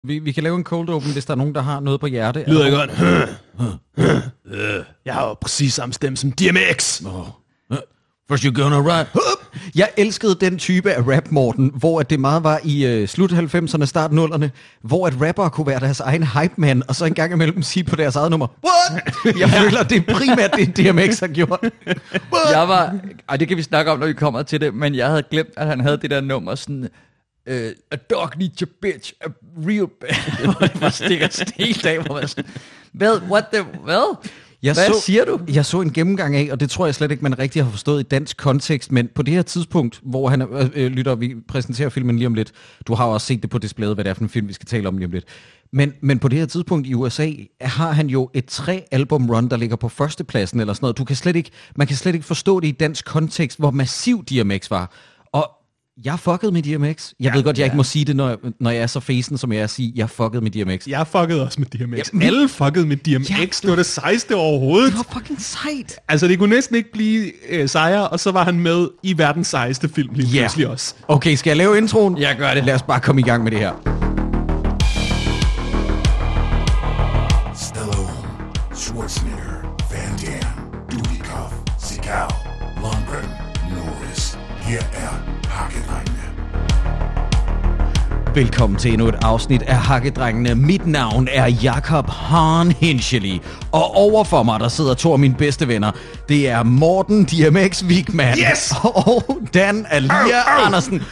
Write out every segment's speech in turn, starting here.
Vi kan lave en cold open, hvis der er nogen, der har noget på hjerte. Lyder ikke godt. Jeg har jo præcis samme stemme som DMX. First you're gonna ride. Jeg elskede den type af rap, Morten, hvor det meget var i slut 90'erne, start 0'erne, hvor at rapper kunne være deres egen hype man, og så en gang imellem sige på deres eget nummer, what? Jeg føler, det er primært det, DMX har gjort. Det kan vi snakke om, når vi kommer til det, men jeg havde glemt, at han havde det der nummer sådan, a dog needs a bitch, a real bitch. Hvor det bare stikker helt af, hvor man sådan, hvad? Hvad siger du? Jeg så en gennemgang af, og det tror jeg slet ikke, man rigtig har forstået i dansk kontekst, men på det her tidspunkt, hvor han lytter, vi præsenterer filmen lige om lidt, du har også set det på displayet, hvad det er for en film, vi skal tale om lige om lidt, men på det her tidspunkt i USA, har han jo et 3-album run, der ligger på førstepladsen eller sådan noget. Man kan slet ikke forstå det i dansk kontekst, hvor massiv DMX var. Og jeg fuckede med DMX. Jeg ved godt, jeg ikke må sige det, når jeg er så fesen, som jeg er at sige, jeg fuckede med DMX. Jeg fuckede også med DMX. Alle fuckede med DMX. Det var det sejeste overhovedet. Det var fucking sejt. Altså, det kunne næsten ikke blive sejre, og så var han med i verdens sejeste film lige pludselig også. Okay, skal jeg lave introen? Jeg gør det. Lad os bare komme i gang med det her. Stallone, Schwarzenegger, Van Damme, Dudikoff, Seagal, Lundgren, Norris. Her er Hakkedrengene. Velkommen til endnu et afsnit af Hakkedrengene. Mit navn er Jakob Harn Hinchely, og overfor mig der sidder to af mine bedste venner. Det er Morten DMX Wigman og Dan Alia Andersen.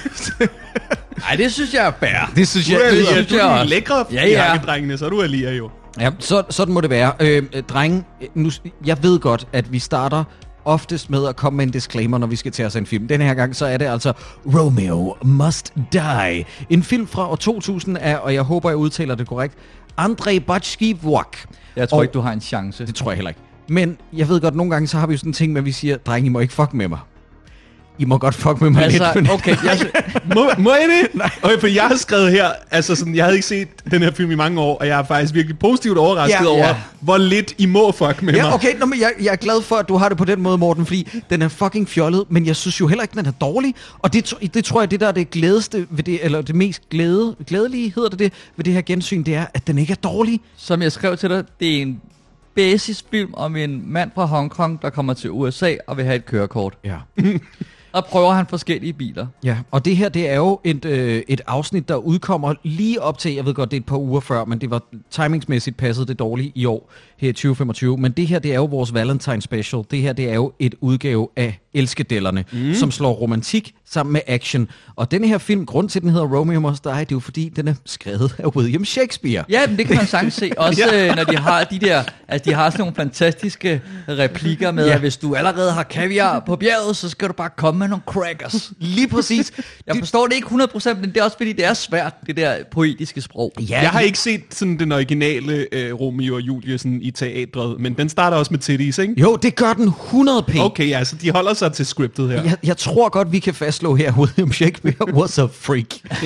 Ej, det synes jeg er fair. Det synes jeg, Du er lækre i Hakkedrengene, så er du Alia jo. Ja, sådan må det være. Drenge, nu, jeg ved godt, at vi starter oftest med at komme med en disclaimer, når vi skal til os en film. Denne her gang, så er det altså Romeo Must Die. En film fra år 2000 af, og jeg håber, jeg udtaler det korrekt, Andrzej Bajkowicz. Jeg tror ikke, du har en chance. Det tror jeg heller ikke. Men jeg ved godt, nogle gange, så har vi jo sådan en ting med, at vi siger, drenge, I må ikke fuck med mig. I må godt fuck med mig lidt. Men okay, må jeg det? Nej. Okay, for jeg har skrevet her, altså sådan, jeg havde ikke set den her film i mange år, og jeg er faktisk virkelig positivt overrasket over, hvor lidt I må fuck med mig. Okay, men jeg er glad for, at du har det på den måde, Morten, fordi den er fucking fjollet, men jeg synes jo heller ikke, den er dårlig. Og det tror jeg, det der er det glædeste ved det, eller det mest glædelige, hedder det, ved det her gensyn, det er, at den ikke er dårlig. Som jeg skrev til dig, det er en basisfilm om en mand fra Hongkong, der kommer til USA og vil have et kørekort. Ja. Og prøver han forskellige biler. Ja, og det her, det er jo et afsnit, der udkommer lige op til, jeg ved godt, det er et par uger før, men det var timingsmæssigt passet det dårligt i år, her i 2025. Men det her, det er jo vores Valentine Special. Det her, det er jo et udgave af Elskedellerne, som slår romantik sammen med action. Og den her film, grund til, den hedder Romeo Must Die, det er jo fordi, den er skrevet af William Shakespeare. Ja, men det kan man sagtens se. Også når de har de der, altså de har sådan nogle fantastiske replikker med, at hvis du allerede har kaviar på bjerget, så skal du bare komme med nogle crackers. Lige præcis. Jeg forstår det ikke 100%, men det er også fordi, det er svært, det der poetiske sprog. Ja, jeg har ikke set sådan den originale Romeo og Julie sådan i teatret, men den starter også med titties, ikke? Jo, det gør den 100p. Okay, altså de holder sig til scriptet her. Jeg tror godt, vi kan fastslå her, William Shakespeare was a freak.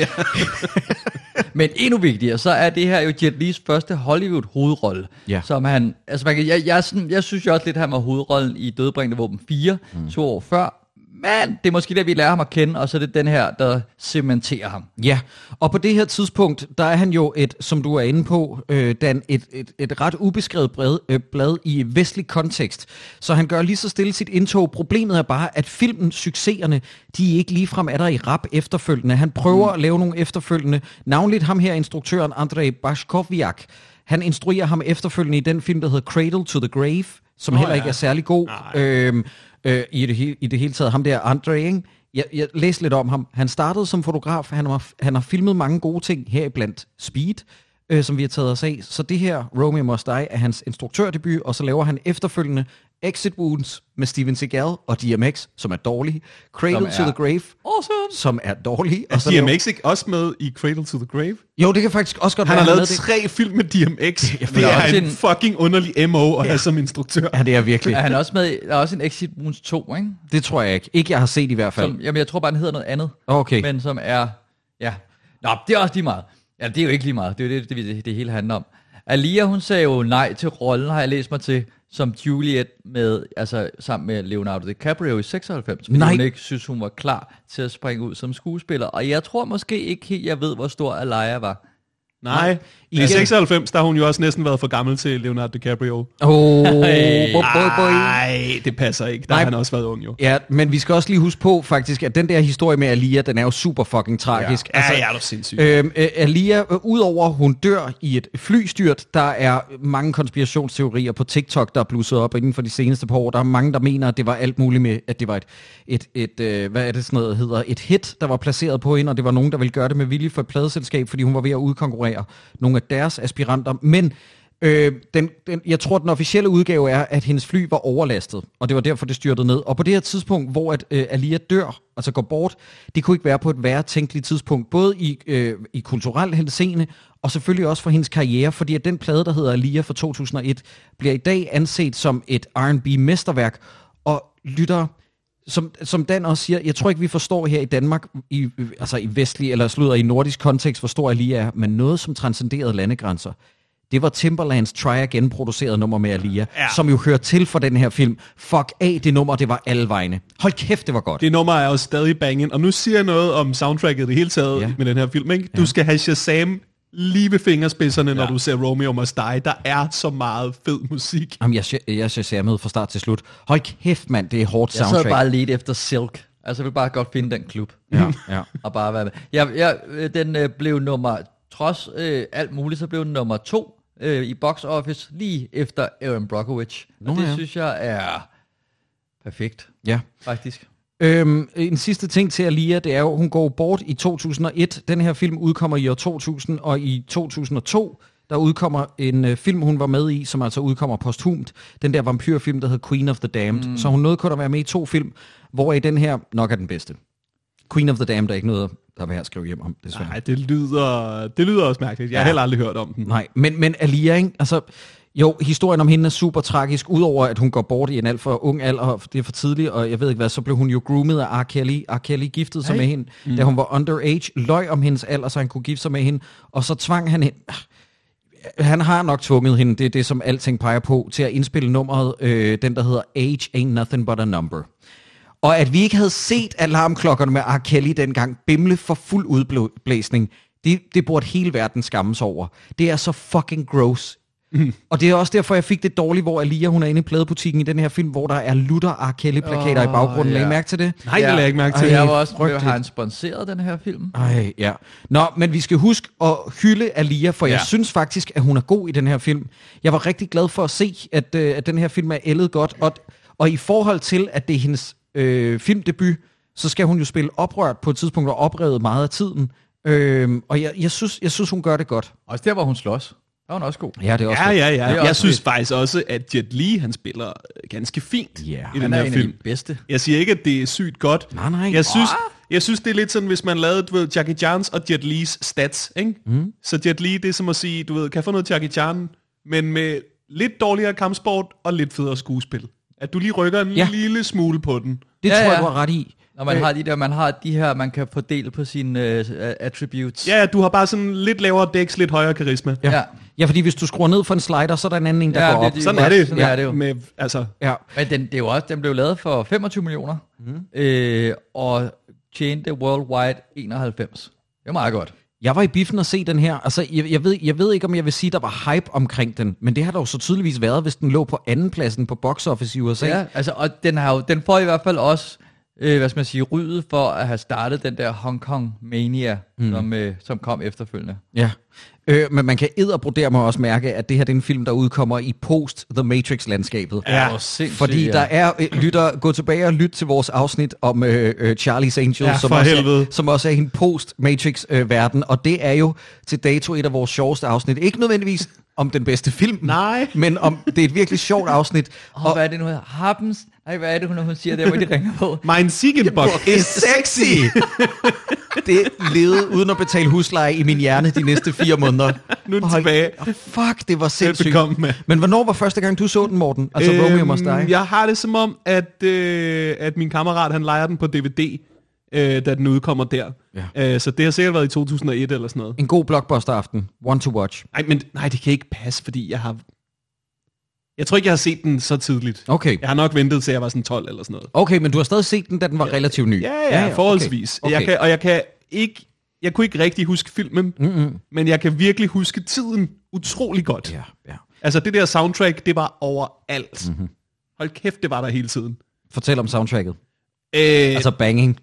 Men endnu vigtigere, så er det her jo Jet Li's første Hollywood-hovedrolle. Ja. Som han, altså jeg synes jo også lidt, at han var hovedrollen i Dødbringende Våben 4, 2 år før. Men det er måske det, vi lærer ham at kende, og så er det den her, der cementerer ham. Ja, og på det her tidspunkt, der er han jo som du er inde på, Dan, et ret ubeskrevet blad i vestlig kontekst. Så han gør lige så stille sit indtog. Problemet er bare, at succeserne, de ikke ligefrem er der i rap efterfølgende. Han prøver at lave nogle efterfølgende, navnligt ham her, instruktøren Andrzej Bajkowicz. Han instruerer ham efterfølgende i den film, der hedder Cradle to the Grave, som heller ikke er særlig god. I det hele taget. Ham der, Andrzej, ikke? Jeg læste lidt om ham. Han startede som fotograf. Han har filmet mange gode ting, heriblandt Speed, som vi har taget os af. Så det her, Romeo Must Die, er hans instruktørdebut, og så laver han efterfølgende Exit Wounds med Steven Seagal og DMX, som er dårlig. Cradle to the Grave, som er dårlig. Og så DMX ikke også med i Cradle to the Grave? Jo, det kan faktisk også godt være. Han har lavet 3 film med DMX. Det er en fucking underlig MO at have som instruktør. Ja, det er virkelig. Er han også med? Der er også en Exit Wounds 2, ikke? Det tror jeg ikke. Ikke jeg har set i hvert fald. Jamen, jeg tror bare, den hedder noget andet. Okay. Men som er... Ja. Nå, det er også lige meget. Ja, det er jo ikke lige meget. Det er jo det hele handler om. Alia, hun sagde jo nej til rollen, har jeg læst mig til, som Juliet sammen med Leonardo DiCaprio i 96, fordi hun ikke synes, hun var klar til at springe ud som skuespiller. Og jeg tror måske ikke helt, jeg ved, hvor stor Alia var. Nej. I 96, der har hun jo også næsten været for gammel til Leonardo DiCaprio. Nej, det passer ikke. Der har han også været ung jo. Ja, men vi skal også lige huske på faktisk, at den der historie med Aaliyah, den er jo super fucking tragisk. Ja, er du sindssygt. Aaliyah, udover hun dør i et flystyrt, der er mange konspirationsteorier på TikTok, der er blusset op inden for de seneste par år. Der er mange, der mener, at det var alt muligt med, at det var et hvad er det sådan noget hedder, et hit, der var placeret på hende, og det var nogen, der ville gøre det med vilje for et pladeselskab, fordi hun var ved at udkonkurrere nogle af deres aspiranter. Men jeg tror, den officielle udgave er, at hendes fly var overlastet, og det var derfor, det styrtede ned. Og på det her tidspunkt, hvor at Aaliyah dør, altså går bort, det kunne ikke være på et værre tænkeligt tidspunkt, både i kulturel henseende, og selvfølgelig også for hendes karriere, fordi at den plade, der hedder Aaliyah fra 2001, bliver i dag anset som et R&B-mesterværk, og lytter, som Dan også siger, jeg tror ikke, vi forstår her i Danmark, i vestlig eller i nordisk kontekst, hvor stor Aaliyah er, men noget, som transcenderede landegrænser. Det var Timbalands Try Again produceret nummer med Aaliyah, som jo hører til for den her film. Fuck af, det nummer, det var alle vegne. Hold kæft, det var godt. Det nummer er jo stadig banging, og nu siger jeg noget om soundtracket det hele taget med den her film, ikke? Du skal have Shazam lige ved fingerspidserne, når du ser Romeo Must Die. Der er så meget fed musik. Jamen, jeg Shazamede fra start til slut. Hold kæft, mand, det er hårdt soundtrack. Jeg sad bare lidt efter Silk. Altså, jeg vil bare godt finde den klub. Ja. Og bare være med. Den blev nummer, trods alt muligt, så blev den nummer 2 i box office, lige efter Erin Brockovich. Og det synes jeg er perfekt. Ja. Faktisk. En sidste ting til Aaliyah, det er jo, hun går bort i 2001. Den her film udkommer i år 2000, og i 2002, der udkommer en film, hun var med i, som altså udkommer posthumt. Den der vampyrfilm, der hedder Queen of the Damned. Så hun nåede kun at være med i 2 film, hvoraf den her nok er den bedste. Queen of the Damned er ikke noget, der er værd at skrive hjem om, desværre. Nej, det lyder også mærkeligt. Jeg har heller aldrig hørt om den. Nej, men Aaliyah, ikke? Altså, jo, historien om hende er super tragisk, udover at hun går bort i en alt for ung alder, det er for tidligt, og jeg ved ikke hvad, så blev hun jo groomet af R. Kelly. R. Kelly giftede sig med hende, da hun var underage, løj om hendes alder, så han kunne gifte sig med hende, og så tvang han hende. Han har nok tvunget hende, det er det, som alting peger på, til at indspille nummeret, den der hedder Age Ain't Nothing But A Number. Og at vi ikke havde set alarmklokkerne med R. Kelly dengang bimle for fuld udblæsning, det burde hele verden skammes over. Det er så fucking gross. Og det er også derfor, jeg fik det dårligt, hvor Aaliyah, hun er inde i pladebutikken i den her film, hvor der er lutter R. Kelly-plakater i baggrunden. Lagde I mærke til det? Nej, det lagde jeg ikke mærke til. Jeg var også har han sponsoreret den her film. Ja. Nå, men vi skal huske at hylde Aaliyah, for jeg synes faktisk, at hun er god i den her film. Jeg var rigtig glad for at se, at den her film er ældet godt. Og i forhold til, at det er hendes filmdebut, så skal hun jo spille oprørt på et tidspunkt, og oprevet meget af tiden. Og jeg synes, hun gør det godt. Også der, hvor hun slås. Der var hun også god. Ja, det er også ja. Jeg synes faktisk også, at Jet Li, han spiller ganske fint i den her film. De bedste. Jeg siger ikke, at det er sygt godt. Nej. Jeg synes, det er lidt sådan, hvis man lavede, Jackie Chans og Jet Lis stats, ikke? Så Jet Li, det er som at sige, kan jeg få noget Jackie Chan, men med lidt dårligere kampsport og lidt federe skuespil. At du lige rykker en lille smule på den. Det tror jeg, du har ret i. Når man har de her, man kan fordele på sine attributes. Ja, du har bare sådan lidt lavere dæks, lidt højere karisma. Ja, fordi hvis du skruer ned for en slider, så er der en anden en, der går op. Sådan er det. Sådan er det jo. Men det er jo også, den blev lavet for 25 millioner, og tjente worldwide 91. Det er meget godt. Jeg var i biffen og se den her. Altså, jeg ved ikke, om jeg vil sige, der var hype omkring den, men det har der jo så tydeligvis været, hvis den lå på andenpladsen på box office i USA. Ja, altså, og den får i hvert fald også, ryddet for at have startet den der Hong Kong mania, som kom efterfølgende. Ja, men man kan edderbrodere mig også mærke, at det her det er en film, der udkommer i post-The Matrix-landskabet. Ja, fordi der er, gå tilbage og lyt til vores afsnit om Charlie's Angels, som også er en post-Matrix-verden, og det er jo til dato et af vores sjoveste afsnit. Ikke nødvendigvis om den bedste film, men om det er et virkelig sjovt afsnit. Og hvad er det nu? Happens? Nej, hvad er det, hun siger der, hvor de ringer på? Mein Siegenbock is sexy! Det levede uden at betale husleje i min hjerne de næste 4 måneder. Nu er den tilbage. Fuck, det var sindssygt. Men hvornår var første gang, du så den, Morten? Altså Romeo Must Die? Jeg har det som om, at min kammerat, han lejer den på DVD, da den udkommer der. Ja. Så det har sikkert været i 2001 eller sådan noget. En god blockbuster-aften. One to watch. Nej, det kan ikke passe, fordi jeg tror ikke, jeg har set den så tidligt. Okay. Jeg har nok ventet til, jeg var sådan 12 eller sådan noget. Okay, men du har stadig set den, da den var relativt ny? Ja, forholdsvis. Okay. Jeg Jeg kunne ikke rigtig huske filmen, men jeg kan virkelig huske tiden utrolig godt. Ja. Altså det der soundtrack, det var overalt. Hold kæft, det var der hele tiden. Fortæl om soundtracket. Altså banging.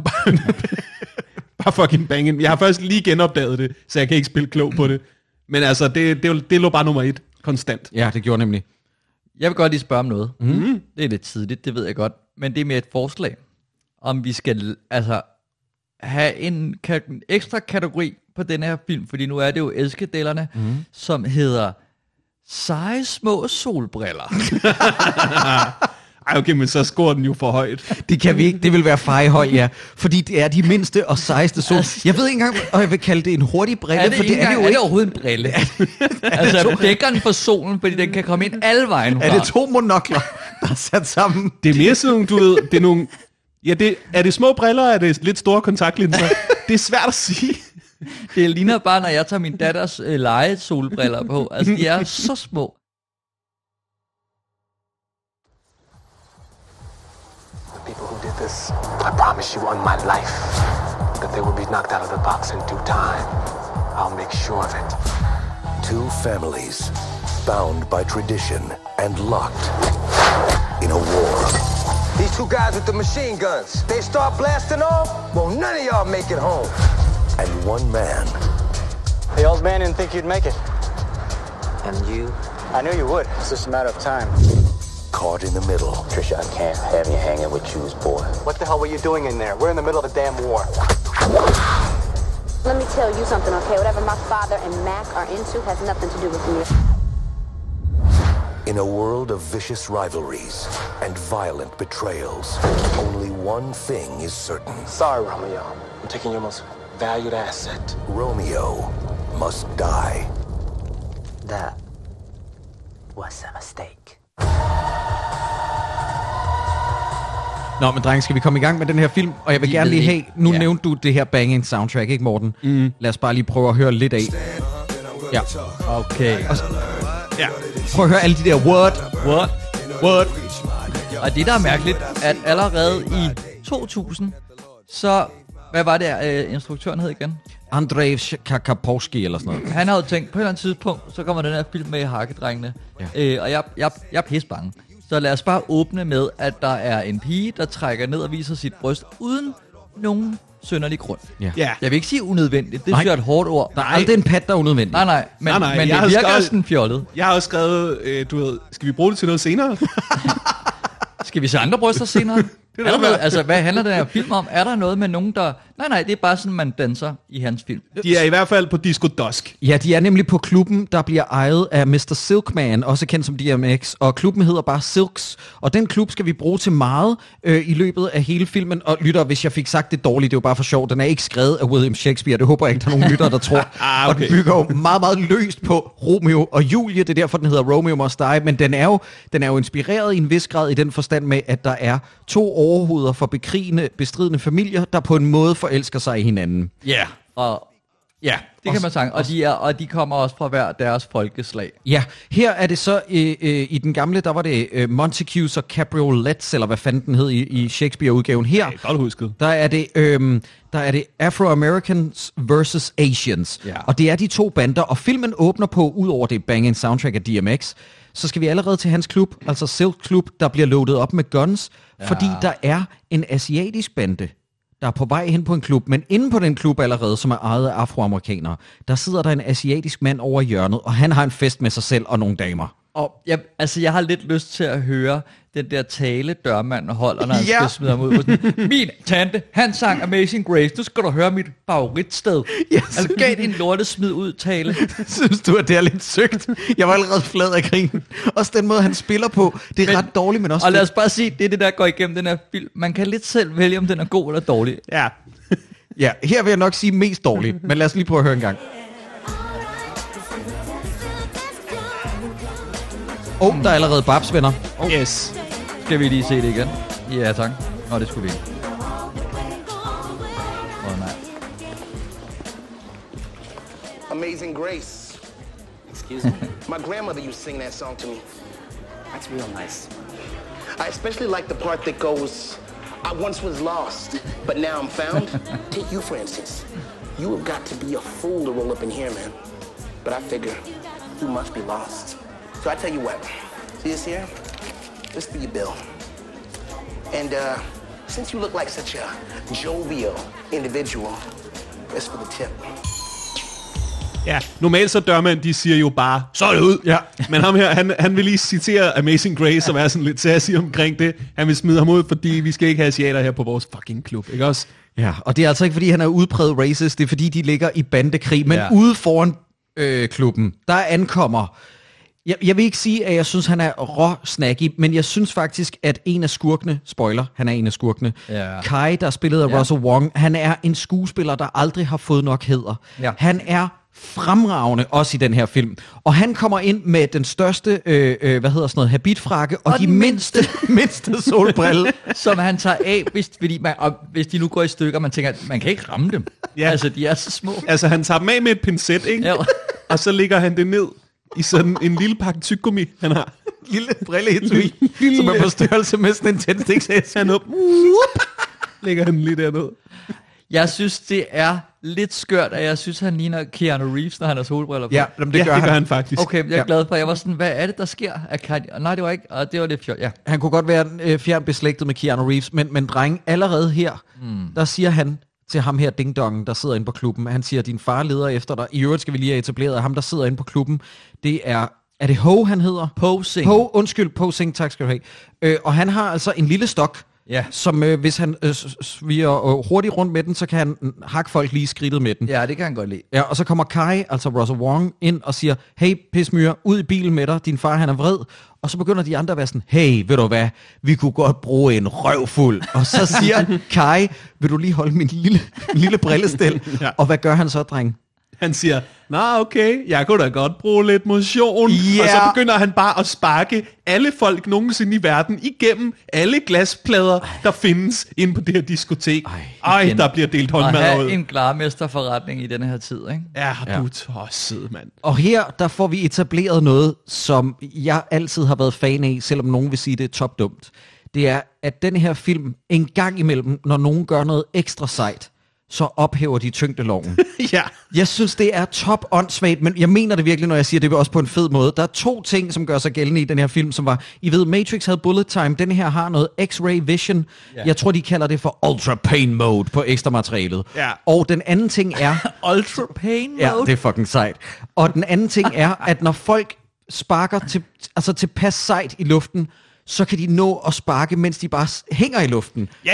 Bare fucking banging. Jeg har først lige genopdaget det, så jeg kan ikke spille klog på det. Men altså, det lå bare nummer 1 konstant. Ja, det gjorde nemlig. Jeg vil godt lige spørge om noget. Det er lidt tidligt, det ved jeg godt. Men det er mere et forslag. Om vi skal have en ekstra kategori på den her film. Fordi nu er det jo elskedælerne, som hedder seje små solbriller. Ej, okay, men så scorer den jo for højt. Det kan vi ikke. Det vil være fejhøj, ja. Fordi det er de mindste og sejeste sol. Jeg ved ikke engang, og jeg vil kalde det en hurtig brille, for det er det jo ikke. Er det overhovedet en brille? Altså, dækker den for solen, fordi den kan komme ind alle vejen fra. Er det 2 monokler, der er sat sammen? Det er mere sådan, du ved, det er nogle... Ja, er det små briller, er det lidt store kontaktlinser? Det er svært at sige. Det ligner bare, når jeg tager min datters legesolbriller på. Altså, de er så små. People who did this, I promise you on my life that they will be knocked out of the box in due time. I'll make sure of it. 2 families bound by tradition and locked in a war. These 2 guys with the machine guns, they start blasting off, well, none of y'all make it home. And one man. The old man didn't think you'd make it. And you? I knew you would. It's just a matter of time. Caught in the middle. Trisha, I can't have you hanging with Jews, boy. What the hell were you doing in there? We're in the middle of a damn war. Let me tell you something, okay? Whatever my father and Mac are into has nothing to do with me. In a world of vicious rivalries and violent betrayals, only one thing is certain. Sorry, Romeo. I'm taking your most valued asset. Romeo must die. That was a mistake. Nå, men dreng, skal vi komme i gang med den her film? Og jeg vil gerne lige have, nu nævnte du det her banging soundtrack, ikke Morten? Lad os bare lige prøve at høre lidt af. Ja. Okay. Ja. Prøv at høre alle de der what. Og det, der er mærkeligt, at allerede i 2000, så... Hvad var det, instruktøren hed igen? Andrzej Karkowski eller sådan noget. Han havde tænkt, på et eller andet tidspunkt, så kommer den her film med i Hakkedrengene. Ja. Og jeg er pissebange. Så lad os bare åbne med, at der er en pige, der trækker ned og viser sit bryst, uden nogen synderlig grund. Ja. Ja. Jeg vil ikke sige unødvendigt, det synes jeg er et hårdt ord. Der er aldrig en pat, der er unødvendig. Nej, men det jeg virker sådan fjollet. Jeg har også skrevet, du ved, skal vi bruge det til noget senere? Skal vi se andre bryster senere? Altså, hvad handler den her film om? Er der noget med nogen, der... Nej, det er bare sådan, man danser i hans film. De er i hvert fald på Disco Dusk. Ja, de er nemlig på klubben, der bliver ejet af Mr. Silkman, også kendt som DMX, og klubben hedder bare Silks, og den klub skal vi bruge til meget i løbet af hele filmen, og lytter, hvis jeg fik sagt det dårligt, det er jo bare for sjov, den er ikke skrevet af William Shakespeare, det håber jeg ikke, der er nogen lyttere, der tror, okay. Og den bygger jo meget, meget løst på Romeo og Julie, det er derfor, den hedder Romeo Must Die, men den er jo inspireret i en vis grad i den forstand med, at der er 2 overhoveder for bestridende familier, der på en måde forelsker sig i hinanden. Ja, og ja, det kan man sige. Og de kommer også fra hver deres folkeslag. Ja, her er det så, i den gamle, der var det Montagues og Cabriolets, eller hvad fanden den hed i Shakespeare-udgaven. Her, godt husket. Der er det Afro-Americans versus Asians. Ja. Og det er de 2 bander, og filmen åbner på, ud over det banging soundtrack af DMX, så skal vi allerede til hans klub, altså Silk Club, der bliver loadet op med guns, fordi der er en asiatisk bande, der er på vej hen på en klub, men inde på den klub allerede, som er ejet af afroamerikanere, der sidder der en asiatisk mand over hjørnet, og han har en fest med sig selv og nogle damer. Og jeg har lidt lyst til at høre den der tale, dørmanden holder, når han skal smide ham ud. Min tante, han sang Amazing Grace. Nu skal du høre mit favoritsted. Altså gav det en lortesmid ud tale. Synes du, at det er lidt søgt? Jeg var allerede flad af grin. Også den måde, han spiller på, det er ret dårligt, men også... Og lad os bare sige, det er det, der går igennem den her film. Man kan lidt selv vælge, om den er god eller dårlig. Ja. Ja, her vil jeg nok sige mest dårlig, men lad os lige prøve at høre en gang. Der er allerede Babs, venner. Yes. Skal vi lige se det igen? Ja, tak. Nå, det skulle vi ikke. Nej. Amazing Grace. Excuse me. My grandmother used to sing that song to me. That's real nice. I especially like the part that goes, I once was lost, but now I'm found. Take you, for instance. You have got to be a fool to roll up in here, man. But I figure you must be lost. So I tell you what, see this here? This for your bill. And since you look like such a jovial individual, this for the tip. Ja, normalt så dørmænd, de siger jo bare, så er det ud. Ja. Men ham her, han vil lige citere Amazing Grace, som er sådan lidt sassy omkring det. Han vil smide ham ud, fordi vi skal ikke have asiater her på vores fucking klub, ikke også? Ja, og det er altså ikke, fordi han er udpræget racist, det er, fordi de ligger i bandekrig. Men ude foran klubben, der ankommer... Jeg vil ikke sige, at jeg synes, han er rå-snacky, men jeg synes faktisk, at en af skurkene, spoiler, han er en af skurkene, Kai, der er spillet af Russell Wong, han er en skuespiller, der aldrig har fået nok hæder. Ja. Han er fremragende også i den her film. Og han kommer ind med den største, habitfrakke og de mindste solbrille. Som han tager af, hvis de nu går i stykker, man tænker, man kan ikke ramme dem. Ja. Altså, de er så små. Altså, han tager dem af med et pincet, ikke? Ja. Og så lægger han det ned i sådan en lille pakke tyggegummi, han har. Lille brilleetui, som er på størrelse med sådan en tændstiks. Han op, lægger han lige derned. Jeg synes, det er lidt skørt, at jeg synes, han ligner Keanu Reeves, når han har solbriller på. Ja, det gør han faktisk. Okay, jeg er glad for, jeg var sådan, hvad er det, der sker? Nej, det var ikke, og det var lidt fjort, ja. Han kunne godt være fjern beslægtet med Keanu Reeves, men dreng, allerede her, der siger han til ham her dingdongen, der sidder inde på klubben, han siger, din far leder efter dig. I øvrigt skal vi lige have etableret, ham der sidder inde på klubben, det er det Ho, han hedder? Po Sing, tak skal du have. Og han har altså en lille stok, som hvis han sviger hurtigt rundt med den, så kan han hakke folk lige skridtet med den. Ja, det kan han godt lide. Ja, og så kommer Kai, altså Russell Wong, ind og siger, hey pismyre, ud i bilen med dig, din far han er vred. Og så begynder de andre at være sådan, hey, ved du hvad, vi kunne godt bruge en røvfuld. Og så siger Kai, vil du lige holde min lille brillestel? Ja. Og hvad gør han så, dreng? Han siger, okay, jeg kunne da godt bruge lidt motion. Yeah. Og så begynder han bare at sparke alle folk nogensinde i verden igennem alle glasplader, der findes inde på det her diskotek. Ej, der bliver delt håndmad ud. Og en glarmesterforretning i denne her tid, ikke? Ja, du er tosset, mand. Og her, der får vi etableret noget, som jeg altid har været fan af, selvom nogen vil sige, det er topdumt. Det er, at den her film en gang imellem, når nogen gør noget ekstra sejt, så ophæver de tyngdeloven. Ja. Jeg synes, det er top åndssvagt, men jeg mener det virkelig, når jeg siger det også på en fed måde. Der er 2 ting, som gør sig gældende i den her film, som var, I ved, Matrix havde bullet time, den her har noget X-ray vision. Yeah. Jeg tror, de kalder det for ultra pain mode på ekstra materialet. Yeah. Og den anden ting er... ultra pain mode? Ja, det er fucking sejt. Og den anden ting er, at når folk sparker tilpas sejt i luften, så kan de nå at sparke, mens de bare hænger i luften. Ja.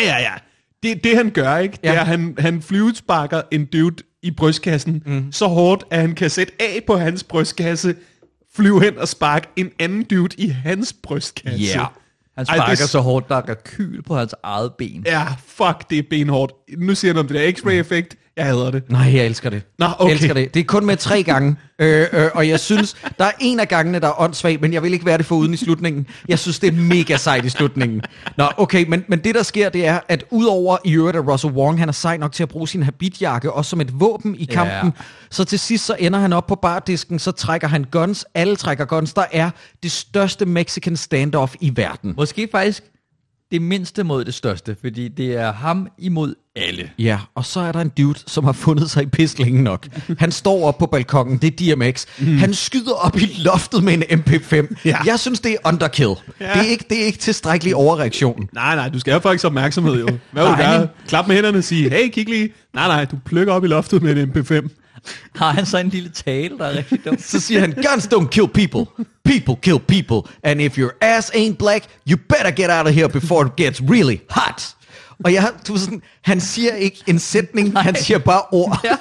Det han gør, ikke? Det er, han flyvesparker en dude i brystkassen så hårdt, at han kan sætte af på hans brystkasse, flyve hen og sparke en anden dude i hans brystkasse. Ja. Yeah. Han sparker så hårdt, der er kyl på hans eget ben. Ja, fuck, det er benhårdt. Nu siger du om det der X-ray-effekt. Jeg hader det. Nej, jeg elsker det. Nå, okay. Jeg elsker det. Det er kun med 3 gange. Og jeg synes, der er en af gangene, der er åndssvagt, men jeg vil ikke være det foruden i slutningen. Jeg synes, det er mega sejt i slutningen. Nå, okay, men det der sker, det er, at udover i øvrigt, at Russell Wong, han er sej nok til at bruge sin habitjakke, også som et våben i kampen, så til sidst så ender han op på bardisken, så trækker han guns. Alle trækker guns. Der er det største Mexican standoff i verden. Måske faktisk det mindste mod det største, fordi det er ham imod alle. Ja, og så er der en dude, som har fundet sig i pis længe nok. Han står op på balkongen, det er DMX. Han skyder op i loftet med en MP5. Ja. Jeg synes, det er underkill. Ja. Det er ikke tilstrækkelig overreaktion. Nej, du skal have folks opmærksomhed jo. Hvad vil du gøre? Klap med hænderne og sige, hey, kig lige. Nej, du plukker op i loftet med en MP5. Har han så en lille tale, der er rigtig dum? Så siger han, guns don't kill people. People kill people. And if your ass ain't black, you better get out of here before it gets really hot. Og han siger ikke en sætning, han siger bare ord. Ja.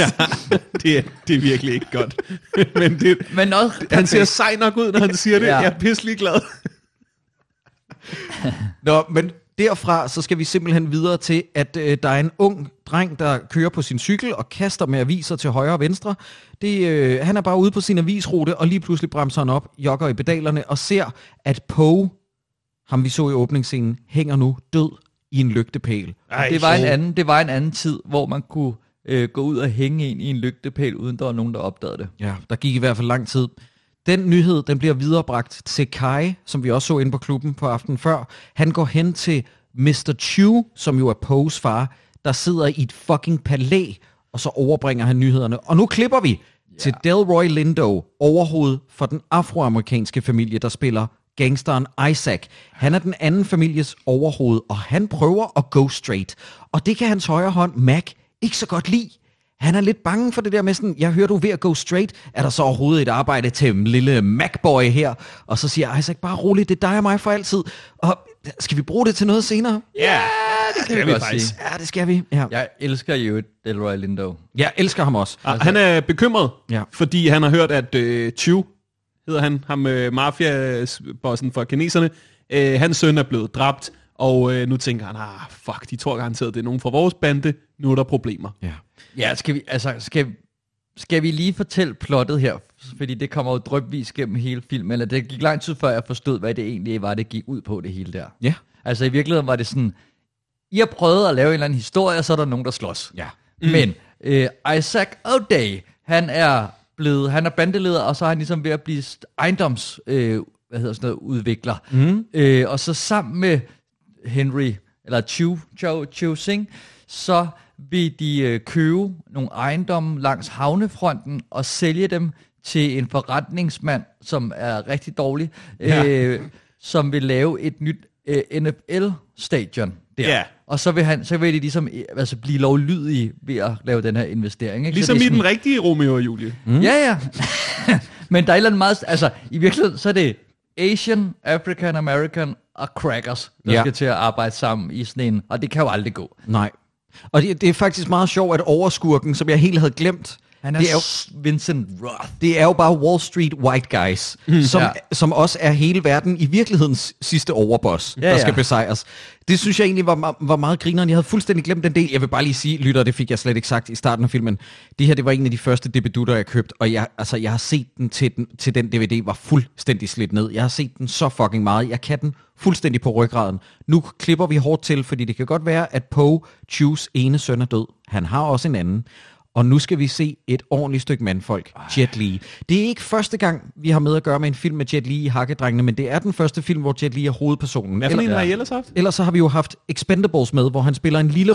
Det er virkelig ikke godt. Men han ser sej nok ud, når han siger det. Jeg er pisselig glad. Nå, men derfra så skal vi simpelthen videre til, at der er en ung dreng, der kører på sin cykel og kaster med aviser til højre og venstre. Han er bare ude på sin avisrute, og lige pludselig bremser han op, jogger i pedalerne og ser, at Poe, ham vi så i åbningsscenen, hænger nu død i en lygtepæl. Det var en anden tid, hvor man kunne gå ud og hænge ind i en lygtepæl, uden der var nogen, der opdagede det. Ja, der gik i hvert fald lang tid. Den nyhed, den bliver viderebragt til Kai, som vi også så inde på klubben på aftenen før. Han går hen til Mr. Chu, som jo er Poes far, der sidder i et fucking palæ og så overbringer han nyhederne. Og nu klipper vi til Delroy Lindo, overhoved for den afroamerikanske familie, der spiller gangsteren Isaac. Han er den anden families overhoved, og han prøver at go straight. Og det kan hans højre hånd, Mac, ikke så godt lide. Han er lidt bange for det der med sådan, jeg hører du er ved at go straight. Er der så overhovedet et arbejde til en lille Mac-boy her? Og så siger Isaac, bare roligt, det er dig og mig for altid. Og skal vi bruge det til noget senere? Ja, det kan vi godt sige. Ja, det skal vi. Ja. Jeg elsker jo Delroy Lindo. Jeg elsker ham også. Han er bekymret, fordi han har hørt, at Chew, hedder han, ham mafia-bossen for kineserne, hans søn er blevet dræbt, og nu tænker han, fuck, de tror garanteret, det er nogen fra vores bande, nu er der problemer. Ja, skal vi lige fortælle plottet her, fordi det kommer jo drypvis gennem hele filmen, eller det gik lang tid før jeg forstod, hvad det egentlig var, det gik ud på det hele der. Ja. Altså i virkeligheden var det sådan, I har prøvet at lave en eller anden historie, og så er der nogen, der slås. Ja. Men Isaac O'Day, han er bandeleder, og så er han ligesom ved at blive udvikler. Og så sammen med Henry, eller Chiu Sing, så vil de købe nogle ejendomme langs havnefronten og sælge dem til en forretningsmand, som er rigtig dårlig, som vil lave et nyt NFL-stadion der. Yeah. Og så vil de ligesom blive lovlydige ved at lave den her investering. Ikke? Ligesom i den rigtige Romeo og Julie. Ja. Men der er et eller andet meget... Altså, i virkeligheden, så er det Asian, African American og crackers, der skal til at arbejde sammen i sådan en... Og det kan jo aldrig gå. Nej. Og det er faktisk meget sjovt, at overskurken, som jeg helt havde glemt, han er det er jo, Vincent Roth. Det er jo bare Wall Street white guys, som også er hele verden i virkelighedens sidste overboss, der skal besejres. Det synes jeg egentlig var meget grineren. Jeg havde fuldstændig glemt den del. Jeg vil bare lige sige, lytter, det fik jeg slet ikke sagt i starten af filmen. Det her, det var en af de første DVD'er, jeg købte, og jeg har set den til den DVD var fuldstændig slidt ned. Jeg har set den så fucking meget. Jeg kan den fuldstændig på ryggraden. Nu klipper vi hårdt til, fordi det kan godt være, at Poe Chews ene søn er død. Han har også en anden. Og nu skal vi se et ordentligt stykke mandfolk, Jet Li. Det er ikke første gang, vi har med at gøre med en film med Jet Li i Hakkedrengene, men det er den første film, hvor Jet Li er hovedpersonen. Hvad for en har I ellers haft? Ellers så har vi jo haft Expendables med, hvor han spiller en lille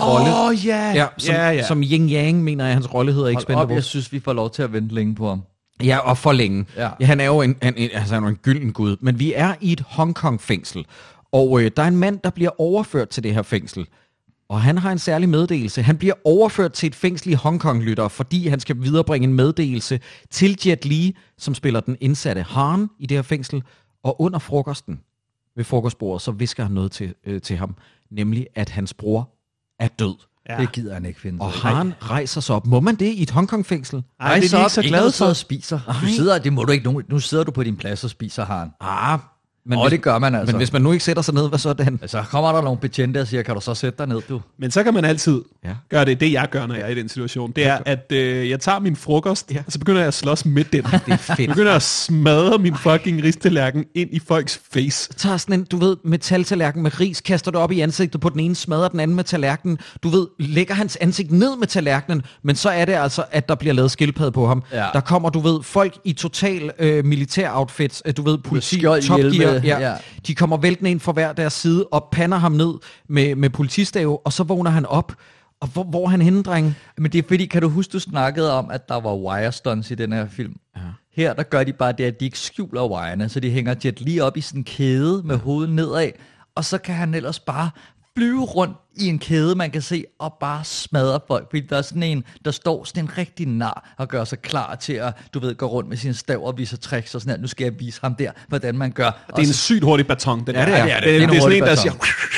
rolle. Som Yin Yang, mener jeg, hans rolle hedder Expendables. Jeg synes, vi får lov til at vente længe på ham. Ja, og for længe. Ja. Ja, han er jo en gylden gud. Men vi er i et Hongkong-fængsel, og der er en mand, der bliver overført til det her fængsel. Og han har en særlig meddelelse. Han bliver overført til et fængsel i Hongkong-lytter, fordi han skal viderebringe en meddelelse til Jet Li, som spiller den indsatte Han i det her fængsel. Og under frokosten, ved frokostbordet, så visker han noget til ham, nemlig at hans bror er død. Ja. Det gider han ikke finde. Og Han rejser sig op. Må man det i et Hongkong-fængsel? Nej, det er ikke så glad for. Spiser. Det må du ikke. Nu sidder du på din plads og spiser Han. Men det gør man altså. Men hvis man nu ikke sætter sig ned, hvad så den? Så kommer der nogle betjente og siger, kan du så sætte dig ned, du? Men så kan man altid gøre det jeg gør, når jeg er i den situation. Det er, at jeg tager min frokost, og så begynder jeg at slås med den. Det er fedt. Jeg begynder at smadre min fucking ristallerken ind i folks face. Så tager sådan en, metaltallerken med ris, kaster det op i ansigtet på den ene, smadrer den anden med tallerkenen. Lægger hans ansigt ned med tallerkenen, men så er det altså, at der bliver lavet skildpadde på ham. Ja. Der kommer, folk i total militær outfits, politi, Top Gear. Ja. De kommer væltende ind fra hver deres side og pander ham ned med politistave, og så vågner han op. Og hvor er han henne, drenge? Men det er fordi, kan du huske, du snakkede om, at der var wire stunts i den her film? Ja. Her, der gør de bare det, at de ikke skjuler wirene, så de hænger Jet Li op i sådan en kæde med hovedet nedad, og så kan han ellers bare flyve rundt i en kæde, man kan se, og bare smadre folk. Fordi der er sådan en, der står sådan en rigtig nar og gør sig klar til at, gå rundt med sin stav og vise tricks og sådan her. Nu skal jeg vise ham der, hvordan man gør. Det er en sygt hurtig baton, den der. Ja, det er sådan en, der siger...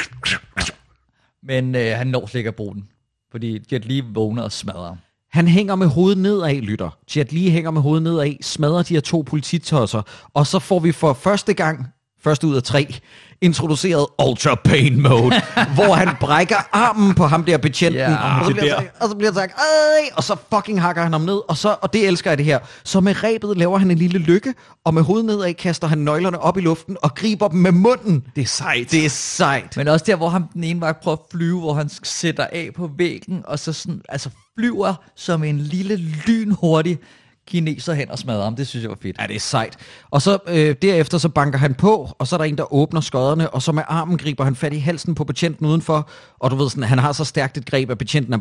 Men han når slet ikke at bruge den, fordi Jet Li vågner og smadrer. Han hænger med hovedet nedad, lytter. Jet Li hænger med hovedet nedad, smadrer de her 2 polititosser, og så får vi for første ud af 3, introduceret Ultra Pain Mode, hvor han brækker armen på ham der betjenten, og så bliver sagt, og så fucking hakker han ham ned, og det elsker jeg det her. Så med rebet laver han en lille lykke, og med hovedet nedad kaster han nøglerne op i luften og griber dem med munden. Det er sejt. Det er sejt. Men også der, hvor han den ene vej prøver at flyve, hvor han sætter af på væggen, og så sådan, flyver som en lille lynhurtig kineser hen og smadrer ham. Det synes jeg var fedt. Ja, det er sejt. Og så derefter så banker han på, og så er der en, der åbner skodderne, og så med armen griber han fat i halsen på betjenten udenfor, og han har så stærkt et greb, at betjenten er bare sådan,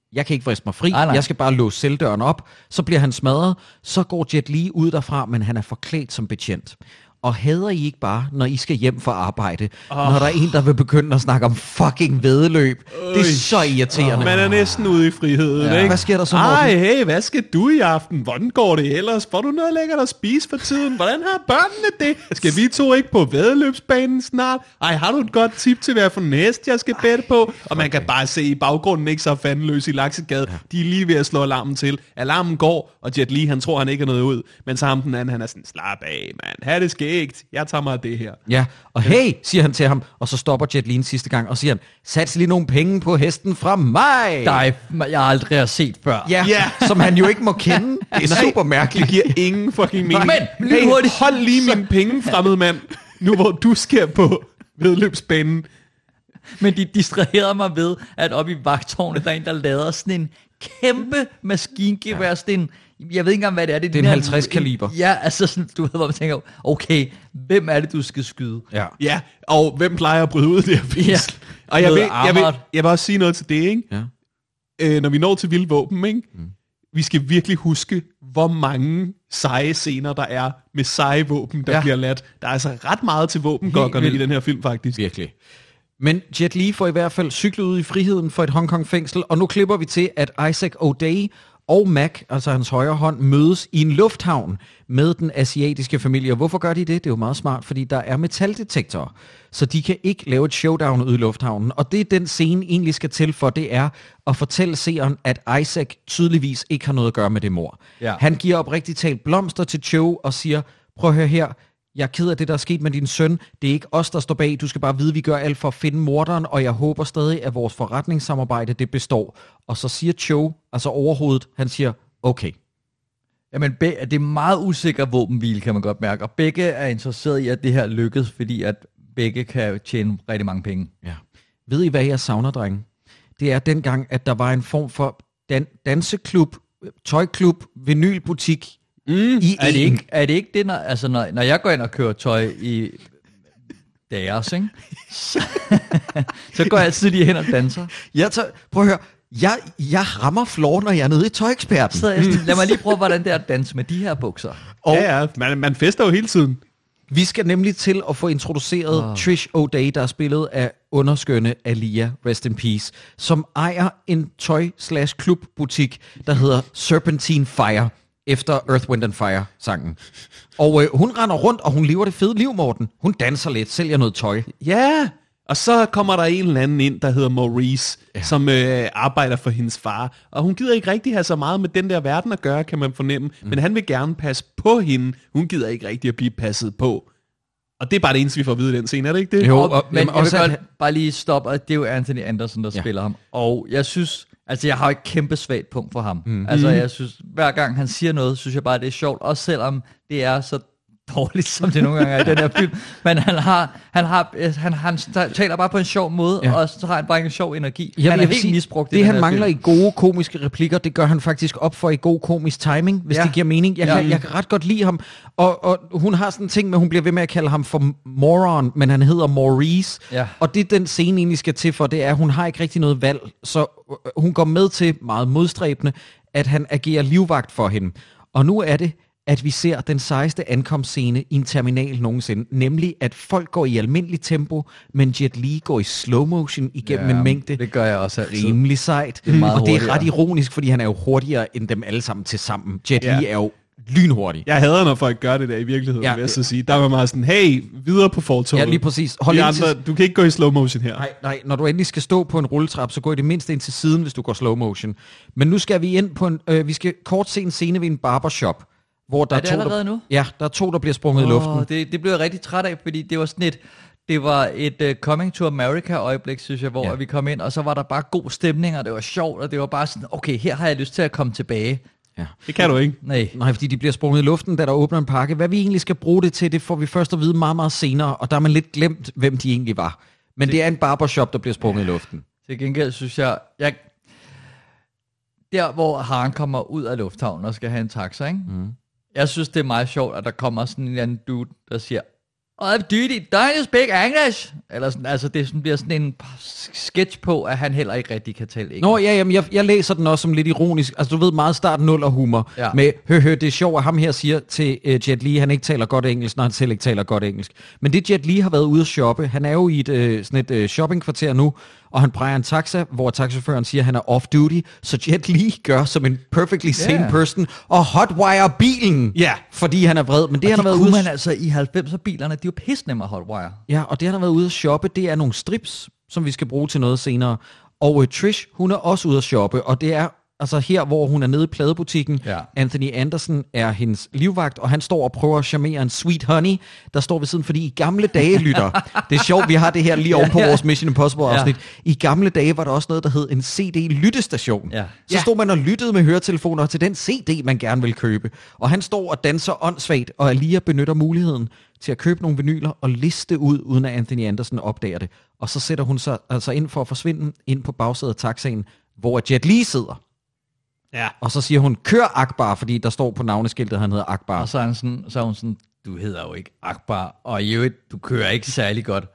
jeg kan ikke vriste mig fri, Nej. jeg skal bare låse celledøren op, så bliver han smadret, så går Jet Li ud derfra, men han er forklædt som betjent. Og hader I ikke bare, når I skal hjem fra arbejde, når der er en, der vil begynde at snakke om fucking væddeløb? Det er så irriterende. Man er næsten ude i friheden, ikke? Hvad sker der så, Ej, Morten? hey, hvad skal du i aften? Hvordan går det ellers? Får du noget lækkert at spise for tiden? Hvordan har børnene det? Skal vi to ikke på væddeløbsbanen snart? Ej, har du et godt tip til, hvad for en hest, jeg skal bette på? Og man kan bare se i baggrunden, ikke så fandeløs i Laksegade. De er lige ved at slå alarmen til. Alarmen går, og Jet Li, han tror, han ikke er noget ud. Men så ham den anden, han er sådan, slap af, mand. Ha' det skægt. Jeg tager mig af det her. Ja, og hey, siger han til ham, og så stopper Jet Li en sidste gang, og siger han, sats lige nogle penge på hesten fra mig. Jeg aldrig har set før. Ja, som han jo ikke må kende. Det er super mærkeligt. Det giver ingen fucking mening. Men hey, hold lige mine penge, fremmede mand, nu hvor du skal på vedløbsbanen. Men de distraherede mig ved, at oppe i vagtårnet, der er en, der lader sådan en kæmpe maskingevær, sådan en, jeg ved ikke engang, hvad det er. Det er en 50 kaliber. Ja, altså sådan, du ved, hvor man tænker, okay, hvem er det, du skal skyde? Ja, og hvem plejer at bryde ud der? Ja. Og jeg vil også sige noget til det, ikke? Ja. Når vi når til vilde våben, ikke? Vi skal virkelig huske, hvor mange seje scener der er med seje våben, der bliver ladt. Der er altså ret meget til våbengokkerne i den her film, faktisk. Virkelig. Men Jet Li får i hvert fald cyklet ud i friheden for et Hongkong-fængsel, og nu klipper vi til, at Isaac O'Day og Mac, altså hans højre hånd, mødes i en lufthavn med den asiatiske familie. Og hvorfor gør de det? Det er jo meget smart, fordi der er metaldetektorer, så de kan ikke lave et showdown ude i lufthavnen. Og det, den scene egentlig skal til for, det er at fortælle seeren, at Isaac tydeligvis ikke har noget at gøre med det mord. Ja. Han giver oprigtigt talt blomster til Cho og siger, prøv at høre her, jeg er ked af det, der er sket med din søn. Det er ikke os, der står bag. Du skal bare vide, at vi gør alt for at finde morderen, og jeg håber stadig, at vores forretningssamarbejde, det består. Og så siger Cho, altså overhovedet, han siger, okay. Jamen, det er meget usikker våbenhvile, kan man godt mærke. Og begge er interesseret i, at det her lykkes, fordi at begge kan tjene rigtig mange penge. Ja. Ved I, hvad jeg savner, drenge? Det er dengang, at der var en form for danseklub, tøjklub, vinylbutik, Er det ikke det, når jeg går ind og køber tøj i deres, ikke? Så går jeg altid lige hen og danser. Prøv at høre, jeg rammer floor, når jeg er nede i Tøjeksperten. Lad mig lige prøve, hvordan det er at danse med de her bukser. Og man fester jo hele tiden. Vi skal nemlig til at få introduceret Trish O'Day, der er spillet af underskønne Aaliyah, rest in peace, som ejer en tøj/klubbutik, der hedder Serpentine Fire, efter Earth, Wind and Fire-sangen. Og hun render rundt, og hun lever det fede liv, Morten. Hun danser lidt, sælger noget tøj. Ja, og så kommer der en eller anden ind, der hedder Maurice, som arbejder for hendes far. Og hun gider ikke rigtig have så meget med den der verden at gøre, kan man fornemme. Men han vil gerne passe på hende. Hun gider ikke rigtig at blive passet på. Og det er bare det eneste, vi får at vide i den scene, er det ikke det? Jo, men jeg vil godt bare lige stoppe, og det er jo Anthony Anderson, der spiller ham. Og jeg synes, altså jeg har et kæmpe svagt punkt for ham. Altså jeg synes, hver gang han siger noget, synes jeg bare, det er sjovt. Også selvom det er så dårligt, som det nogle gange er i den her film. Men han taler bare på en sjov måde, og så har han bare en sjov energi. Han er helt misbrugt i det, den han her mangler film. i gode komiske replikker, det gør han faktisk op for i god komisk timing, hvis det giver mening. Jeg kan ret godt lide ham. Og hun har sådan en ting med, hun bliver ved med at kalde ham for moron, men han hedder Maurice. Ja. Og det den scene egentlig skal til for, det er, at hun har ikke rigtig noget valg. Så hun går med til, meget modstræbende, at han agerer livvagt for hende. Og nu er det, at vi ser den sejeste ankomstscene i en terminal nogensinde, nemlig at folk går i almindelig tempo, men Jet Li går i slow motion igennem en mængde. Det gør jeg også altid. Rimelig sejt. Det er meget og det er hurtigere. ret ironisk, fordi han er jo hurtigere end dem alle sammen til sammen. Jet Li er jo lynhurtig. Jeg hader, når folk gør det der i virkeligheden, vil jeg så sige. Der var meget sådan, hey, videre på fortoget. Ja, lige præcis. Du kan ikke gå i slow motion her. Nej, når du endelig skal stå på en rulletrap, så gå i det mindste ind til siden, hvis du går slow motion. Men nu skal vi ind på vi skal kort se en scene ved en barbershop, hvor der er det allerede nu? Ja, der er 2, der bliver sprunget i luften. Det blev jeg rigtig træt af, fordi det var sådan det var et Coming to America øjeblik, synes jeg, hvor vi kom ind, og så var der bare god stemning, og det var sjovt, og det var bare sådan, okay, her har jeg lyst til at komme tilbage. Ja. Det kan du ikke. Nej, fordi de bliver sprunget i luften, da der åbner en pakke. Hvad vi egentlig skal bruge det til, det får vi først at vide meget, meget senere, og der har man lidt glemt, hvem de egentlig var. Men det er en barbershop, der bliver sprunget i luften. Til gengæld synes jeg der hvor Han kommer ud af lufthavnen og skal have en taxa, ikke? Jeg synes, det er meget sjovt, at der kommer sådan en eller anden dude, der siger, Off duty, don't you speak English? Eller sådan, altså det bliver sådan en sketch på, at han heller ikke rigtig kan tale engelsk. Nå, ja, jamen, jeg læser den også som lidt ironisk. Altså, du ved, meget start 0 og humor. Ja. Med, det er sjovt, at ham her siger til Jet Li, han ikke taler godt engelsk, når han selv ikke taler godt engelsk. Men det Jet Li har været ude at shoppe, han er jo i sådan et shoppingkvarter nu, og han præger en taxa, hvor taxachaufføren siger, at han er off-duty, så Jet Li gør som en perfectly sane person, og hotwire bilen, fordi han er vred. Men det han har været ude man altså i 90'er-bilerne, de er jo pissnemme at hotwire. Ja, og det han har været ude at shoppe, det er nogle strips, som vi skal bruge til noget senere. Og Trish, hun er også ude at shoppe, og det er altså her, hvor hun er nede i pladebutikken. Ja. Anthony Anderson er hendes livvagt, og han står og prøver at charmere en Sweet Honey, der står ved siden, fordi i gamle dage, lytter, det er sjovt, vi har det her lige over på vores Mission Impossible-afsnit. I gamle dage var der også noget, der hed en CD-lyttestation. Ja. Så stod man og lyttede med høretelefoner til den CD, man gerne vil købe. Og han står og danser åndssvagt, og Alia benytter muligheden til at købe nogle vinyler og liste ud, uden at Anthony Anderson opdager det. Og så sætter hun sig altså ind for at forsvinde ind på bagsædet af taxaen, hvor Jet Li sidder. Ja. Og så siger hun, kør Akbar, fordi der står på navneskiltet, han hedder Akbar. Og så er hun sådan, du hedder jo ikke Akbar, og i øvrigt, du kører ikke særlig godt.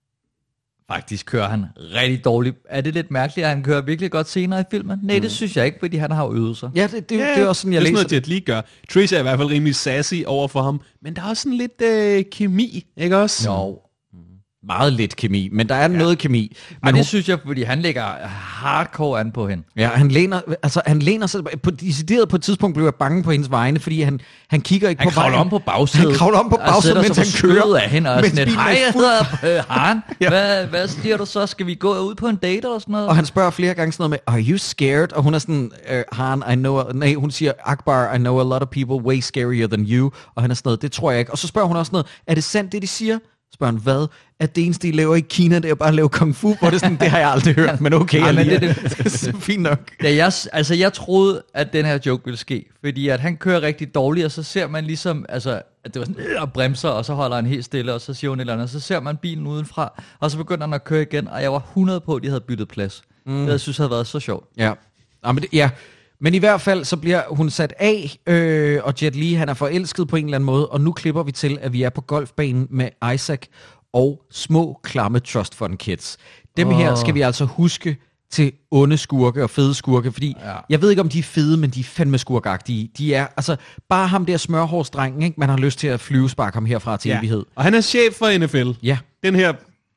Faktisk kører han rigtig dårligt. Er det lidt mærkeligt, at han kører virkelig godt senere i filmen? Nej, det synes jeg ikke, fordi han har øvet sig. Ja, det er også sådan, jeg læser. Det er sådan noget, Jet Li gør. Trish er i hvert fald rimelig sassy over for ham, men der er også sådan lidt kemi, ikke også? Jo. Meget lidt kemi, men der er noget kemi. Men det synes jeg, fordi han lægger hardcore an på hende. Ja, han læner sig decideret på et tidspunkt blev jeg bange på hendes vegne, fordi han kigger ikke på vejen. Han kravler om på bagsædet. Han kravler om på bagsædet, mens han kører af hende og sådan et, hej, jeg hedder Han. Hvad siger du så? Skal vi gå ud på en date eller sådan noget? Og han spørger flere gange sådan noget med, are you scared? Og hun er sådan, Han, hun siger, Akbar, I know a lot of people way scarier than you. Og han er sådan noget, det tror jeg ikke. Og så spørger hun også noget, er det sandt det de siger? Spørger han, hvad? At det eneste, de laver i Kina, det er bare at lave kung fu, hvor det sådan, det har jeg aldrig hørt, men okay, men det er fint nok. Ja, jeg troede, at den her joke ville ske, fordi at han kører rigtig dårligt, og så ser man ligesom, altså, at det var sådan, og bremser, og så holder han helt stille, og så siger hun et eller andet, og så ser man bilen udenfra, og så begynder han at køre igen, og jeg var 100 på, at de havde byttet plads. Det jeg synes havde været så sjovt. Ja. Men i hvert fald, så bliver hun sat af, og Jet Li, han er forelsket på en eller anden måde, og nu klipper vi til, at vi er på golfbanen med Isaac og små, klamme Trust Fund Kids. Dem her skal vi altså huske til onde skurke og fede skurke, fordi jeg ved ikke, om de er fede, men de er fandme skurkagtige. De er, altså, bare ham der smørhårsdrengen, ikke? Man har lyst til at flyvesparke ham herfra til evighed. Og han er chef for NFL. Ja. Den her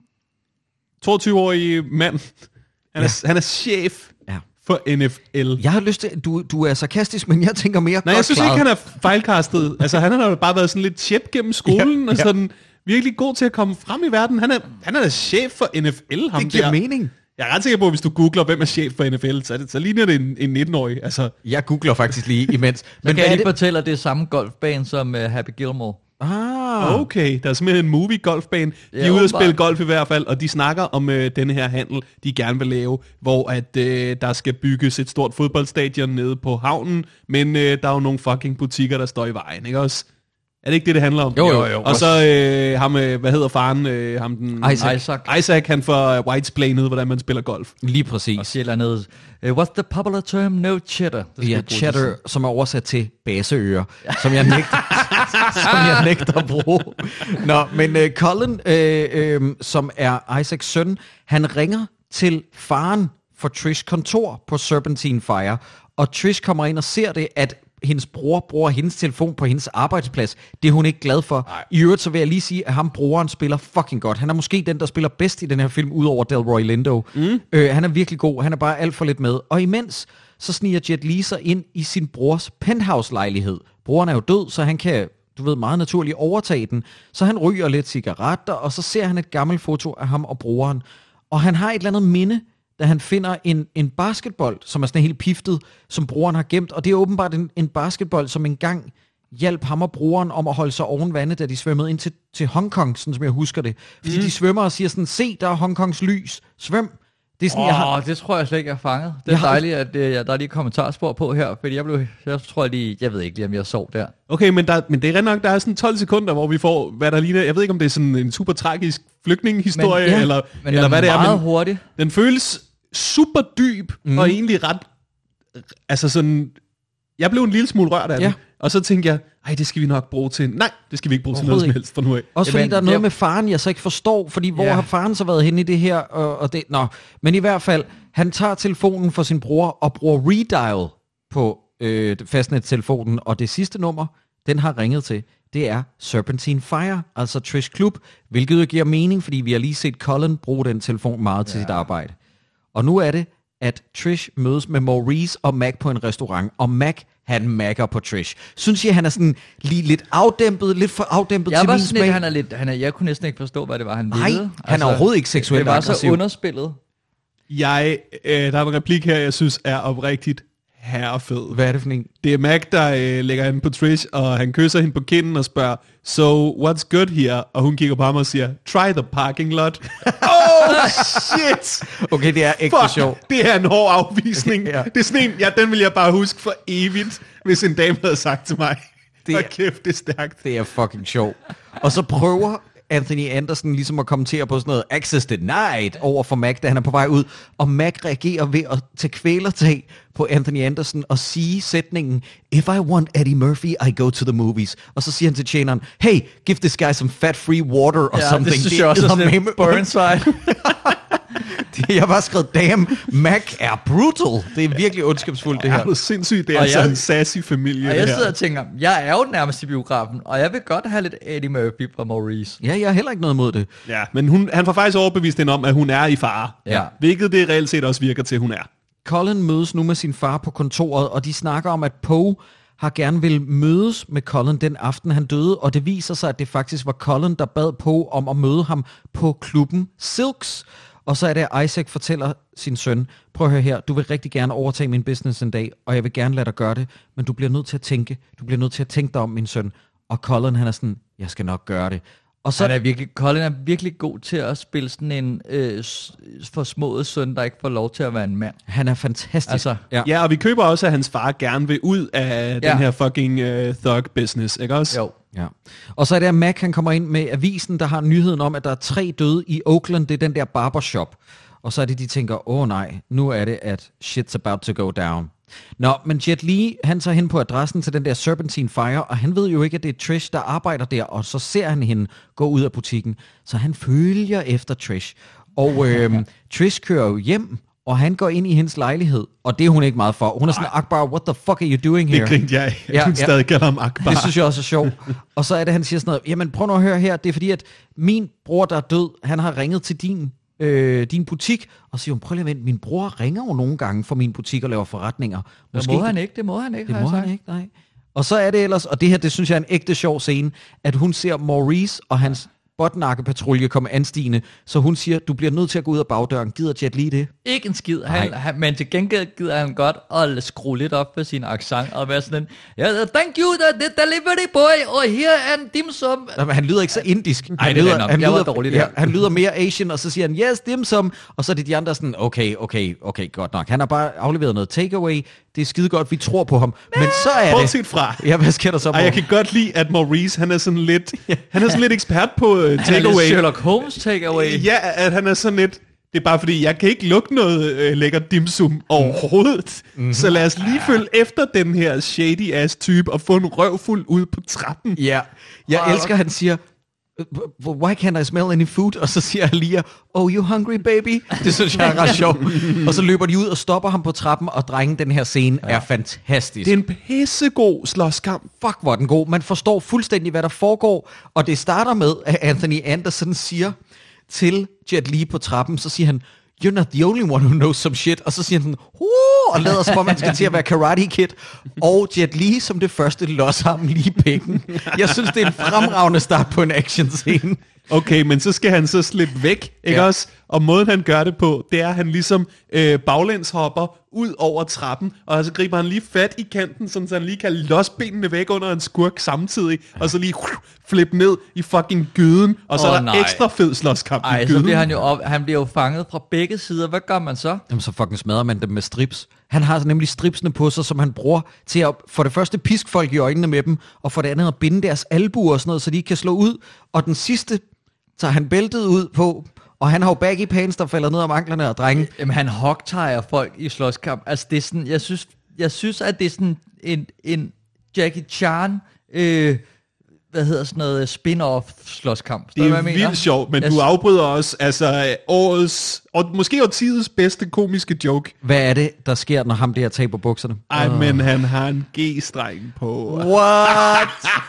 22-årige mand, han er chef for NFL. Jeg har lyst til, du er sarkastisk, men jeg tænker mere. Nej, jeg synes ikke, han er fejlkastet. Altså, han har jo bare været sådan lidt chef gennem skolen, og sådan virkelig god til at komme frem i verden. Han er chef for NFL, ham. Det giver mening. Jeg er ret sikker på, at hvis du googler, hvem er chef for NFL, så ligner det en 19-årig. Altså. Jeg googler faktisk lige imens. Men kan jeg lige fortælle, at det er samme golfbane som Happy Gilmore? Okay, der er simpelthen en movie-golfbane. De er ude at spille golf i hvert fald, og de snakker om denne her handel, de gerne vil lave, hvor at der skal bygges et stort fodboldstadion nede på havnen, men der er jo nogle fucking butikker, der står i vejen, ikke også? Er det ikke det handler om? Jo. Og så ham, hvad hedder faren? Ham den Isaac, han får whitesplainet, hvordan man spiller golf. Lige præcis. Og siger noget, what's the popular term? No cheddar. Ja, cheddar, som er oversat til baseører, som jeg nægter at bruge. Nå, men Colin, som er Isaacs søn, han ringer til faren for Trish kontor på Serpentine Fire, og Trish kommer ind og ser det, at hendes bror bruger hendes telefon på hendes arbejdsplads. Det er hun ikke glad for. Nej. I øvrigt så vil jeg lige sige, at ham broren spiller fucking godt. Han er måske den, der spiller bedst i den her film, udover Delroy Lindo. Han er virkelig god. Han er bare alt for lidt med. Og imens, så sniger Jet Li sig ind i sin brors penthouse-lejlighed. Broren er jo død, så han kan, meget naturligt overtage den. Så han ryger lidt cigaretter, og så ser han et gammelt foto af ham og broren. Og han har et eller andet minde, da han finder en basketball, som er sådan helt piftet, som broren har gemt. Og det er åbenbart en basketball, som engang hjalp ham og broren om at holde sig oven vandet, da de svømmede ind til Hongkong, sådan som jeg husker det. Fordi de svømmer og siger sådan, se, der er Hongkongs lys, svøm. Det er sådan, det tror jeg slet ikke, jeg har fanget. Det er dejligt, at der er lige kommentarspor på her, fordi jeg tror lige, jeg ved ikke lige, om jeg sov der. Okay, men det er rent nok, der er sådan 12 sekunder, hvor vi får, hvad der ligner, jeg ved ikke, om det er sådan en super tragisk flygtningehistorie, eller hvad det er. Meget hurtigt. Den føles super dyb, og egentlig ret, altså sådan, jeg blev en lille smule rørt af det. Og så tænkte jeg, det skal vi nok bruge til... Nej, det skal vi ikke bruge til noget som helst fra nu af. Også fordi der er noget med faren, jeg så ikke forstår, fordi hvor har faren så været henne i det her? Og det, men i hvert fald, han tager telefonen for sin bror og bruger redial på fastnet-telefonen, og det sidste nummer, den har ringet til, det er Serpentine Fire, altså Trish Club, hvilket jo giver mening, fordi vi har lige set Colin bruge den telefon meget til sit arbejde. Og nu er det, at Trish mødes med Maurice og Mac på en restaurant, og Mac, han makker på Trish. Synes I, han er sådan lige lidt afdæmpet, lidt for afdæmpet til min smag? Jeg kunne næsten ikke forstå, hvad det var, han ville. Nej, han er overhovedet ikke seksuelt aggressiv. Det var så underspillet. Der er en replik her, jeg synes er oprigtigt herrefed. Hvad er det for en? Det er Mac, der lægger hende på Trish, og han kysser hende på kinden og spørger, so what's good here? Og hun kigger på ham og siger, try the parking lot. Shit! Okay, det er ægte sjovt. Det er en hård afvisning. Ja. Det er sådan en, den vil jeg bare huske for evigt, hvis en dame havde sagt til mig. Kæft, det er stærkt. Det er fucking sjovt. Og så prøver Anthony Anderson ligesom at kommentere på sådan noget access denied over for Mac, da han er på vej ud, og Mac reagerer ved at tage kvælertag på Anthony Anderson og sige sætningen, if I want Eddie Murphy, I go to the movies. Og så siger han til tjeneren, hey, give this guy some fat-free water or something. Det synes jeg også er sådan Burnside. Jeg har bare skrevet, damn, Mac er brutal. Det er virkelig ondskabsfuldt, det her. Det er sindssygt, det er altså en sassy familie. Og jeg sidder og tænker, jeg er jo nærmest i biografen, og jeg vil godt have lidt Eddie Murphy fra Maurice. Ja, jeg har heller ikke noget imod det. Ja, men han får faktisk overbevist hende om, at hun er i fare. Ja. Hvilket det reelt set også virker til, hun er. Colin mødes nu med sin far på kontoret, og de snakker om, at Poe har gerne vil mødes med Colin den aften, han døde, og det viser sig, at det faktisk var Colin, der bad Poe om at møde ham på klubben Silks. Og så er det, at Isaac fortæller sin søn, prøv at høre her, du vil rigtig gerne overtage min business en dag, og jeg vil gerne lade dig gøre det, men du bliver nødt til at tænke dig om, min søn. Og Colin, han er sådan, jeg skal nok gøre det. Og så Colin er virkelig god til at spille sådan en forsmået søn, der ikke får lov til at være en mand. Han er fantastisk. Altså, ja, og vi køber også, at hans far gerne vil ud af den her fucking thug business, ikke også? Jo. Ja. Og så er det, at Mac han kommer ind med avisen, der har nyheden om, at der er 3 døde i Oakland. Det er den der barbershop. Og så er det, de tænker, nej, nu er det, at shit's about to go down. Nå, men Jet Li, han tager hen på adressen til den der Serpentine Fire, og han ved jo ikke, at det er Trish, der arbejder der, og så ser han hende gå ud af butikken. Så han følger efter Trish. Og Trish kører jo hjem, og han går ind i hendes lejlighed, og det er hun ikke meget for. Hun er sådan, Akbar, what the fuck are you doing here? Det grinte jeg. Hun stadig kalder ham Akbar. Det synes jeg også er sjovt. Og så er det, han siger sådan noget, jamen prøv nu at høre her, det er fordi, at min bror, der er død, han har ringet til din butik, og siger hun, prøv lige at vente, min bror ringer jo nogle gange for min butik og laver forretninger. Måske det må han ikke, nej. Og så er det ellers, og det her, det synes jeg er en ægte sjov scene, at hun ser Maurice og hans botnakkepatrulje komme anstigende, så hun siger, du bliver nødt til at gå ud af bagdøren. Gider Jet Li det? Ikke en skid. Men til gengæld gider han godt at skrue lidt op på sin accent og være sådan, thank you, the delivery boy, og her er en dim sum. Han lyder ikke så indisk. Han lyder mere Asian, og så siger han, yes, dim sum, og så er det de andre sådan, okay, godt nok. Han har bare afleveret noget takeaway, det er skide godt, vi tror på ham. Men så er bortset fra. Ja, hvad sker der så? Jeg kan godt lide, at Maurice, han er sådan lidt ekspert på takeaway. Han er Sherlock Holmes takeaway. Ja, at han er sådan lidt, det er bare fordi, jeg kan ikke lugte noget lækker dimsum overhovedet. Mm-hmm. Så lad os lige følge efter den her shady-ass type og få en røvfuld ud på trappen. Ja, jeg elsker, han siger, why can't I smell any food? Og så siger Alia, oh, you hungry, baby? Det synes jeg er ret sjovt. Og så løber de ud og stopper ham på trappen, og drengen, den her scene er fantastisk. Det er en pissegod slåskamp. Fuck, hvor den god. Man forstår fuldstændig, hvad der foregår, og det starter med, at Anthony Anderson siger til Jet Li på trappen, så siger han, you're not the only one who knows some shit. Og så siger han, og lader som om man skal til at være Karate Kid. Og Jet Li som det første losser ham lige i pikken. Jeg synes, det er en fremragende start på en actionscene. Okay, men så skal han så slippe væk, ikke også? Og måden han gør det på, det er, at han ligesom baglænshopper ud over trappen, og så griber han lige fat i kanten, sådan, så han lige kan losse benene væk under en skurk samtidig, og så lige flippe ned i fucking gyden, og så er der ekstra fed slåskamp i gyden. Så bliver han bliver jo fanget fra begge sider. Hvad gør man så? Jamen, så fucking smadrer man dem med strips. Han har nemlig stripsene på sig, som han bruger til at for det første piske folk i øjnene med dem, og for det andet at binde deres albuer og sådan noget, så de ikke kan slå ud. Og den sidste tager han bæltet ud på, og han har jo baggy pants, der falder ned om anklerne og drenge. Jamen, han hogtierer folk i slåskamp. Altså, det er sådan, jeg synes, at det er sådan en Jackie Chan, hvad hedder sådan noget, spin-off slåskamp. Det er vildt sjovt, men du afbryder os, altså årets, og måske årtidets bedste komiske joke. Hvad er det, der sker, når ham der taber bukserne? Men han har en G-streng på. What?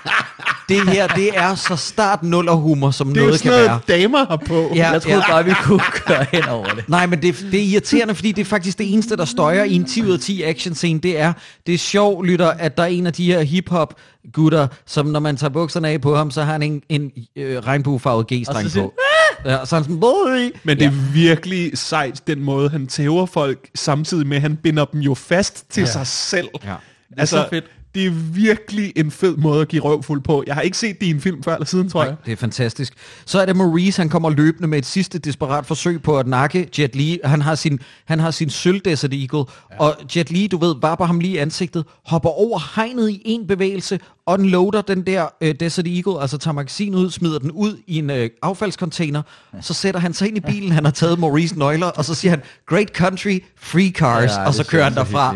Det her, det er så start nul og humor, som noget kan være. Det er jo sådan noget, damer har på. Ja, jeg troede bare, vi kunne køre hen over det. Nej, men det er irriterende, fordi det er faktisk det eneste, der støjer i en 10 ud af 10 actionscene. Det er sjovt, lytter, at der er en af de her hip-hop-gutter, som når man tager bukserne af på ham, så har han en regnbuefarvet G-streng på. Ja, så sådan, boy. Men det er virkelig sejt, den måde, han tæver folk, samtidig med, at han binder dem jo fast til sig selv. Ja. Det er så fedt. Det er virkelig en fed måde at give røvfuld på. Jeg har ikke set det i en film før eller siden, tror jeg. Det er fantastisk. Så er det Maurice, han kommer løbende med et sidste desperat forsøg på at nakke Jet Li. Han har sin sølv Desert Eagle, og Jet Li, du ved, vapper ham lige i ansigtet, hopper over hegnet i en bevægelse, unloader den der Desert Eagle, altså tager magasinet ud, smider den ud i en affaldscontainer, så sætter han sig ind i bilen, han har taget Maurice nøgler, og så siger han, great country, free cars, og så kører han derfra.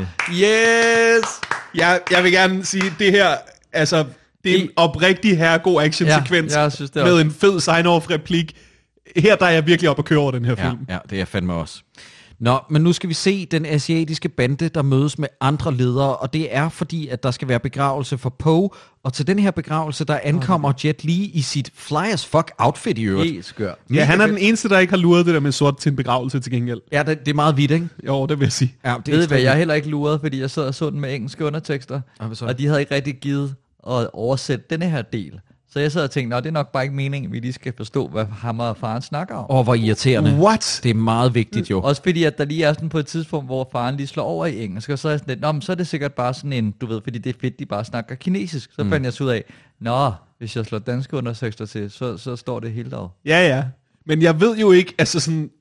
Yes! Jeg vil gerne sige, det her, altså, det er en oprigtig herregod actionsekvens med en fed sign-off-replik. Her der er jeg virkelig op at køre over den her film. Ja, det er fandme også. Nå, men nu skal vi se den asiatiske bande, der mødes med andre ledere, og det er fordi, at der skal være begravelse for Poe, og til den her begravelse, der ankommer Jet Li i sit fly as fuck outfit i øvrigt. Helt skør. Ja, han er den eneste, der ikke har luret det der med sort til en begravelse til gengæld. Ja, det er meget vidt, ikke? Jo, det vil jeg sige. Ja, ved hvad, jeg heller ikke luret, fordi jeg sad og så den med engelske undertekster, og de havde ikke rigtig givet at oversætte denne her del. Så jeg sad og tænkte, det er nok bare ikke meningen, at vi lige skal forstå, hvad ham og faren snakker om. Hvor irriterende. What? Det er meget vigtigt jo. Også fordi, at der lige er sådan på et tidspunkt, hvor faren lige slår over i engelsk, og så er sådan lidt, men så er det sikkert bare sådan en, du ved, fordi det er fedt, de bare snakker kinesisk. Så fandt jeg så ud af, hvis jeg slår danske undertekster til, så står det hele derovre. Ja. Men jeg ved jo ikke, altså sådan,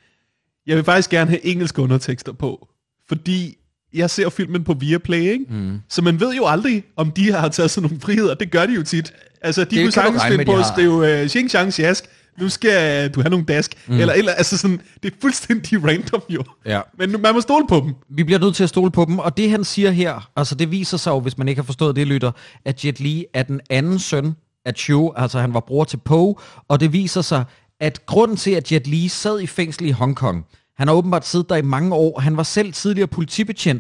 jeg vil faktisk gerne have engelske undertekster på, fordi jeg ser filmen på Viaplay, ikke? Så man ved jo aldrig, om de har taget sådan nogle friheder. Det gør de jo tit. Altså, de kunne sagtens finde på at skrive xing shang sjask, nu skal du have nogle dask, eller altså sådan, det er fuldstændig random jo. Ja. Men man må stole på dem. Vi bliver nødt til at stole på dem, og det han siger her, altså det viser sig jo, hvis man ikke har forstået det, lytter, at Jet Li er den anden søn af Chew, altså han var bror til Poe, og det viser sig, at grunden til, at Jet Li sad i fængsel i Hongkong, han har åbenbart siddet der i mange år, han var selv tidligere politibetjent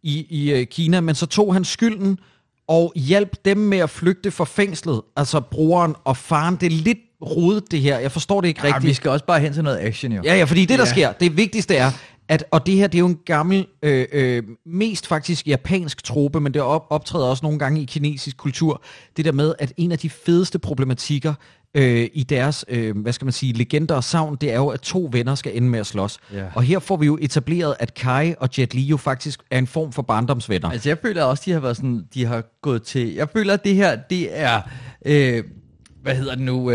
i Kina, men så tog han skylden og hjalp dem med at flygte fra fængslet, altså broren og faren. Det er lidt rodet det her, jeg forstår det ikke rigtigt. Vi skal også bare hen til noget action jo. Ja, fordi det der sker, det vigtigste er, at, og det her, det er jo en gammel, mest faktisk japansk trope, men det optræder også nogle gange i kinesisk kultur, det der med, at en af de fedeste problematikker i deres, hvad skal man sige, legender og sagn, det er jo, at to venner skal ende med at slås. Yeah. Og her får vi jo etableret, at Kai og Jet Li jo faktisk er en form for barndomsvenner. Altså jeg føler også, de har været sådan, de har gået til, jeg føler, at det her, det er, hvad hedder det nu,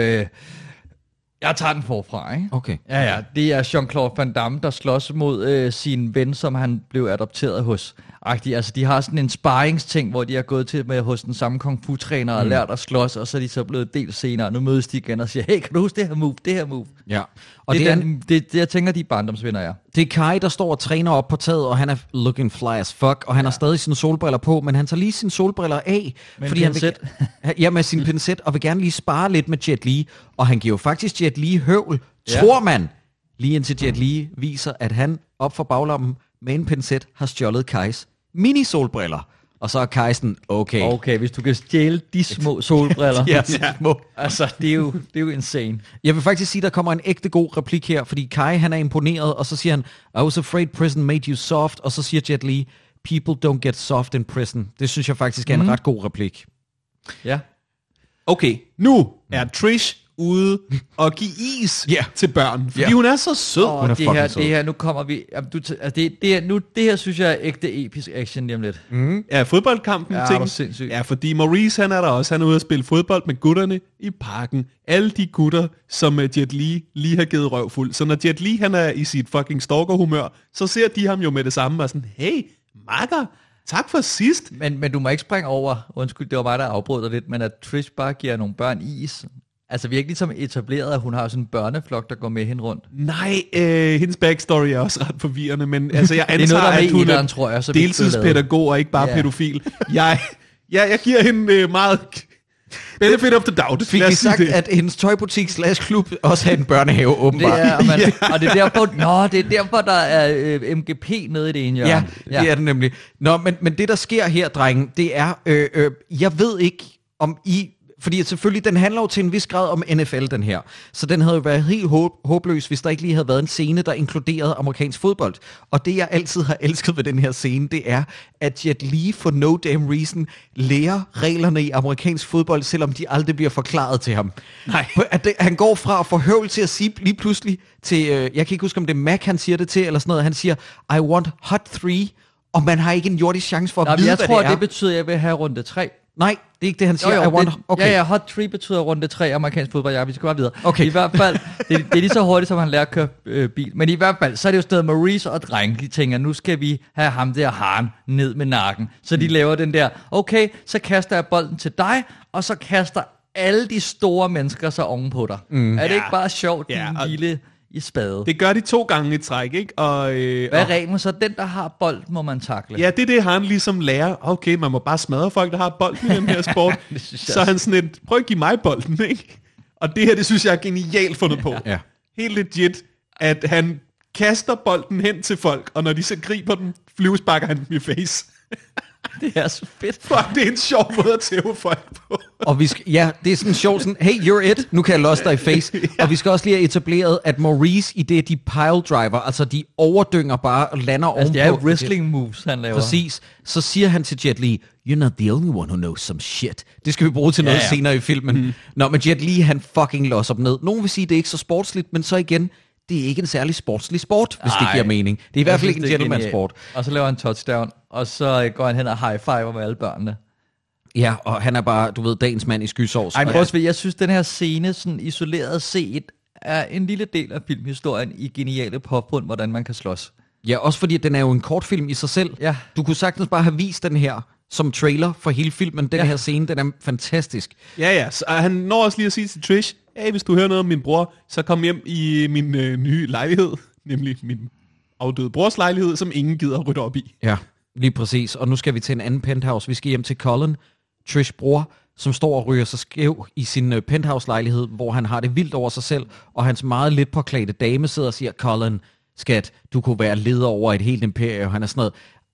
jeg tager den forfra, ikke? Okay. Ja, det er Jean-Claude Van Damme, der slås mod sin ven, som han blev adopteret hos. Altså, de har sådan en sparringsting, hvor de har gået til med hos den samme kung fu-træner og lært at slås, og så er de så blevet delt senere. Nu mødes de igen og siger, hey, kan du huske det her move? Ja. Og det jeg tænker, de barndomsvenner er. Det er Kai, der står og træner op på taget, og han er looking fly as fuck, og han har stadig sine solbriller på, men han tager lige sine solbriller af, fordi han vil, med sin pincet, og vil gerne lige spare lidt med Jet Li, og han giver jo faktisk Jet Li høvl, tror man, lige indtil Jet Li viser, at han op for baglommen med en pincet har stjålet Kais mini-solbriller. Og så er Kai sådan, okay, hvis du kan stjæle de små solbriller. Små. Altså, det er jo insane. Jeg vil faktisk sige, der kommer en ægte god replik her, fordi Kai, han er imponeret, og så siger han, I was afraid prison made you soft, og så siger Jet Li, people don't get soft in prison. Det synes jeg faktisk er en ret god replik. Ja. Okay, nu er Trish ude og give is til børn, fordi hun er så sød. Hun er det her, nu kommer vi, det her synes jeg er ægte episk action lige om lidt. Ja, fodboldkampen ting. Ja, fordi Maurice, han er der også, han er ude at spille fodbold med gutterne i parken. Alle de gutter, som Jet Li lige har givet røvfuld. Så når Jet Li, han er i sit fucking stalker-humør, så ser de ham jo med det samme og sådan, hey, makker, tak for sidst. Men du må ikke springe over, undskyld, det var mig, der afbrød dig lidt, men at Trish bare giver nogle børn is. Altså virkelig ligesom etableret, at hun har sådan en børneflok, der går med hende rundt. Nej, hendes backstory er også ret forvirrende, men altså jeg antager, at hun er deltidspædagog og ikke bare pædofil. Ja, jeg giver hende meget benefit of the doubt. Fik vi sagt, at hendes tøjbutik/klub også har en børnehave, åbenbart? Det er, og det er derfor, der er MGP nede i det ene hjørne. Ja, det er det nemlig. Nå, men det, der sker her, drenge, det er, jeg ved ikke, om I... Fordi selvfølgelig, den handler jo til en vis grad om NFL, den her. Så den havde jo været helt håbløs, hvis der ikke lige havde været en scene, der inkluderede amerikansk fodbold. Og det, jeg altid har elsket ved den her scene, det er, at Jet Li for no damn reason lærer reglerne i amerikansk fodbold, selvom de aldrig bliver forklaret til ham. Nej. Han går fra at få høvl til at sige lige pludselig til, jeg kan ikke huske, om det er Mac, han siger det til, eller sådan noget. Han siger, I want hot 3, og man har ikke en jordisk chance for at vide, hvad det er. Jeg tror, det betyder, at jeg vil have runde 3. Nej, det er ikke det, han siger. Okay. Ja, hot 3 betyder runde 3 amerikansk fodbold. Ja, vi skal bare videre. Okay. I hvert fald, det er lige så hurtigt, som han lærer at køre bil. Men i hvert fald, så er det jo stadig Maurice og drenge, de tænker, nu skal vi have ham der Haren ned med nakken. Så de laver den der, okay, så kaster jeg bolden til dig, og så kaster alle de store mennesker så ovenpå dig. Er det ikke bare sjovt, din lille i spade? Det gør de 2 gange i træk, ikke? Og, hvad er reglen? Så den, der har bold, må man takle? Ja, det er det, han ligesom lærer. Okay, man må bare smadre folk, der har bolden i den her sport. Så han sådan et, prøv at give mig bolden, ikke? Og det her, det synes jeg er genialt fundet på. Ja. Helt legit, at han kaster bolden hen til folk, og når de så griber den, flyvesparker han dem i face. Det er så fedt. Fuck, det er en sjov måde at tæve folk på. Og vi skal, ja, det er sådan sjovt sådan, hey, you're it, nu kan jeg losse dig i face. Og vi skal også lige have etableret, at Maurice i det, de pile driver, altså de overdynger bare og lander ovenpå. Det er wrestling moves, han laver. Præcis. Så siger han til Jet Li, you're not the only one who knows some shit. Det skal vi bruge til noget senere i filmen. Nå, men Jet Li, han fucking losser dem ned. Nogen vil sige, det er ikke så sportsligt, men så igen, det er ikke en særlig sportslig sport, hvis det giver mening. Det er i hvert fald ikke en gentleman-sport. Og så laver han touchdown, og så går han hen og high-fiver med alle børnene. Ja, og han er bare, du ved, dagens mand i skysovs. Jeg synes, den her scene, sådan isoleret set, er en lille del af filmhistorien i geniale påfund, hvordan man kan slås. Ja, også fordi den er jo en kortfilm i sig selv. Ja. Du kunne sagtens bare have vist den her som trailer for hele filmen. Den her scene, den er fantastisk. Ja, så han når også lige at sige til Trish, hey, hvis du hører noget om min bror, så kom hjem i min nye lejlighed, nemlig min afdøde brors lejlighed, som ingen gider at rydde op i. Ja, lige præcis. Og nu skal vi til en anden penthouse. Vi skal hjem til Colin, Trish' bror, som står og ryger sig skæv i sin penthouse-lejlighed, hvor han har det vildt over sig selv, og hans meget lidt påklædte dame sidder og siger, Colin, skat, du kunne være leder over et helt imperium. Han er sådan noget,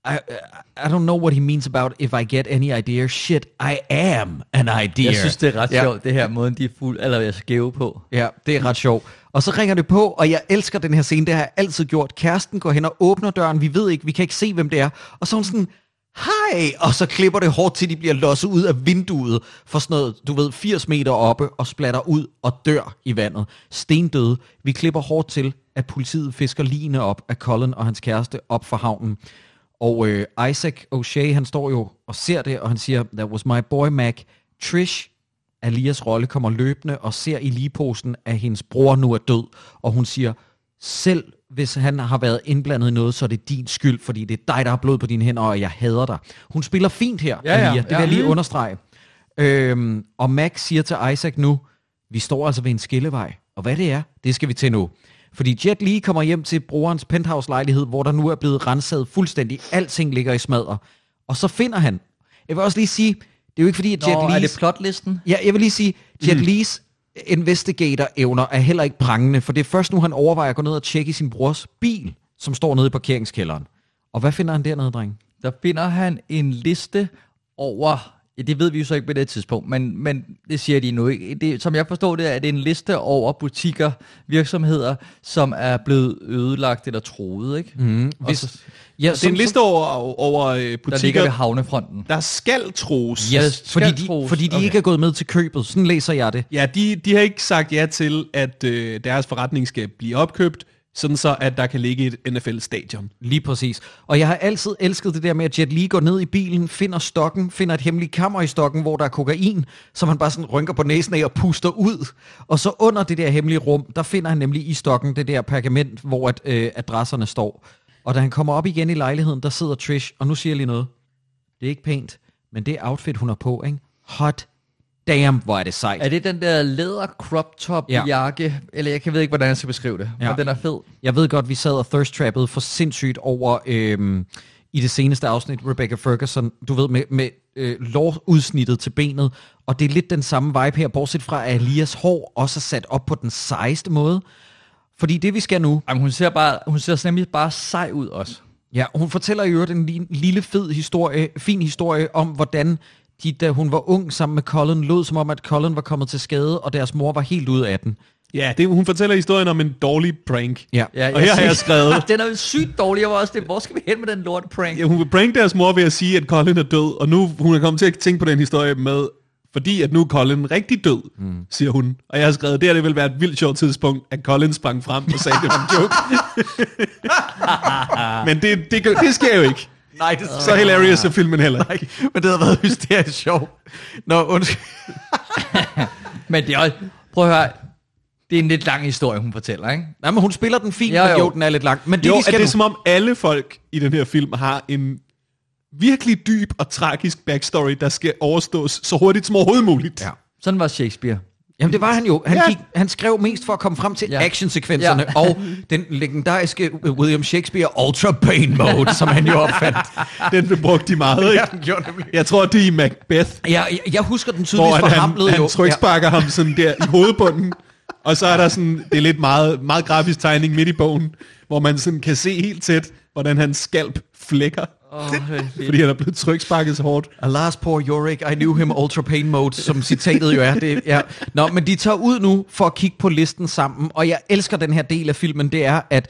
I don't know what he means about if I get any idea. Shit, I am an idea. Jeg synes, det er ret sjovt, det her måden, de er er skæve på. Ja, det er ret sjovt. Og så ringer det på, og jeg elsker den her scene, det har jeg altid gjort. Kæresten går hen og åbner døren, vi ved ikke, vi kan ikke se, hvem det er. Og så er hun sådan, hej! Og så klipper det hårdt til, de bliver losset ud af vinduet for sådan noget, du ved, 80 meter oppe, og splatter ud og dør i vandet. Stendøde. Vi klipper hårdt til, at politiet fisker ligene op af Colin og hans kæreste op fra havnen. Og Isaac O'Shea, han står jo og ser det, og han siger, that was my boy Mac. Trish, Alias rolle, kommer løbende og ser i ligeposen, at hendes bror nu er død. Og hun siger, selv hvis han har været indblandet i noget, så er det din skyld, fordi det er dig, der har blod på dine hænder, og jeg hader dig. Hun spiller fint her, Alia. Det vil jeg lige understrege. Og Mac siger til Isaac nu, vi står altså ved en skillevej. Og hvad det er, det skal vi til nu. Fordi Jet Li kommer hjem til brorens penthouse-lejlighed, hvor der nu er blevet renset fuldstændig. Alting ligger i smadder. Og så finder han. Jeg vil også lige sige, det er jo ikke fordi, at Jet Li's... er det plotlisten? Ja, jeg vil lige sige, Jet Li's investigator-evner er heller ikke prangende, for det er først nu, han overvejer at gå ned og tjekke sin brors bil, som står nede i parkeringskælderen. Og hvad finder han dernede, dreng? Der finder han en liste over... Ja, det ved vi jo så ikke på det tidspunkt, men det siger de nu ikke. Det, som jeg forstår det, er det en liste over butikker, virksomheder, som er blevet ødelagt eller troet, ikke? Ja, det er en liste over butikker, der ligger ved havnefronten. Der skal troes. Yes, fordi de ikke er gået med til købet. Sådan læser jeg det. Ja, de har ikke sagt ja til, at deres forretning skal blive opkøbt, sådan så, at der kan ligge et NFL-stadion. Lige præcis. Og jeg har altid elsket det der med, at Jet Li går ned i bilen, finder stokken, finder et hemmeligt kammer i stokken, hvor der er kokain, som han bare sådan rynker på næsen af og puster ud. Og så under det der hemmelige rum, der finder han nemlig i stokken det der pergament, hvor adresserne står. Og da han kommer op igen i lejligheden, der sidder Trish, og nu siger jeg lige noget. Det er ikke pænt, men det outfit, hun har på, ikke? Hot damn, hvor er det sejt. Er det den der læder crop top jakke? Eller jeg ved ikke, hvordan jeg skal beskrive det. Ja. Men den er fed. Jeg ved godt, vi sad og thirst-trappede for sindssygt over i det seneste afsnit, Rebecca Ferguson, du ved, med lårudsnittet til benet, og det er lidt den samme vibe her, bortset fra, at Alias hår også er sat op på den sejeste måde. Fordi det, vi skal nu... Jamen, hun ser nemlig bare sej ud også. Ja, hun fortæller i øvrigt en lille fin historie om, hvordan da hun var ung sammen med Colin, lød som om, at Colin var kommet til skade, og deres mor var helt ude af den. Ja, hun fortæller historien om en dårlig prank. Ja, og her har jeg skrevet... Den er jo sygt dårlig, og også det. Hvor skal vi hen med den lort prank? Ja, hun vil prank deres mor ved at sige, at Colin er død, og nu hun er kommet til at tænke på den historie med, fordi at nu er Colin rigtig død, siger hun. Og jeg har skrevet, det vil være et vildt sjovt tidspunkt, at Colin sprang frem og sagde, det var en joke. Men det sker jo ikke. Nej, det så hilarious er filmen heller ikke. Men det har været hysterisk sjovt. Nå, undskyld. Men det er også... Prøv at høre... Det er en lidt lang historie, hun fortæller, ikke? Nej, men hun spiller den fint, og jo, den er lidt lang. Men det er som om alle folk i den her film har en virkelig dyb og tragisk backstory, der skal overstås så hurtigt som overhovedet muligt. Ja. Sådan var Shakespeare. Jamen det var han jo. Han skrev mest for at komme frem til actionsekvenserne og den legendariske William Shakespeare Ultra Pain Mode, som han jo opfandt. Den blev brugt de meget, ikke? Ja, den gjorde det. Jeg tror, det er i Macbeth. Ja, jeg husker den tydeligst for Hamlet. Han tryksparker ham sådan der i hovedbunden. Og så er der sådan, det er lidt meget, meget grafisk tegning midt i bogen, hvor man sådan kan se helt tæt, hvordan hans skalp flækker. Fordi han er blevet tryksparket så hårdt. Alas, poor Yorick, I knew him Ultra Pain Mode, som citatet jo er. Det, ja. Nå, men de tager ud nu for at kigge på listen sammen, og jeg elsker den her del af filmen, det er, at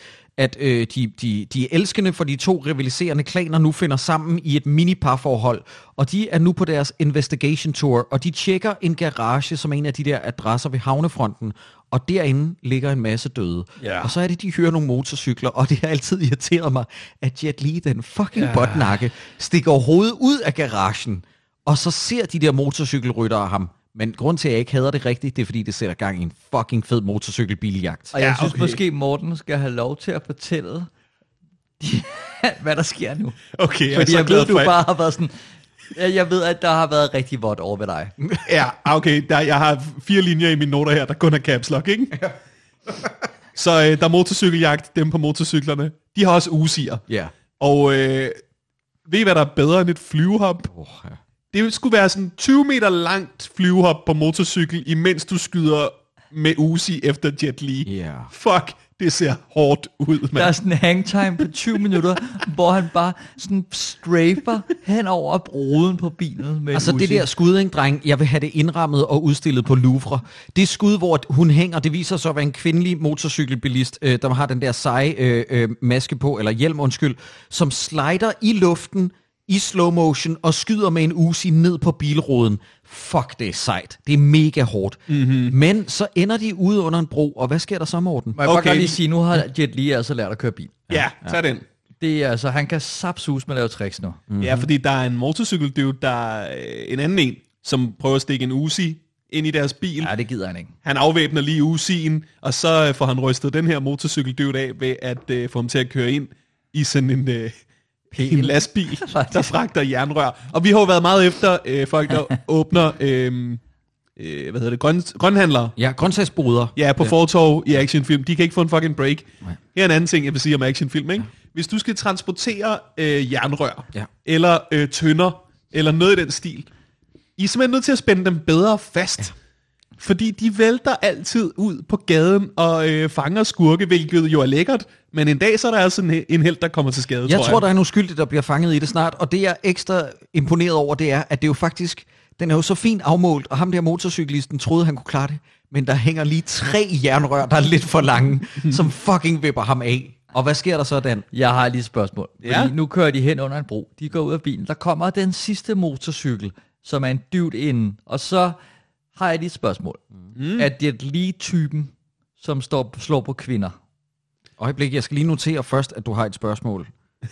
de elskende for de to rivaliserende klaner nu finder sammen i et mini-parforhold, og de er nu på deres investigation tour, og de tjekker en garage som en af de der adresser ved havnefronten, og derinde ligger en masse døde. Yeah. Og så er det, de hører nogle motorcykler, og det har altid irriteret mig, at Jet Li, den fucking botnakke, stikker hovedet ud af garagen, og så ser de der motorcykelryttere ham. Men grund til, at jeg ikke hader det rigtigt, det er, fordi det sætter gang i en fucking fed motorcykelbiljagt. Og jeg synes måske, Morten skal have lov til at fortælle, hvad der sker nu. Okay, fordi jeg ved, du bare har været sådan... Jeg ved, at der har været rigtig vådt over ved dig. Ja, okay. Jeg har 4 linjer i mine noter her, der kun er caps lock, ikke? Ja. Så der er motorcykeljagt, dem på motorcyklerne. De har også Uzi'er. Ja. Og ved I, hvad der er bedre end et flyvehop? Ja. Det skulle være sådan 20 meter langt flyvehop på motorcykel, imens du skyder med Uzi efter Jet Li. Yeah. Fuck, det ser hårdt ud, mand. Der er sådan en hangtime på 20 minutter, hvor han bare sådan strafer hen over broden på bilen med altså Uzi. Det der skud, ikke, dreng, jeg vil have det indrammet og udstillet på Louvre. Det skud, hvor hun hænger, det viser sig at være en kvindelig motorcykelbilist, der har den der seje maske på, eller hjelm, undskyld, som slider i luften i slow motion og skyder med en Uzi ned på bilruden. Fuck, det er sejt. Det er mega hårdt. Mm-hmm. Men så ender de ude under en bro, og hvad sker der så, Morten? Må jeg bare lige sige, nu har Jet Li altså lært at køre bil. Ja, tag den. Det er altså, han kan sapsus med at lave tricks nu. Mm-hmm. Ja, fordi der er en motorcykeldude, der er en anden en, som prøver at stikke en Uzi ind i deres bil. Ja, det gider han ikke. Han afvæbner lige Uzi'en, og så får han rystet den her motorcykeldude af ved at få ham til at køre ind i sådan en lastbil, der fragter jernrør. Og vi har jo været meget efter folk, der åbner grønhandlere. Ja, grøntsagsboder. Ja, på fortov i actionfilm. De kan ikke få en fucking break. Nej. Her er en anden ting, jeg vil sige om actionfilm. Ikke? Hvis du skal transportere jernrør, eller tønder, eller noget i den stil, I er simpelthen nødt til at spænde dem bedre fast. Ja. Fordi de vælter altid ud på gaden og fanger skurke, hvilket jo er lækkert. Men en dag så er der altså en held, der kommer til skade, jeg tror, der er en uskyldig, der bliver fanget i det snart. Og det, jeg er ekstra imponeret over, det er, at det jo faktisk... Den er jo så fint afmålt, og ham der motorcyklisten troede, han kunne klare det. Men der hænger lige 3 jernrør, der er lidt for lange, som fucking vipper ham af. Og hvad sker der så, Dan? Jeg har lige et spørgsmål. Ja? Fordi nu kører de hen under en bro. De går ud af bilen. Der kommer den sidste motorcykel, som er en dude inden. Og så har jeg lige et spørgsmål. Er det lige typen, som slår på kvinder? Øjeblik, jeg skal lige notere først, at du har et spørgsmål.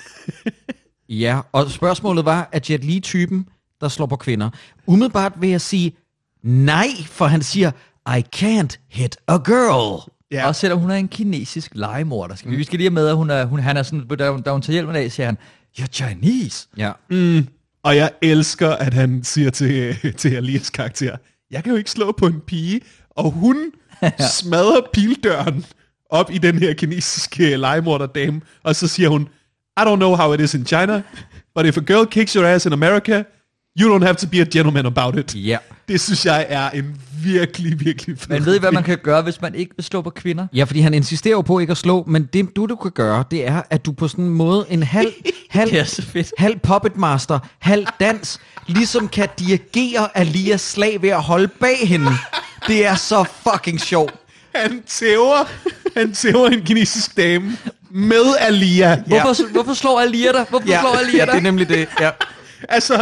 Ja, og spørgsmålet var, at Jet Li typen, der slår på kvinder. Umiddelbart vil jeg sige nej, for han siger, I can't hit a girl. Ja. Og selvom hun er en kinesisk legemorder. Vi skal lige have med, at han er sådan, da hun tager hjelmen af, siger han, you're Chinese. Ja. Og jeg elsker, at han siger til Alias karakter, jeg kan jo ikke slå på en pige, og hun smadrer pildøren op i den her kinesiske legemorderdame, og så siger hun, I don't know how it is in China, but if a girl kicks your ass in America, you don't have to be a gentleman about it. Ja. Det synes jeg er en virkelig, virkelig fed. Men ved I, hvad man kan gøre, hvis man ikke vil slå på kvinder? Ja, fordi han insisterer jo på ikke at slå, men det du kan gøre, det er, at du på sådan en måde, en halv puppet master, halv dans, ligesom kan dirigere Alias slag ved at holde bag hende. Det er så fucking sjovt. Han tæver en kinesisk dame med Alia. Hvorfor slår Alia dig? Slår Alia dig? Det er nemlig det, ja. Altså,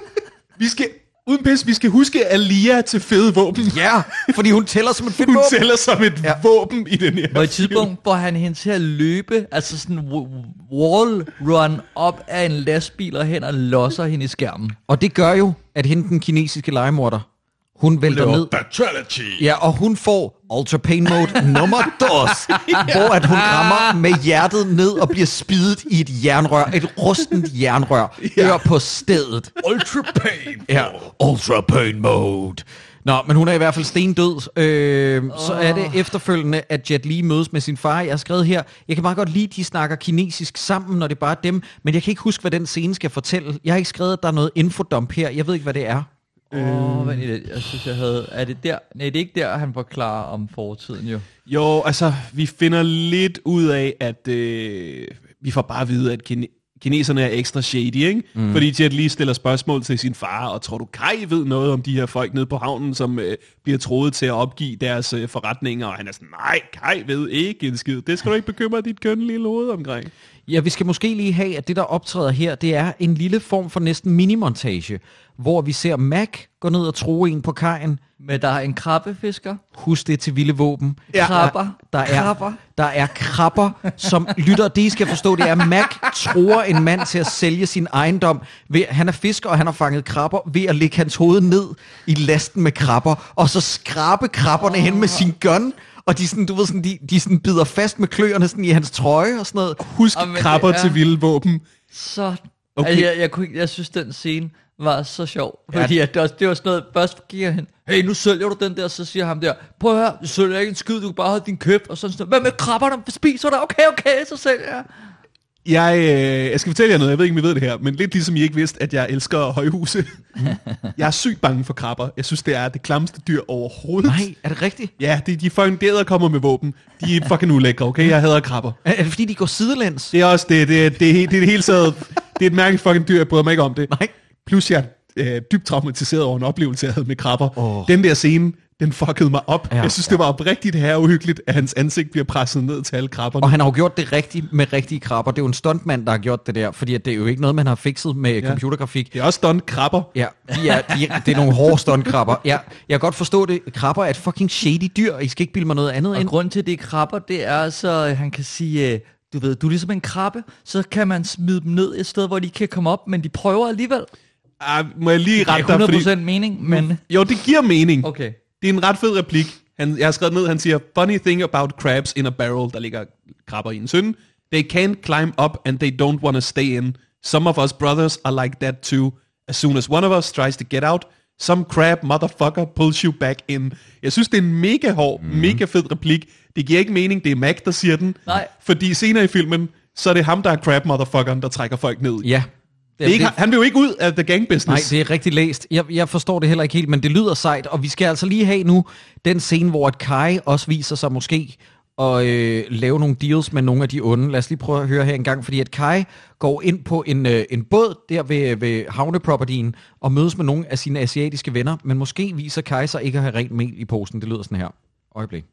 vi skal huske Alia til fede våben. Ja, fordi hun tæller som et fedt våben. Hun tæller som et våben i den her film. Og i et tidspunkt får han hende til at løbe, altså sådan wall run op af en lastbil og hen og losser hende i skærmen. Og det gør jo, at hende, den kinesiske legemorder, hun vælter ned. Fatality. Ja, og hun får Ultra Pain Mode nummer 2, hvor at hun rammer med hjertet ned og bliver spidet i et jernrør, et rustent jernrør, dør på stedet. Ultra Pain Mode. Ja, Ultra Pain Mode. Nå, men hun er i hvert fald stendød. Så er det efterfølgende, at Jet Li mødes med sin far. Jeg har skrevet her, jeg kan meget godt lide, at de snakker kinesisk sammen, når det er bare dem, men jeg kan ikke huske, hvad den scene skal fortælle. Jeg har ikke skrevet, at der er noget infodump her. Jeg ved ikke, hvad det er. Jeg synes, jeg havde... Er det der? Nej, det er ikke der, han forklarer om fortiden, jo. Jo, altså, vi finder lidt ud af, at vi får bare at vide, at kineserne er ekstra shady, ikke? Fordi Jet Li stiller spørgsmål til sin far, og tror du, Kai ved noget om de her folk nede på havnen, som bliver troet til at opgive deres forretninger, og han er sådan, nej, Kai ved ikke en skid. Det skal du ikke bekymre dit kønne lille hoved omkring. Ja, vi skal måske lige have, at det, der optræder her, det er en lille form for næsten minimontage, hvor vi ser Mac gå ned og true en på kajen. Men der er en krabbefisker. Husk det til vilde våben. Ja. Krabber. Der er krabber, som lytter. Det, I skal forstå, det er, at Mac truer en mand til at sælge sin ejendom. Han er fisker, og han har fanget krabber ved at lægge hans hoved ned i lasten med krabber, og så skrabe krabberne hen med sin gun. Og de sådan, du ved sådan, de sådan bider fast med kløerne sådan i hans trøje og sådan noget. Husk krabber til vilde våben. Så okay. Jeg synes den scene var så sjov, fordi at det var sådan noget, først giver han, hey, nu sælger du den der, så siger ham der, prøv at høre, du sælger ikke en skid, du kan bare holde din kæft, og sådan, hvad med krabberne, spiser du? Okay, så sælger jeg. Jeg skal fortælle jer noget, jeg ved ikke, om I ved det her, men lidt ligesom I ikke vidste, at jeg elsker højhuse. Jeg er sygt bange for krabber. Jeg synes, det er det klammeste dyr overhovedet. Nej, er det rigtigt? Ja, de fucking der kommer med våben. De er fucking ulækre, okay? Jeg hader krabber. Er det fordi, de går sidelæns? Det er også det er det hele taget. Det er et mærkeligt fucking dyr, jeg bryder mig ikke om det. Nej. Plus jeg er dybt traumatiseret over en oplevelse, jeg havde med krabber. Den der scene, den fuckede mig op. Ja, jeg synes, det var oprigtigt herreuhyggeligt, at hans ansigt bliver presset ned til alle krabberne. Og han har jo gjort det rigtigt med rigtige krabber. Det er jo en stuntmand, der har gjort det der, fordi det er jo ikke noget, man har fikset med computergrafik. Det er også stuntkrabber. Ja, det er nogle hårde stuntkrabber. Ja, jeg kan godt forstå det. Krabber er et fucking shady dyr, og I skal ikke bilde mig noget andet ind. Og grunden til, at det er krabber, det er så, han kan sige, du ved, du er ligesom en krabbe, så kan man smide dem ned et sted, hvor de kan komme op, men de prøver alligevel. Må jeg lige rette dig, fordi... 100% mening, men... Jo, det giver mening. Okay. Det er en ret fed replik. Jeg har skrevet ned, han siger, funny thing about crabs in a barrel, der ligger krabber i en sønde. They can't climb up, and they don't want to stay in. Some of us brothers are like that too. As soon as one of us tries to get out, some crab motherfucker pulls you back in. Jeg synes, det er en mega hård, mega fed replik. Det giver ikke mening, det er Mac, der siger den. Nej. Fordi senere i filmen, så er det ham, der er crab motherfuckeren, der trækker folk ned. Ja. Han vil jo ikke ud af the gang business. Nej, det er rigtig læst. Jeg forstår det heller ikke helt, men det lyder sejt. Og vi skal altså lige have nu den scene, hvor at Kai også viser sig måske at lave nogle deals med nogle af de onde. Lad os lige prøve at høre her en gang, fordi at Kai går ind på en båd der ved havnepropertien og mødes med nogle af sine asiatiske venner, men måske viser Kai sig ikke at have rent mel i posen. Det lyder sådan her. Øjeblik.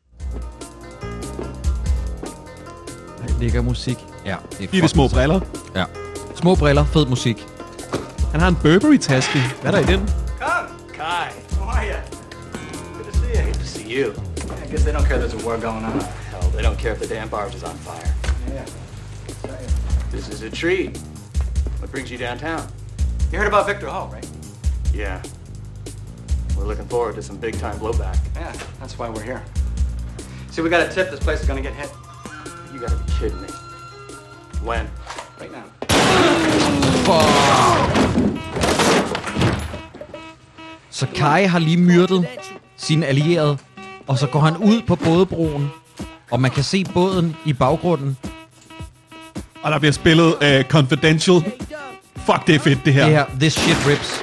Lækker musik. Ja, det er små briller. Ja. Små briller, fed musik. Han har en Burberry-taske. Hvad er der i den? Come, Kai. How are you? Good to see you. Good to see you. I guess they don't care there's a war going on. Hell, they don't care if the damn barge is on fire. Yeah. This is a treat. What brings you downtown? You heard about Victor Hall, right? Yeah. We're looking forward to some big-time blowback. Yeah, that's why we're here. See, we got a tip this place is gonna get hit. You gotta be kidding me. When? Right now. Så Kai har lige myrdet sine allierede, og så går han ud på bådebroen, og man kan se båden i baggrunden. Og der bliver spillet Confidential. Fuck, det er fedt, det her. Det her, this shit rips.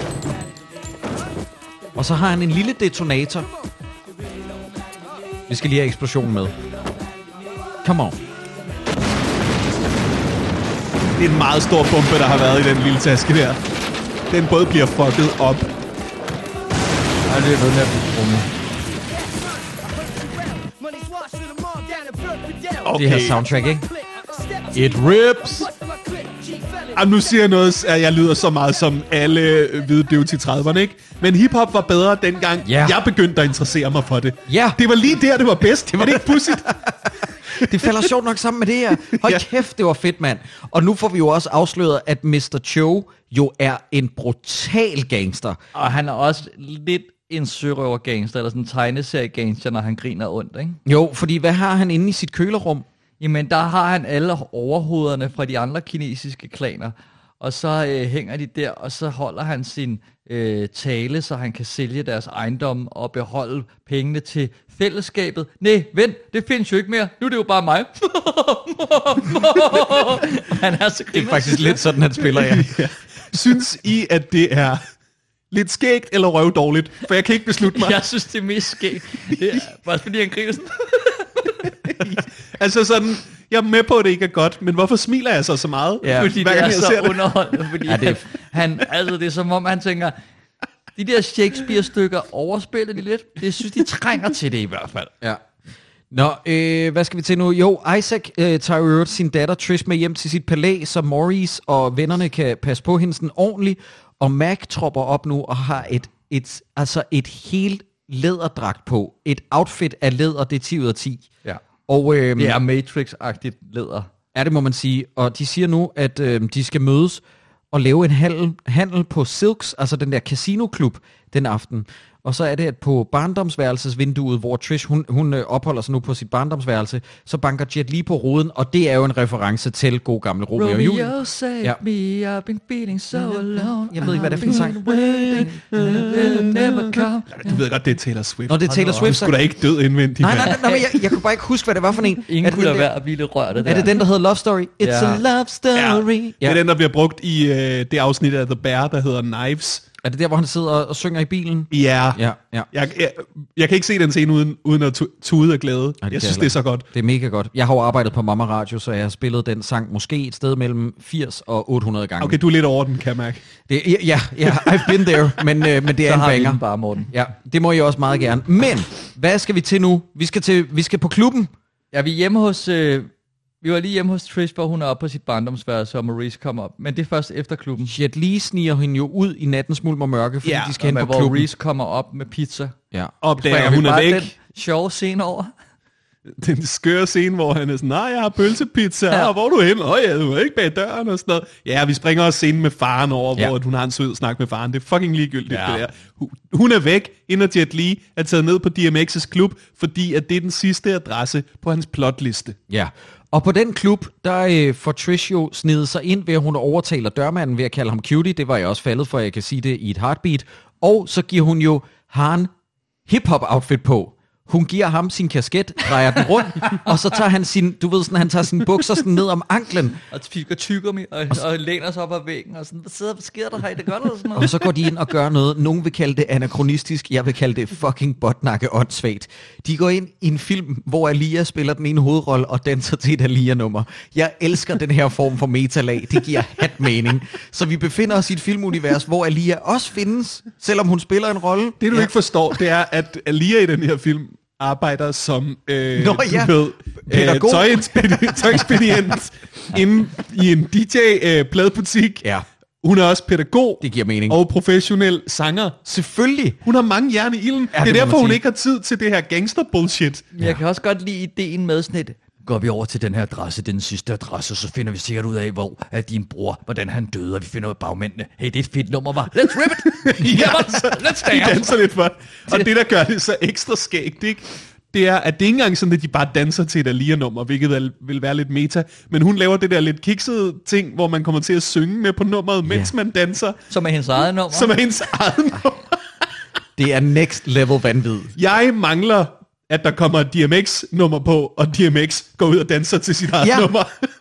Og så har han en lille detonator. Vi skal lige have eksplosionen med. Come on. Det er en meget stor bombe, der har været i den lille taske der. Den både bliver fucket op. Og det er ved med at blive sprunget. Okay. Det her soundtrack, ikke? It rips. Jamen, nu siger jeg noget, at jeg lyder så meget som alle hvide dudes i 30'erne, ikke? Men hiphop var bedre dengang, jeg begyndte at interessere mig for det. Ja. Det var lige der, det var bedst. Det var det ikke pudsigt? Det falder sjovt nok sammen med det her. Hold kæft, det var fedt, mand. Og nu får vi jo også afsløret, at Mr. Cho jo er en brutal gangster. Og han er også lidt en sørøver-gangster, eller sådan en tegneserie-gangster, når han griner ondt, ikke? Jo, fordi hvad har han inde i sit kølerum? Jamen, der har han alle overhovederne fra de andre kinesiske klaner, og så hænger de der, og så holder han sin tale, så han kan sælge deres ejendom og beholde pengene til fællesskabet. Nej, vent, det findes jo ikke mere. Nu er det jo bare mig. Han er så det er faktisk lidt sådan, han spiller, ja. Synes I, at det er lidt skægt eller røvdårligt? For jeg kan ikke beslutte mig. Jeg synes, det er mest skægt. Det er bare fordi, han griner sådan. Altså sådan, jeg er med på, at det ikke er godt, men hvorfor smiler jeg så meget? Ja, fordi det er så underholdende. Fordi altså, det er som om, han tænker, de der Shakespeare-stykker overspiller de lidt. Det synes de trænger til det i hvert fald. Ja. Nå, hvad skal vi til nu? Jo, Isaac tager jo sin datter Trish med hjem til sit palæ, så Maurice og vennerne kan passe på hende sådan ordentligt. Og Mac tropper op nu og har et helt læderdragt på. Et outfit af læder, det er 10 ud af 10. Ja. Og, det er Matrix-agtigt læder. Ja, det må man sige. Og de siger nu, at de skal mødes og lave en handel på Silks, altså den der casinoklub, den aften. Og så er det, at på barndomsværelsesvinduet, hvor Trish, hun opholder sig nu på sit barndomsværelse, så banker Jet Li på ruden, og det er jo en reference til god gamle Romeo og Julie. Romeo saved me, I've been feeling so alone. Jeg ved ikke, hvad det er for en sang. Du ved godt, det er Taylor Swift. Nå, det er Taylor Swift. Du skulle da ikke død indvendigt. Nej, men jeg kunne bare ikke huske, hvad det var for en. Ingen kunne da være at blive lidt rørt af det. Er det den, der hedder Love Story? It's a love story. Ja. Det er den, der bliver brugt i det afsnit af The Bear, der hedder Knives. Er det der, hvor han sidder og synger i bilen? Ja. Ja. Jeg kan ikke se den scene uden at tude af glæde. Jeg synes, det er så godt. Det er mega godt. Jeg har jo arbejdet på Mama Radio, så jeg har spillet den sang måske et sted mellem 80 og 800 gange. Okay, du er lidt over den, kan jeg mærke. Ja, I've been there, men det er så en har banger. Vi bare, Morten. Ja, det må I også meget gerne. Men, hvad skal vi til nu? Vi skal på klubben. Ja, vi er hjemme hos... Vi var lige hjemme hos Trish, hvor hun er oppe på sit barndomsværelse, og Maurice kommer op. Men det er først efter klubben. Jet Li sniger hende jo ud i nattens mulm og mørke, fordi de skal hen på klubben. Hvor Maurice kommer op med pizza. Ja. Opdager, hun er væk. Den sjove scene over. Den skøre scene, hvor han er sådan, nej, jeg har pølsepizza, og hvor er du hen? Du er ikke bag døren og sådan noget. Ja, vi springer også scenen med faren over, hvor hun har en sød snak med faren. Det er fucking ligegyldigt, det der. Hun er væk, inden Jet Li er taget ned på DMX's klub, fordi at det er den sidste adresse på hans plotliste. Ja. Og på den klub, der får Trish jo snedet sig ind ved, at hun overtaler dørmanden ved at kalde ham cutie. Det var jeg også faldet for, jeg kan sige det i et heartbeat. Og så giver hun jo Han hip-hop-outfit på. Hun giver ham sin kasket, drejer den rundt, og så tager han han tager sine bukser sådan ned om anklen. Og tykker mig, og læner sig op ad væggen, og sådan, hvad sker der her, det godt eller sådan noget? Og så går de ind og gør noget, nogen vil kalde det anakronistisk, jeg vil kalde det fucking botnakke åndssvagt. De går ind i en film, hvor Aaliyah spiller den ene hovedrolle og danser til et Aaliyah-nummer. Jeg elsker den her form for metalag, det giver hat mening. Så vi befinder os i et filmunivers, hvor Aaliyah også findes, selvom hun spiller en rolle. Det du ikke forstår, det er, at Aaliyah i den her film arbejder som tøjekspedient inde i en DJ-pladebutik. Ja. Hun er også pædagog. Det giver mening. Og professionel sanger. Selvfølgelig. Hun har mange jern i ilden. Ja, det er derfor, hun ikke har tid til det her gangster-bullshit. Jeg kan også godt lide ideen med sådan et, går vi over til den her adresse, den sidste adresse, så finder vi sikkert ud af, hvor er din bror, hvordan han døde, og vi finder ud af bagmændene. Hey, det er et fedt nummer, var. Let's rip it! Ja, let's dance! De danser lidt for. Og det, der gør det så ekstra skægt, ikke? Det er, at det ikke engang sådan, at de bare danser til et Aaliyah-nummer, hvilket vil være lidt meta, men hun laver det der lidt kiksede ting, hvor man kommer til at synge med på nummeret, mens man danser. Som er hendes eget nummer. Som er hendes eget nummer. Det er next level vanvid. Jeg mangler, at der kommer et DMX-nummer på, og DMX går ud og danser til sit eget nummer.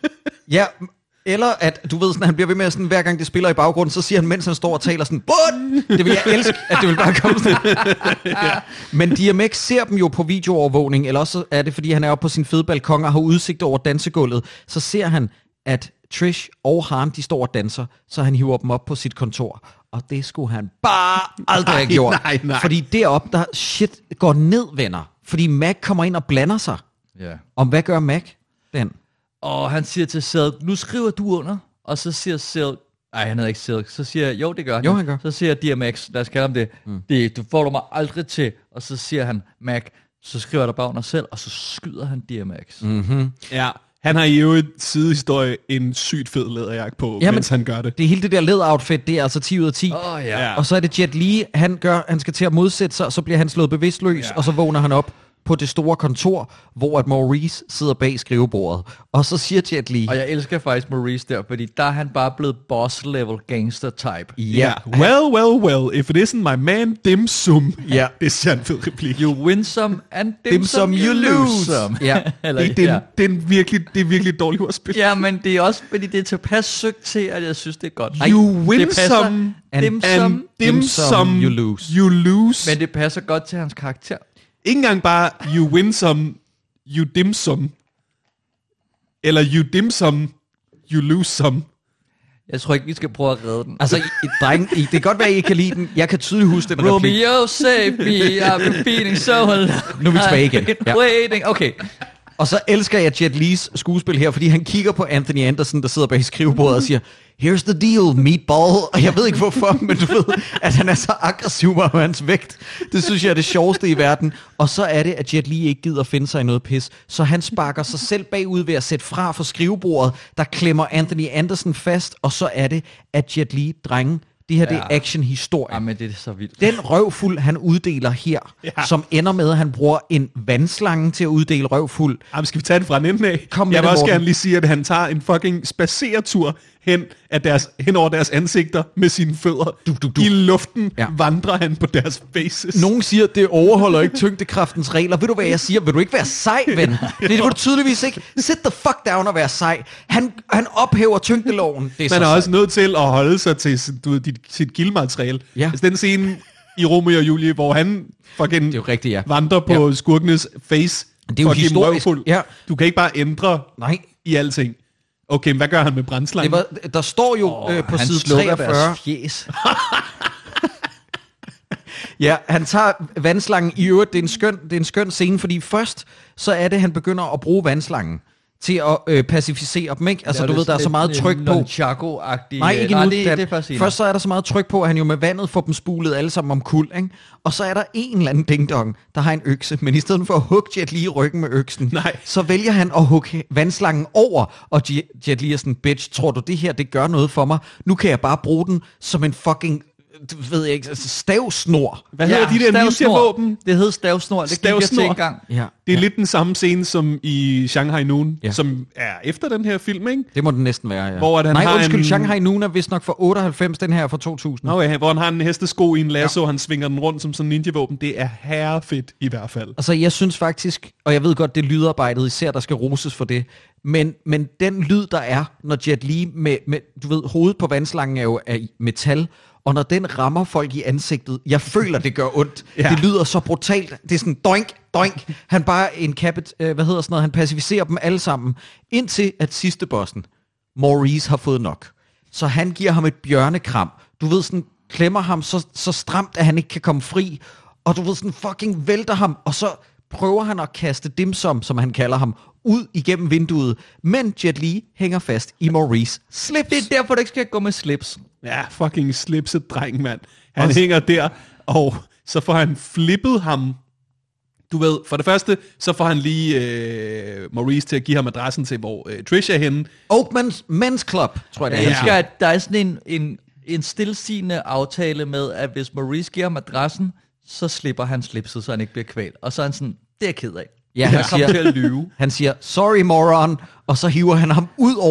Ja, eller at, du ved sådan, han bliver ved med sådan, hver gang det spiller i baggrunden, så siger han, mens han står og taler sådan, Bud! Det vil jeg elske, at det vil bare komme sådan. Men DMX ser dem jo på videoovervågning, eller også er det, fordi han er oppe på sin fede balkon og har udsigt over dansegulvet, så ser han, at Trish og Han, de står og danser, så han hiver dem op på sit kontor. Og det skulle han bare aldrig have gjort. Nej. Fordi deroppe, der shit går ned, venner. Fordi Mac kommer ind og blander sig. Ja. Om hvad gør Mac? Den. Og han siger til Silk, nu skriver du under. Og så siger Silk, nej, han hedder ikke Silk. Så siger jeg, jo, det gør han. Jo, han gør. Så siger DMX, lad os kalde ham det. Det du får du mig aldrig til. Og så siger han, Mac, så skriver der bare under selv. Og så skyder han DMX. Mm-hmm. Ja, han har i øvrigt sidehistorie en sygt fed læderjakke på, mens han gør det. Det er hele det der læderoutfit, det er altså 10 ud af 10. Ja. Og så er det Jet Li, han skal til at modsætte sig, og så bliver han slået bevidstløs, og så vågner han op på det store kontor, hvor at Maurice sidder bag skrivebordet. Og så siger Jet Li... Og jeg elsker faktisk Maurice der, fordi der er han bare blevet boss-level gangster-type. Ja. Well, if it isn't my man, dim sum. Ja. Det er en fed replik. You win some, and dim some, you lose some. Ja. Eller, Det er virkelig et dårligt ordspil. Ja, men det er også, fordi det er tilpas søgt til, at jeg synes, det er godt. You win det passer, some, and dim some, you lose. You lose. Men det passer godt til hans karakter. Ikke engang bare, you win some, you dim some. Eller you dim some, you lose some. Jeg tror ikke, vi skal prøve at redde den. Altså, dreng, det kan godt være, I ikke kan lide den. Jeg kan tydeligt huske den replik. Romeo, save me, I've been feeling so alone. Nu er vi tilbage igen. Ja. Waiting. Okay. Og så elsker jeg Jet Lis skuespil her, fordi han kigger på Anthony Anderson, der sidder bag skrivebordet og siger, here's the deal, meatball. Og jeg ved ikke hvorfor, men du ved, at han er så aggressiv med hans vægt. Det synes jeg er det sjoveste i verden. Og så er det, at Jet Li ikke gider finde sig i noget pis. Så han sparker sig selv bagud ved at sætte fra for skrivebordet, der klemmer Anthony Anderson fast. Og så er det, at Jet Li, drenge, det her det er action-historie. Jamen, det er så vildt. Den røvfuld, han uddeler her, som ender med, at han bruger en vandslange til at uddele røvfuld. Jamen, skal vi tage det fra en ende af? Kom jeg vil også Morten. gerne lige sige, at han tager en fucking spaceretur hen over deres ansigter med sine fødder. I luften vandrer han på deres faces. Nogen siger, at det overholder ikke tyngdekraftens regler. Ved du, hvad jeg siger? Vil du ikke være sej, ven? Det vil du tydeligvis ikke. Sit the fuck down og være sej. Han ophæver tyngdeloven. Det er Man så er også nødt til at holde sig til sit gildmateriale. Ja. Altså den scene i Romeo og Julie, hvor han fucking det er jo rigtigt, ja. vandrer på skurkenes face. Det er jo historisk. Ja. Du kan ikke bare ændre i alting. Okay, men hvad gør han med brændslangen? Der står jo på side 43. Fjes. Ja, han tager vandslangen i øvrigt. Det er en skøn scene, fordi først så er det, han begynder at bruge vandslangen til at pacificere dem, ikke? Altså, du ved, der er så meget tryk på. Nunchaku-agtig. Nej, ikke nu. Det er først så er der så meget tryk på, at han jo med vandet får dem spulet alle sammen om kul, ikke? Og så er der en eller anden ding-dong, der har en økse, men i stedet for at hugge Jet Li i ryggen med øksen, så vælger han at hugge vandslangen over, og Jet Li er sådan, bitch, tror du det her, det gør noget for mig? Nu kan jeg bare bruge den som en fucking, ved jeg ikke, stavsnor. Hvad hedder de der ninja-våben? Det hedder stavsnor. Det gik jeg til en gang. Ja. Det er lidt den samme scene som i Shanghai Noon, som er efter den her film, ikke? Det må den næsten være, ja. Hvor han har Shanghai Noon er vist nok fra 98, den her er fra 2000. Okay, hvor han har en hestesko i en lasso, han svinger den rundt som sådan en ninja-våben. Det er herrefedt i hvert fald. Altså, jeg synes faktisk, og jeg ved godt, det er lydarbejdet, især der skal roses for det, men den lyd, der er, når Jet Li med du ved, hovedet på vandslangen er jo af metal, og når den rammer folk i ansigtet, jeg føler, det gør ondt. Ja. Det lyder så brutalt. Det er sådan doink, doink. Han bare han pacificerer dem alle sammen, indtil at sidste bossen, Maurice, har fået nok. Så han giver ham et bjørnekram. Du ved, sådan klemmer ham så stramt, at han ikke kan komme fri, og du ved, sådan fucking vælter ham, og så prøver han at kaste dimsum, som han kalder ham, ud igennem vinduet, men Jet Li hænger fast i Maurice slips. Det er derfor, du ikke skal gå med slips. Ja, fucking slipset dreng, mand. Han hænger der, og så får han flippet ham. Du ved, for det første, så får han lige Maurice til at give ham adressen til, hvor Trish er henne. Oakman's Men's Club, tror jeg det er. Jeg elsker, at der er sådan en stilsigende aftale med, at hvis Maurice giver ham adressen, så slipper han slipset, så han ikke bliver kvalt. Og så er han sådan, det er jeg ked af. Ja, han siger, sorry moron, og så hiver han ham ud over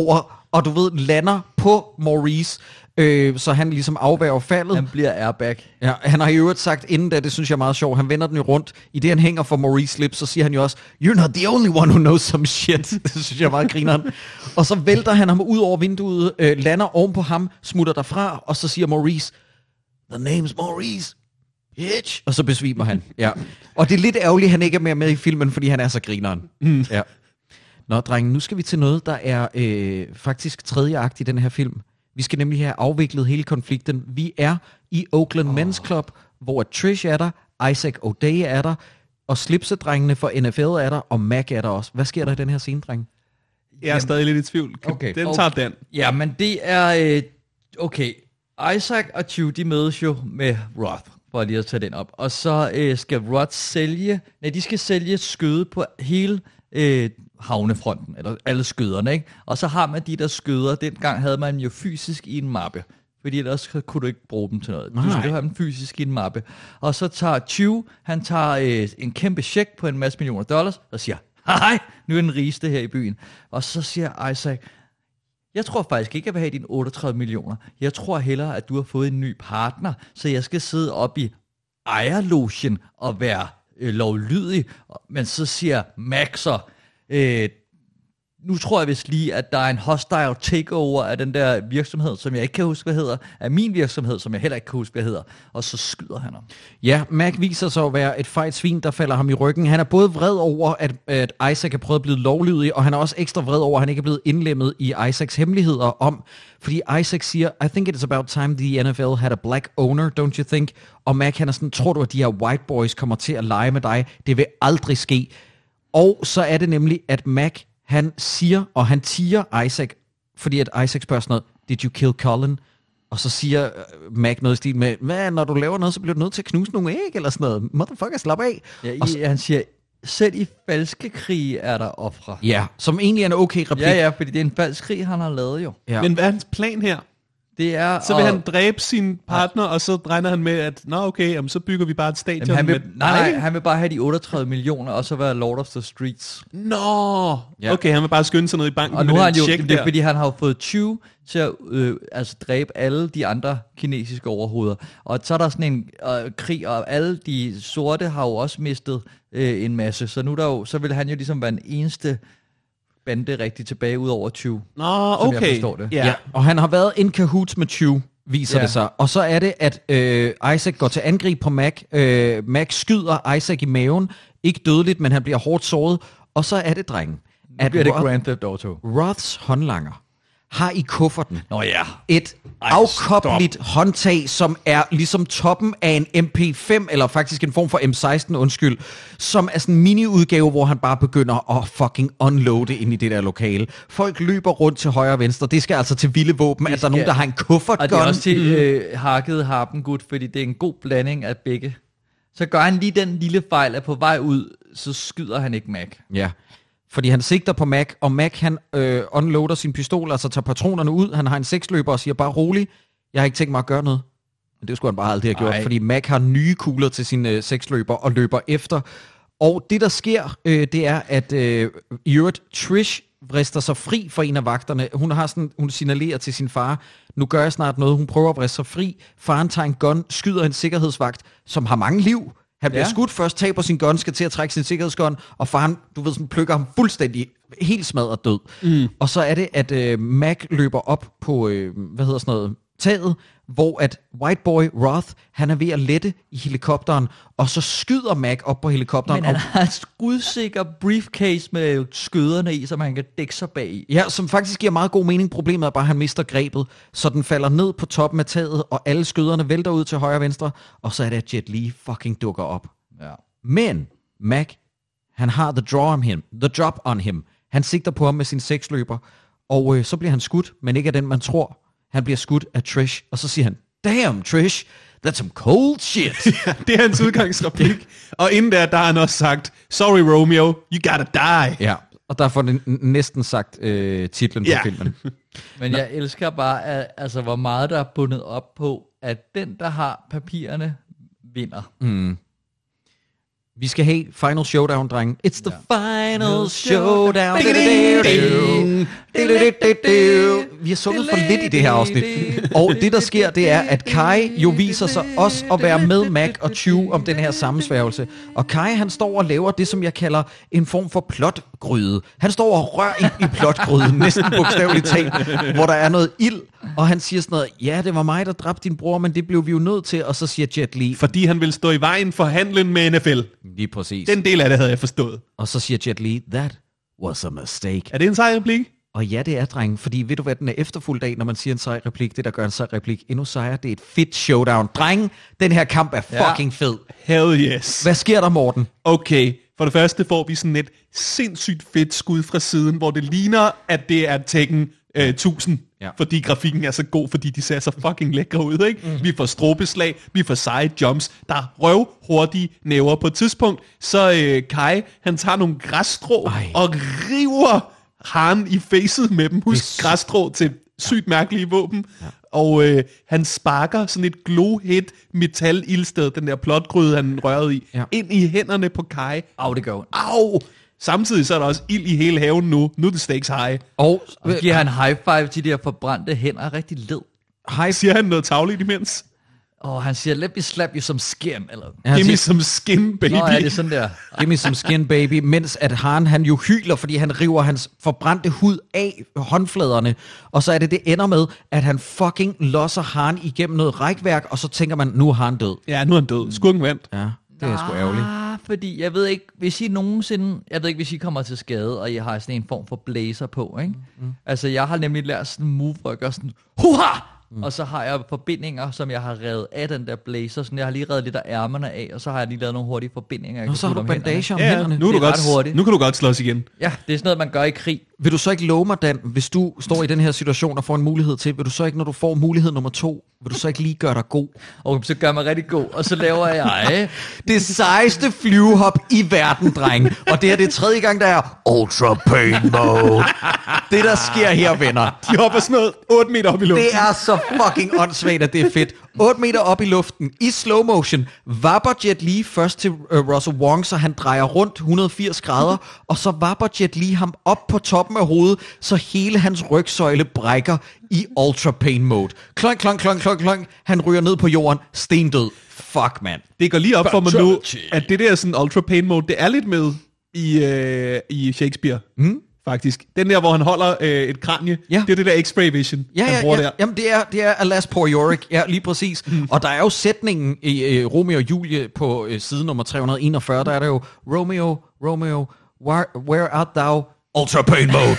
og du ved, lander på Maurice, så han ligesom afværger faldet. Han bliver airbag. Ja, han har i øvrigt sagt inden da, det synes jeg er meget sjovt, han vender den jo rundt. I det han hænger for Maurice slip, så siger han jo også, you're not the only one who knows some shit. Det synes jeg er meget grineren. Og så vælter han ham ud over vinduet, lander oven på ham, smutter derfra, og så siger Maurice, the name's Maurice, bitch. Og så besvimer han. Ja. Og det er lidt ærgerligt, at han ikke er mere med i filmen, fordi han er så grineren. Ja. Nå, drengen, nu skal vi til noget, der er faktisk tredje akt i den her film. Vi skal nemlig have afviklet hele konflikten. Vi er i Oakland Men's Club, hvor Trish er der, Isaac O'Day er der, og slipsedrengene for NFL er der, og Mac er der også. Hvad sker der i den her scene, dreng? Jeg er stadig lidt i tvivl. Den tager den. Ja, men det er... okay, Isaac og Chew, de mødes jo med Roth, for lige at tage den op. Og så skal Roth sælge... Nej, de skal sælge skøde på hele... havnefronten, eller alle skøderne, ikke? Og så har man de der skøder, dengang havde man jo fysisk i en mappe, fordi ellers kunne du ikke bruge dem til noget. Du skal have dem fysisk i en mappe. Og så tager Chew, han tager en kæmpe check på en masse millioner dollars, og siger, hej, nu er den rigeste her i byen. Og så siger Isaac, jeg tror faktisk ikke, jeg vil have dine 38 millioner. Jeg tror hellere, at du har fået en ny partner, så jeg skal sidde op i ejerlogen og være lovlydig. Men så siger Max så, nu tror jeg vist lige, at der er en hostile takeover af den der virksomhed, som jeg ikke kan huske, hvad hedder, af min virksomhed, som jeg heller ikke kan huske, hvad hedder, og så skyder han ham. Ja, Mac viser sig at være et fejt svin, der falder ham i ryggen. Han er både vred over, at Isaac er prøvet at blive lovlydig, og han er også ekstra vred over, at han ikke er blevet indlemmet i Isaacs hemmeligheder om, fordi Isaac siger, I think it's about time the NFL had a black owner, don't you think? Og Mac, han er sådan, tror du, at de her white boys kommer til at lege med dig? Det vil aldrig ske. Og så er det nemlig, at Mac, han siger, og han tiger Isaac, fordi at Isaac spørger sådan noget, did you kill Colin? Og så siger Mac noget i stil med, hvad, når du laver noget, så bliver du nødt til at knuse nogle æg, eller sådan noget. Motherfucker, slap af. Ja, han siger, selv i falske krige er der ofre. Ja, som egentlig er en okay replik. Ja, fordi det er en falsk krig, han har lavet jo. Ja. Men hvad er hans plan her? Det er, så vil han dræbe sin partner, og så regner han med, at nå okay, jamen, så bygger vi bare et stadion. Jamen, han vil bare have de 38 millioner, og så være Lord of the Streets. Nå, okay, han vil bare skynde sig ned i banken. Og nu har han jo, det er fordi han har jo fået 20 til at dræbe alle de andre kinesiske overhoveder. Og så er der sådan en krig, og alle de sorte har jo også mistet en masse. Så nu der jo, så vil han jo ligesom være den eneste bande rigtig tilbage ud over 20. Nå, okay. Som jeg forstår det. Ja, og han har været in cahoots med 20, viser det sig. Og så er det, at Isaac går til angreb på Mac. Mac skyder Isaac i maven. Ikke dødeligt, men han bliver hårdt såret. Og så er det, drengen, at det Grand Theft Auto. Roths håndlanger har i kufferten et Ej, afkobbeligt håndtag, som er ligesom toppen af en MP5, eller faktisk en form for M16, undskyld, som er sådan en mini-udgave, hvor han bare begynder at fucking unloade ind i det der lokale. Folk løber rundt til højre og venstre. Det skal altså til vilde våben, at der er nogen, der har en kuffert. Og det er også til hakket Harpengud, fordi det er en god blanding af begge. Så gør han lige den lille fejl, at på vej ud, så skyder han ikke Mac. Ja. Fordi han sigter på Mac, og Mac han unloader sin pistol, altså tager patronerne ud. Han har en seksløber og siger bare rolig, jeg har ikke tænkt mig at gøre noget. Men det skulle han bare aldrig have gjort, fordi Mac har nye kugler til sin seksløber og løber efter. Og det der sker, det er, at i øvrigt Trish vrister sig fri for en af vagterne. Hun signalerer til sin far, nu gør jeg snart noget. Hun prøver at vriste sig fri. Faren tager en gun, skyder en sikkerhedsvagt, som har mange liv. Han bliver skudt først, taber sin gun, skal til at trække sin sikkerhedsgun, og faren, du ved, sådan plukker ham fuldstændig helt smadret død. Og så er det, at Mac løber op på, taget, hvor at White Boy Roth, han er ved at lette i helikopteren, og så skyder Mac op på helikopteren. Men han har en skudsikker briefcase med skøderne i, som han kan dække sig bag i. Ja, som faktisk giver meget god mening. Problemet er bare, at han mister grebet, så den falder ned på toppen af taget, og alle skøderne vælter ud til højre og venstre, og så er det, at Jet Li fucking dukker op. Ja. Men Mac, han har the drop on him. Han sigter på ham med sin seksløber, og så bliver han skudt, men ikke af den, man tror. Han bliver skudt af Trish, og så siger han, damn Trish, that's some cold shit. Ja, det er hans udgangsreplik. Og inden der har han også sagt, sorry Romeo, you gotta die. Ja, og der får den næsten sagt titlen på filmen. Men jeg elsker bare, altså, hvor meget der er bundet op på, at den, der har papirerne, vinder. Vi skal have Final Showdown, drenge. It's the final showdown. Vi har sunget for lidt i det her afsnit. Og det, der sker, det er, at Kai jo viser sig også at være med Mac og Chew om den her sammensværgelse. Og Kai, han står og laver det, som jeg kalder en form for plotgryde. Han står og rører i plotgryden, næsten bogstaveligt talt, hvor der er noget ild. Og han siger sådan noget, ja, det var mig, der dræbte din bror, men det blev vi jo nødt til. Og så siger Jet Li... Fordi han vil stå i vejen for handlen med NFL. Lige præcis. Den del af det havde jeg forstået. Og så siger Jet Li, that was a mistake. Er det en sej replik? Og ja, det er, drenge, fordi ved du, hvad den er efterfulgt af, når man siger en sej replik? Det, der gør en sej replik endnu sejere, det er et fedt showdown. Drenge, den her kamp er fucking fed. Hell yes. Hvad sker der, Morten? Okay, for det første får vi sådan et sindssygt fedt skud fra siden, hvor det ligner, at det er Tekken 1000. Ja. Fordi grafikken er så god, fordi de ser så fucking lækre ud, ikke? Vi får strobeslag, vi får seje jumps, der er røvhurtige næver. På et tidspunkt, så Kai, han tager nogle græsstrå og river Han i facet med dem. Husk græsstrå til sygt mærkelige våben. Ja. Og han sparker sådan et glow-hit metal-ildsted, den der plotgryde, han rørede i, ind i hænderne på Kai. Au, det går. Au! Samtidig så er der også ild i hele haven nu. Nu er det stakes high. Og giver han high five til de der forbrændte hænder rigtig led. Siger han noget tavligt imens? Han siger, let me slap you some skin. Eller... Give me some skin, baby. Nå, er det sådan der? Give me some skin, baby. Mens at han jo hyler, fordi han river hans forbrændte hud af håndfladerne. Og så er det ender med, at han fucking losser Han igennem noget rækværk, og så tænker man, nu er Han død. Ja, nu er han død. Skurken vandt. Ja, det er sgu ærgerligt. Fordi jeg ved ikke, hvis I nogensinde, hvis I kommer til skade, og I har sådan en form for blazer på, ikke? Altså, jeg har nemlig lært sådan en move, hvor jeg gør sådan, huha! Og så har jeg forbindinger, som jeg har revet af den der blazer. Sådan, jeg har lige revet lidt af ærmerne af, og så har jeg lige lavet nogle hurtige forbindinger. Og så har du bandager om hænderne. Nu kan du godt slås igen. Ja, det er sådan noget, man gør i krig. Vil du så ikke love mig, Dan, hvis du står i den her situation og får en mulighed til, vil du så ikke, når du får mulighed nummer 2, vil du så ikke lige gøre dig god? Og så gør mig rigtig god, og så laver jeg det sejeste flyvehop i verden, dreng. Og det er det 3. gang, der er Ultra Pain Mode. Det, der sker her, venner. De hopper sådan noget 8 meter op i luften. Det er så fucking åndssvagt, at det er fedt. 8 meter op i luften, i slow motion, vapper Jet Li først til Russell Wong, så han drejer rundt 180 grader, og så vapper Jet Li ham op på toppen af hovedet, så hele hans rygsøjle brækker i Ultra Pain Mode. Klonk, klonk, klonk, klonk, klonk. Han ryger ned på jorden, stendød. Fuck, man. Det går lige op for mig nu, at det der sådan Ultra Pain Mode, det er lidt med i Shakespeare. Faktisk. Den der, hvor han holder et kranje, det er det der X-ray vision, han bruger der. Jamen, det er Alas Poor Yorick, ja, lige præcis. Og der er jo sætningen i Romeo og Julie på side nummer 341, der er der jo, Romeo, where art thou? Ultra Pain Mode.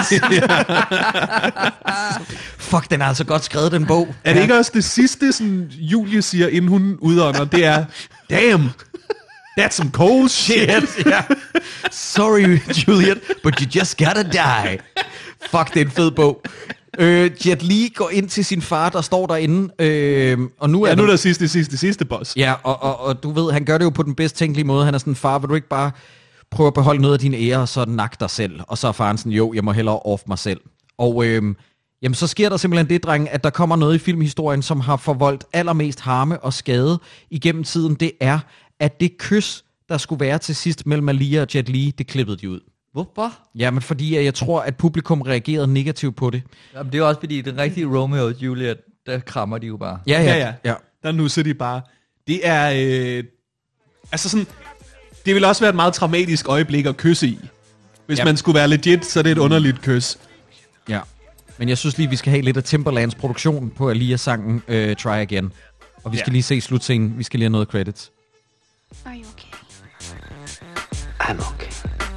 Fuck, den er altså godt skrevet, den bog. Er det ikke også det sidste, som Julie siger, inden hun udånder, det er, damn, that's some cold shit. Yeah. Sorry, Juliet, but you just gotta die. Fuck, det er en fed bog. Jet Li går ind til sin far, der står derinde, og nu er nu er der sidste boss. Ja, og du ved, han gør det jo på den bedst tænkelige måde. Han er sådan, far, vil du ikke bare prøve at beholde noget af dine ære, og så nak dig selv? Og så er faren sådan, jo, jeg må hellere off mig selv. Og jamen, så sker der simpelthen det, dreng, at der kommer noget i filmhistorien, som har forvoldt allermest harme og skade igennem tiden. Det er, at det kys, der skulle være til sidst mellem Aaliyah og Jet Li, det klippede de ud. Hvorfor? Jamen, fordi jeg tror, at publikum reagerede negativt på det. Jamen, det er også fordi, den rigtige Romeo og Juliet, der krammer de jo bare. Ja. Der nusser de bare. Det er, altså sådan, det vil også være et meget traumatisk øjeblik at kysse i. Hvis man skulle være legit, så er det et underligt kys. Ja, men jeg synes lige, vi skal have lidt af Timberlands produktion på Aaliyah-sangen Try Again. Og vi skal lige se slutscenen. Vi skal lige have noget credits. Are you okay? I'm okay.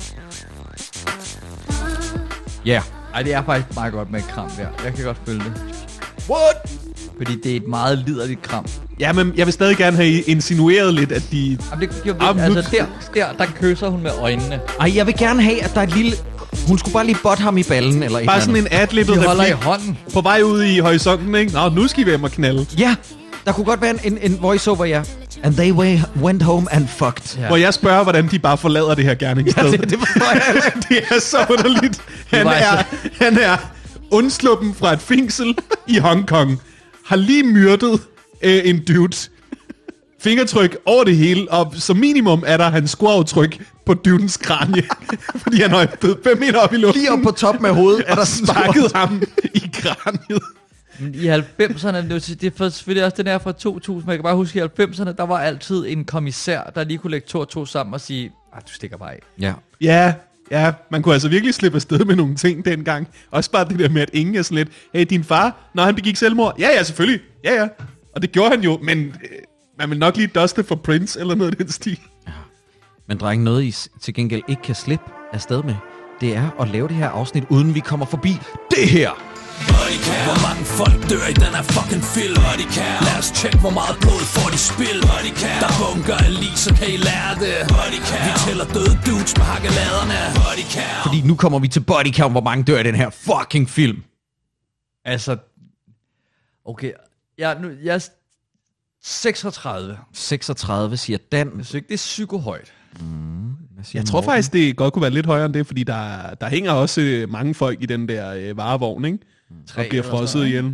Ja. Yeah. Ej, det er faktisk meget godt med et kram der. Jeg kan godt følge det. What? Fordi det er et meget liderligt kram. Ja, men jeg vil stadig gerne have insinueret lidt, at de... Jamen, altså der kysser hun med øjnene. Ej, jeg vil gerne have, at der er et lille... Hun skulle bare lige botte ham i ballen, eller bare sådan en adlibbet replik. De holder i hånden. På vej ud i horisonten, ikke? Nå, nu skal vi hjem og knalde. Ja, der kunne godt være en voiceover, ja. And they went home and fucked. Ja. Hvor jeg spørger, hvordan de bare forlader det her gerningssted. Ja, det det er så underligt. Han er undsluppen fra et fængsel i Hongkong. Har lige myrdet en dude. fingertryk over det hele, og som minimum er der hans skoaftryk på duvens kranie, fordi han har 5 meter op i luften. Lige op på toppen af hovedet er der sparket ham i kraniet. I 90'erne, det er selvfølgelig også den her fra 2000, men jeg kan bare huske, i 90'erne, der var altid en kommissær, der lige kunne lægge 2 og 2 sammen og sige, du stikker bare af. Ja, man kunne altså virkelig slippe afsted med nogle ting dengang. Også bare det der med, at ingen er sådan lidt, hey, din far, når han begik selvmord? Ja, selvfølgelig. Ja. Og det gjorde han jo, men man vil nok lige duste for Prince eller noget af den stil. Ja. Men drenge, noget I til gengæld ikke kan slippe afsted med, det er at lave det her afsnit, uden vi kommer forbi det her. Bodycam. Hvor mange folk dør i den her fucking film? Bodycam. Lad os tjekke, hvor meget blod får de spild. Bodycam. Der bunker af lig, så kan I lære det. Bodycam. Vi tæller døde dudes med hakkeladerne. Bodycam. Fordi nu kommer vi til bodycam, hvor mange dør i den her fucking film. Altså, okay, jeg er 36. 36, siger Dan. Jeg synes ikke, det er psykohøjt. Jeg tror faktisk, det godt kunne være lidt højere end det, fordi der hænger også mange folk i den der varevogn, ikke? Og bliver frosset ihjel.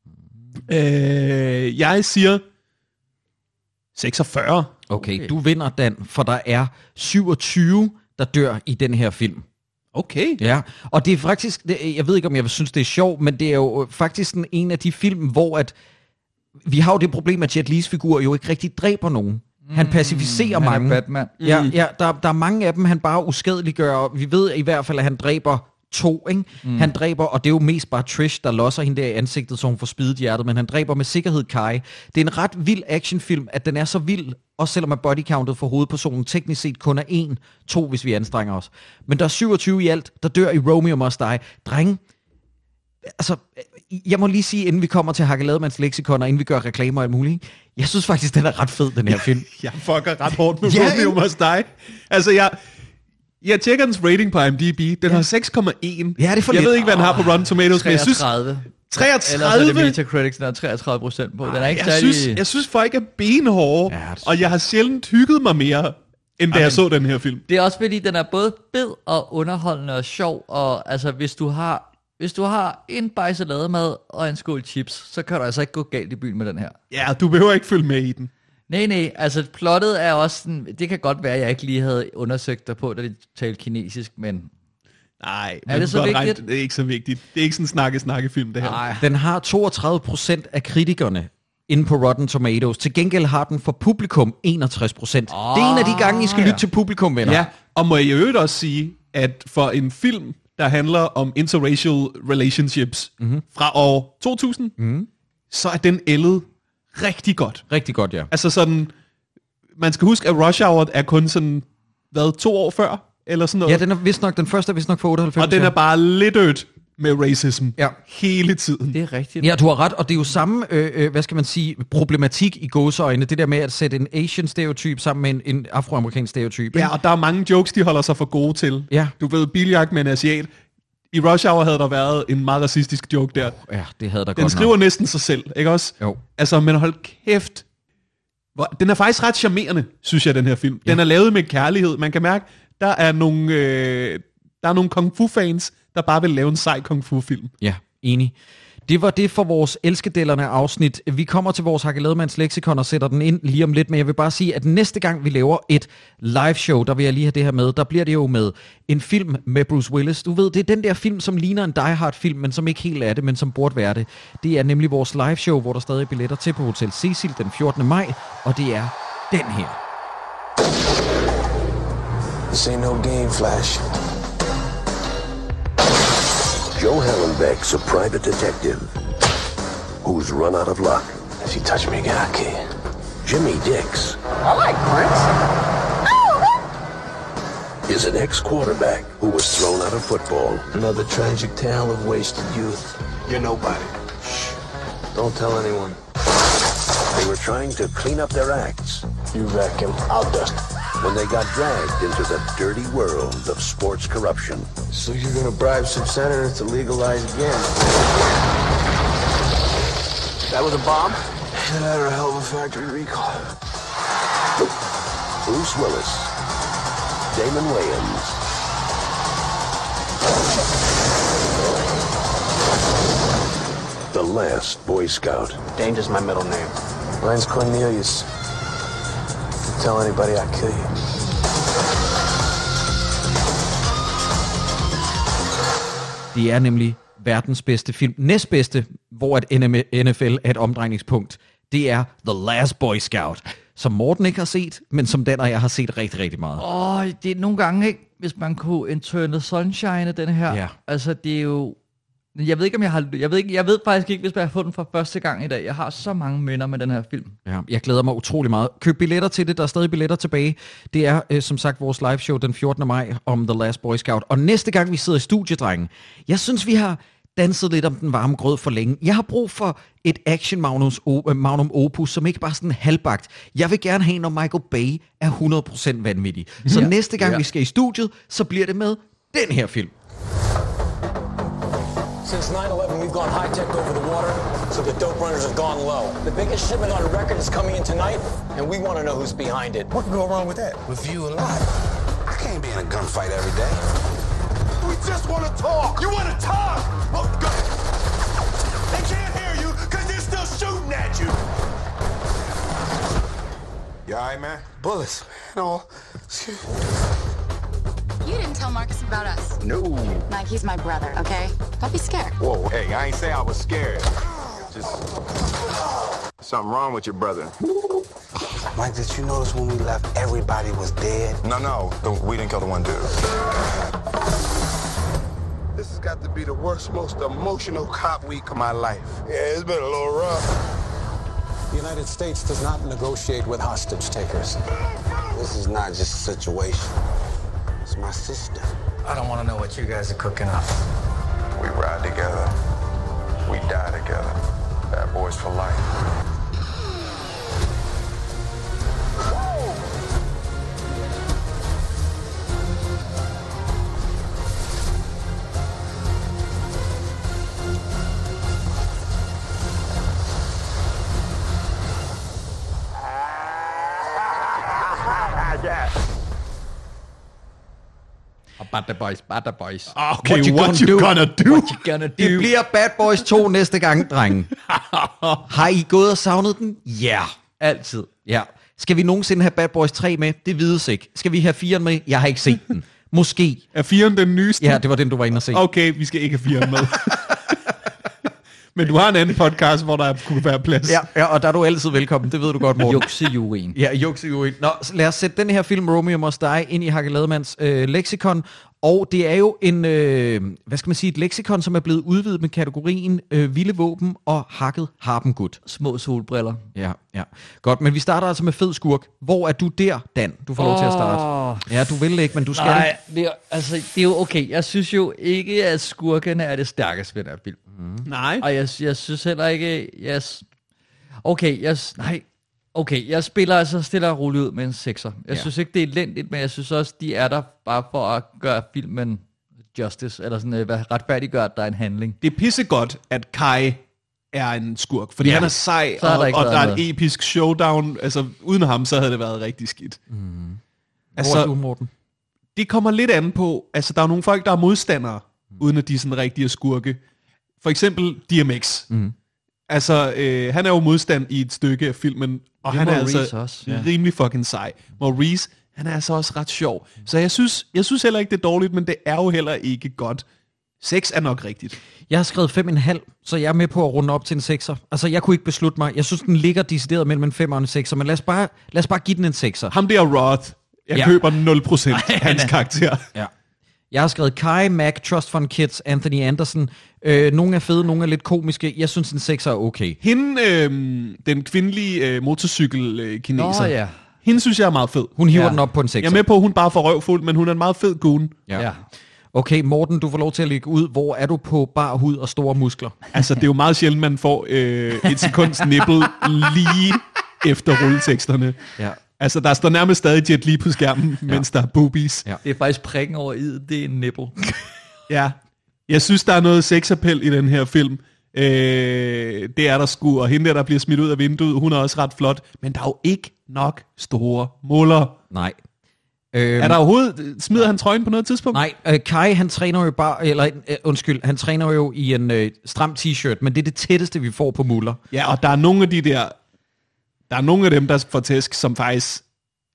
Jeg siger 46. Okay, du vinder, Dan, for der er 27, der dør i den her film. Okay. Ja, og det er faktisk, jeg ved ikke, om jeg synes, det er sjovt, men det er jo faktisk en af de film, hvor at vi har jo det problem, at Jet Li's figur jo ikke rigtig dræber nogen. Han pacificerer mange. Han er Batman. Ja, der er mange af dem, han bare uskadeliggør, og vi ved i hvert fald, at han dræber 2, ikke? Han dræber, og det er jo mest bare Trish, der losser hende der i ansigtet, så hun får spidet hjertet, men han dræber med sikkerhed Kai. Det er en ret vild actionfilm, at den er så vild, også selvom at bodycountet for hovedpersonen teknisk set kun er 2, hvis vi anstrenger os. Men der er 27 i alt, der dør i Romeo Must Die. Drenge, altså, jeg må lige sige, inden vi kommer til Hakkelademands leksikon, og inden vi gør reklamer og alt muligt, jeg synes faktisk, den er ret fed, den her film. Jeg fucker ret hårdt med Romeo Must Die. Altså, jeg tjekker dens rating på IMDb. Den har 6,1. Ja, det er for jeg lidt. ved ikke, hvad den har på Rotten Tomatoes, 33. men jeg synes... 33? Ellers er det Metacritic, der er 33% på. Den er ikke jeg synes folk er benhårde, og jeg har sjældent hygget mig mere, end da jeg så den her film. Det er også fordi, den er både fed og underholdende og sjov, og altså, hvis du har en bajsalademad og en skål chips, så kan du altså ikke gå galt i byen med den her. Ja, du behøver ikke følge med i den. Nej, altså plottet er også sådan, det kan godt være, at jeg ikke lige havde undersøgt dig på, da de talte kinesisk, men... Nej, er det så vigtigt? Det er ikke så vigtigt. Det er ikke sådan en snakkefilm, det her. Nej. Den har 32% af kritikerne inde på Rotten Tomatoes. Til gengæld har den for publikum 61%. Det er en af de gange, I skal lytte til publikum, venner. Ja, og må jeg i øvrigt også sige, at for en film, der handler om interracial relationships fra år 2000, så er den ældet rigtig godt. Rigtig godt, ja. Altså sådan, man skal huske, at Rush Hour er kun sådan, 2 år før, eller sådan noget. Ja, den første er vist nok for 98. Og den er bare lidt ødt med racism hele tiden. Det er rigtigt. Ja, du har ret, og det er jo samme, hvad skal man sige, problematik i gåseøjne, det der med at sætte en Asian stereotyp sammen med en afroamerikansk stereotyp. Ja, og der er mange jokes, de holder sig for gode til. Ja. Du ved, biljagt med en asiat. I Rush Hour havde der været en meget racistisk joke der. Ja, det havde der godt. Den skriver næsten sig selv, ikke også? Jo. Altså, men hold kæft. Den er faktisk ret charmerende, synes jeg, den her film. Den er lavet med kærlighed. Man kan mærke, der er nogle kung fu fans, der bare vil lave en sej kung fu film. Ja, enig. Det var det for vores elskedellerne afsnit. Vi kommer til vores Hakkelademands leksikon og sætter den ind lige om lidt, men jeg vil bare sige, at næste gang vi laver et live show, der vil jeg lige have det her med, der bliver det jo med en film med Bruce Willis. Du ved, det er den der film, som ligner en Die Hard film, men som ikke helt er det, men som burde være det. Det er nemlig vores live show, hvor der stadig er billetter til på Hotel Cecil den 14. maj, og det er den her. This ain't no game, Flash. Joe Hallenbeck's a private detective who's run out of luck. If you touch me again, I'll kill you. Jimmy Dix I like Prince. is an ex-quarterback who was thrown out of football. Another tragic tale of wasted youth. You're nobody. Shh. Don't tell anyone. They were trying to clean up their acts You wreck him, I'll dust him. when they got dragged into the dirty world of sports corruption. So you're gonna bribe some senators to legalize again? That was a bomb? That or a hell of a factory recall. Bruce Willis, Damon Wayans, the last Boy Scout. Danger's my middle name. Mine's Cornelius. tell anybody, I'll kill you. Det er nemlig verdens bedste film. Næstbedste, hvor at NFL er et omdrejningspunkt, det er The Last Boy Scout, som Morten ikke har set, men som den og jeg har set rigtig, rigtig meget. Det er nogle gange, ikke, hvis man kunne Eternal Sunshine den her. Ja. Altså, det er jo... Jeg ved ikke, om jeg har... Jeg ved faktisk ikke, hvis jeg har fået den for første gang i dag. Jeg har så mange minder med den her film. Ja, jeg glæder mig utrolig meget. Køb billetter til det, der er stadig billetter tilbage. Det er som sagt vores live show den 14. maj om The Last Boy Scout. Og næste gang vi sidder i studiedrengen, jeg synes vi har danset lidt om den varme grød for længe. Jeg har brug for et action magnum opus, som ikke bare sådan halvbagt. Jeg vil gerne have, når Michael Bay er 100% vanvittig. Så næste gang vi skal i studiet, så bliver det med den her film. Since 9/11, we've gone high-tech over the water, so the dope runners have gone low. The biggest shipment on record is coming in tonight, and we want to know who's behind it. What could go wrong with that? With you alive. I can't be in a gunfight every day. We just want to talk. You want to talk? Well, go. They can't hear you because they're still shooting at you. You all right, man? Bullets, man. Oh, excuse me. You didn't tell Marcus about us. No. Mike, he's my brother, okay? Don't be scared. Whoa, hey, I ain't say I was scared. Just something wrong with your brother. Mike, did you notice when we left, everybody was dead? No, we didn't kill the one dude. This has got to be the worst, most emotional cop week of my life. Yeah, it's been a little rough. The United States does not negotiate with hostage takers. This is not just a situation. It's my sister. I don't want to know what you guys are cooking up. We ride together. We die together. Bad boys for life. Bad Boys. Okay, what you gonna do? Det bliver Bad Boys 2 næste gang, drenge. Har I gået og savnet den? Ja. Altid. Ja. Skal vi nogensinde have Bad Boys 3 med? Det vides ikke. Skal vi have 4'eren med? Jeg har ikke set den. Måske. Er 4'eren den nyeste? Ja, det var den, du var inde og se. Okay, vi skal ikke have 4'eren med. Men du har en anden podcast, hvor der kunne være plads. Ja, og der er du altid velkommen. Det ved du godt, Morten. Juxejurin. Ja, Juxejurin. Nå, lad os sætte den her film, Romeo Must Die, ind i Hakke Lademanns leksikon. Og det er jo en, et leksikon, som er blevet udvidet med kategorien vilde våben og hakket harpengud. Små solbriller. Ja. Godt, men vi starter altså med fed skurk. Hvor er du der, Dan? Du får lov til at starte. Ja, du vil ikke, men du skal. Nej, det er jo okay. Jeg synes jo ikke, at skurkene er det stærkeste ved den her film. Nej. Og jeg synes heller ikke... jeg spiller altså stille og roligt ud med en 6'er. Jeg synes ikke, det er elendigt, men jeg synes også, de er der bare for at gøre filmen justice, eller sådan retfærdiggøre, at der er en handling. Det er pissegodt, at Kai er en skurk, fordi han er sej, og der er et episk showdown. Altså, uden ham, så havde det været rigtig skidt. Hvor er du, Morten? Det kommer lidt an på, altså der er nogle folk, der er modstandere, uden at de er sådan rigtige skurke. For eksempel DMX. Altså, han er jo modstand i et stykke af filmen, og han er altså rimelig fucking sej. Maurice, han er altså også ret sjov. Så jeg synes heller ikke, det er dårligt, men det er jo heller ikke godt. 6 er nok rigtigt. Jeg har skrevet 5,5, så jeg er med på at runde op til en 6'er. Altså, jeg kunne ikke beslutte mig. Jeg synes, den ligger decideret mellem en 5'er og en 6'er, men lad os bare give den en 6'er. Ham der Roth, jeg køber 0% hans karakter. Ja. Jeg har skrevet Kai, Mac, Trust Fund Kids, Anthony Anderson. Nogle er fede, nogle er lidt komiske. Jeg synes, en 6'er er okay. Hende, den kvindelige motorcykel-kineser, ja. hende synes jeg er meget fed. Hun hiver den op på en 6'er. Jeg er med på, at hun bare får røvfuld, men hun er en meget fed goon. Ja. Okay, Morten, du får lov til at lægge ud. Hvor er du på bar hud og store muskler? Altså, det er jo meget sjældent, man får et sekunds nippel lige efter rulleteksterne. Ja. Altså, der står nærmest stadig Jet Li på skærmen, mens der er boobies. Ja. Det er faktisk prikken over i, det er en nipple. Ja. Jeg synes, der er noget sexappel i den her film. Det er der sgu, og hende der bliver smidt ud af vinduet, hun er også ret flot. Men der er jo ikke nok store muller. Nej. Er der overhovedet, smider han trøjen på noget tidspunkt? Nej, Kai han træner jo bare, han træner jo i en stram t-shirt, men det er det tætteste, vi får på muller. Ja, og der er nogle af de der, der er nogle af dem, der får tæsk, som faktisk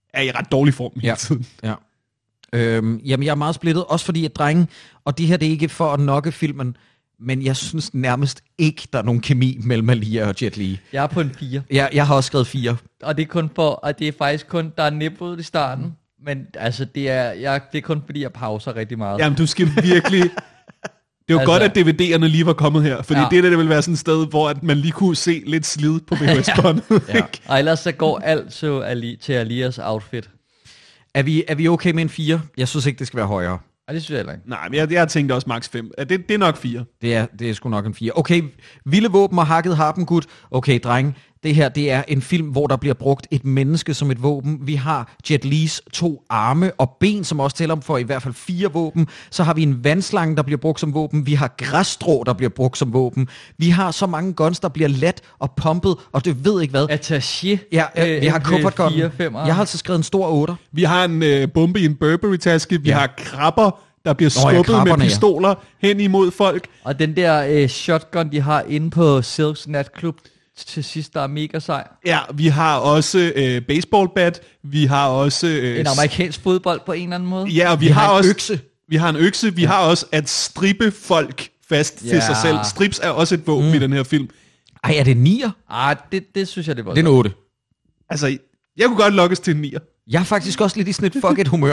er i ret dårlig form hele tiden. Ja. Jamen, jeg er meget splittet, også fordi at drenge, og det her, det er ikke for at nokke filmen, men jeg synes nærmest ikke, der er nogen kemi mellem Aaliyah og Jet Li. Jeg er på en 4. Jeg har også skrevet 4. Og det er kun for, at det er faktisk kun, der er nippet i starten, men altså, det er kun fordi, jeg pauser rigtig meget. Jamen, du skal virkelig... Det er jo godt, at DVD'erne lige var kommet her, fordi det vil være sådan et sted, hvor at man lige kunne se lidt slid på VHS-båndet. Ja. Og ellers så går alt så til Aliyahs outfit. Er vi okay med en 4? Jeg synes ikke, det skal være højere. Og det synes jeg heller ikke. Nej, men jeg tænkte også max 5. Det er nok 4. Det er sgu nok en 4. Okay, vilde våben og hakket harpengud. Okay, drenge, det her, det er en film, hvor der bliver brugt et menneske som et våben. Vi har Jet Lis 2 arme og ben, som også tæller for i hvert fald 4 våben. Så har vi en vandslange, der bliver brugt som våben. Vi har græsstrå, der bliver brugt som våben. Vi har så mange guns, der bliver let og pumpet, og det ved ikke hvad. Attaché. Ja, vi har kuffertgun. Jeg har altså skrevet en stor 8. Vi har en bombe i en Burberry-taske. Vi har krabber, der bliver skubbet med pistoler hen imod folk. Og den der shotgun, de har inde på Silks natklub til sidst, der er mega sej. Ja, vi har også baseballbat. Vi har også... en amerikansk fodbold på en eller anden måde. Ja, og vi har også... Økse. Vi har en økse. Vi har også at strippe folk fast til sig selv. Strips er også et våben i den her film. Ej, er det 9'er? Det synes jeg, det var. Det er en 8. Altså, jeg kunne godt lokkes til en 9'er. Jeg er faktisk også lidt i sådan et fuck et humør.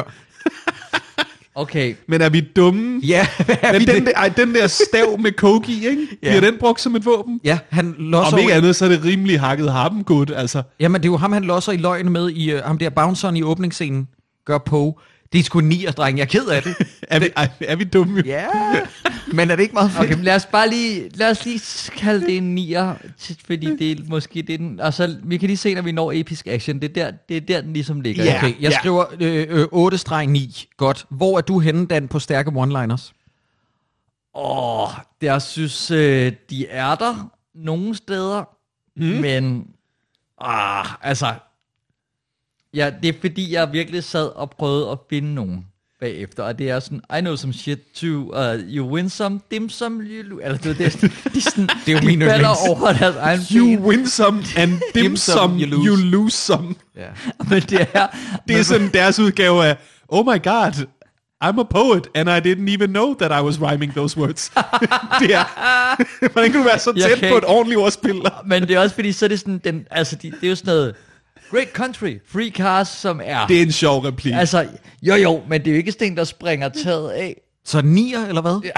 Okay. Men er vi dumme? Ja. Men den der stav med coke i, ikke? Bliver den brugt som et våben? Ja, han losser... Om ikke andet, så er det rimelig hakket harpengud, altså. Jamen, det er jo ham, han losser i løgene med i ham der bounceren i åbningsscenen. Gør Poe. Det er sgu 9'er, dreng. Jeg er ked af det. er vi dumme? Ja. Men er det ikke meget fedt? Okay, men lad os lige kalde det en 9'er, fordi det er måske det den... Altså, vi kan lige se, når vi når episk action. Det er der den ligesom ligger. Ja, okay, jeg skriver 8-9. Godt. Hvor er du henne, Dan, på stærke one-liners? Jeg synes, de er der nogle steder, men... altså... Ja, det er fordi, jeg virkelig sad og prøvede at finde nogen bagefter, og det er sådan, I know some shit too, you win some, dim some, you... Eller det er sådan, det er jo min over deres egen You win some, and dim some, you lose some. Ja. Men det er sådan deres udgave af, oh my god, I'm a poet, and I didn't even know that I was rhyming those words. Det er, hvordan kan du være så tæt på et ordentligt ordspil? Men det er også fordi, så er det sådan, det er jo sådan noget, great country, free cars, som er... Det er en sjov replik. Altså, jo, men det er jo ikke sten, der springer taget af. Så 9'er, eller hvad?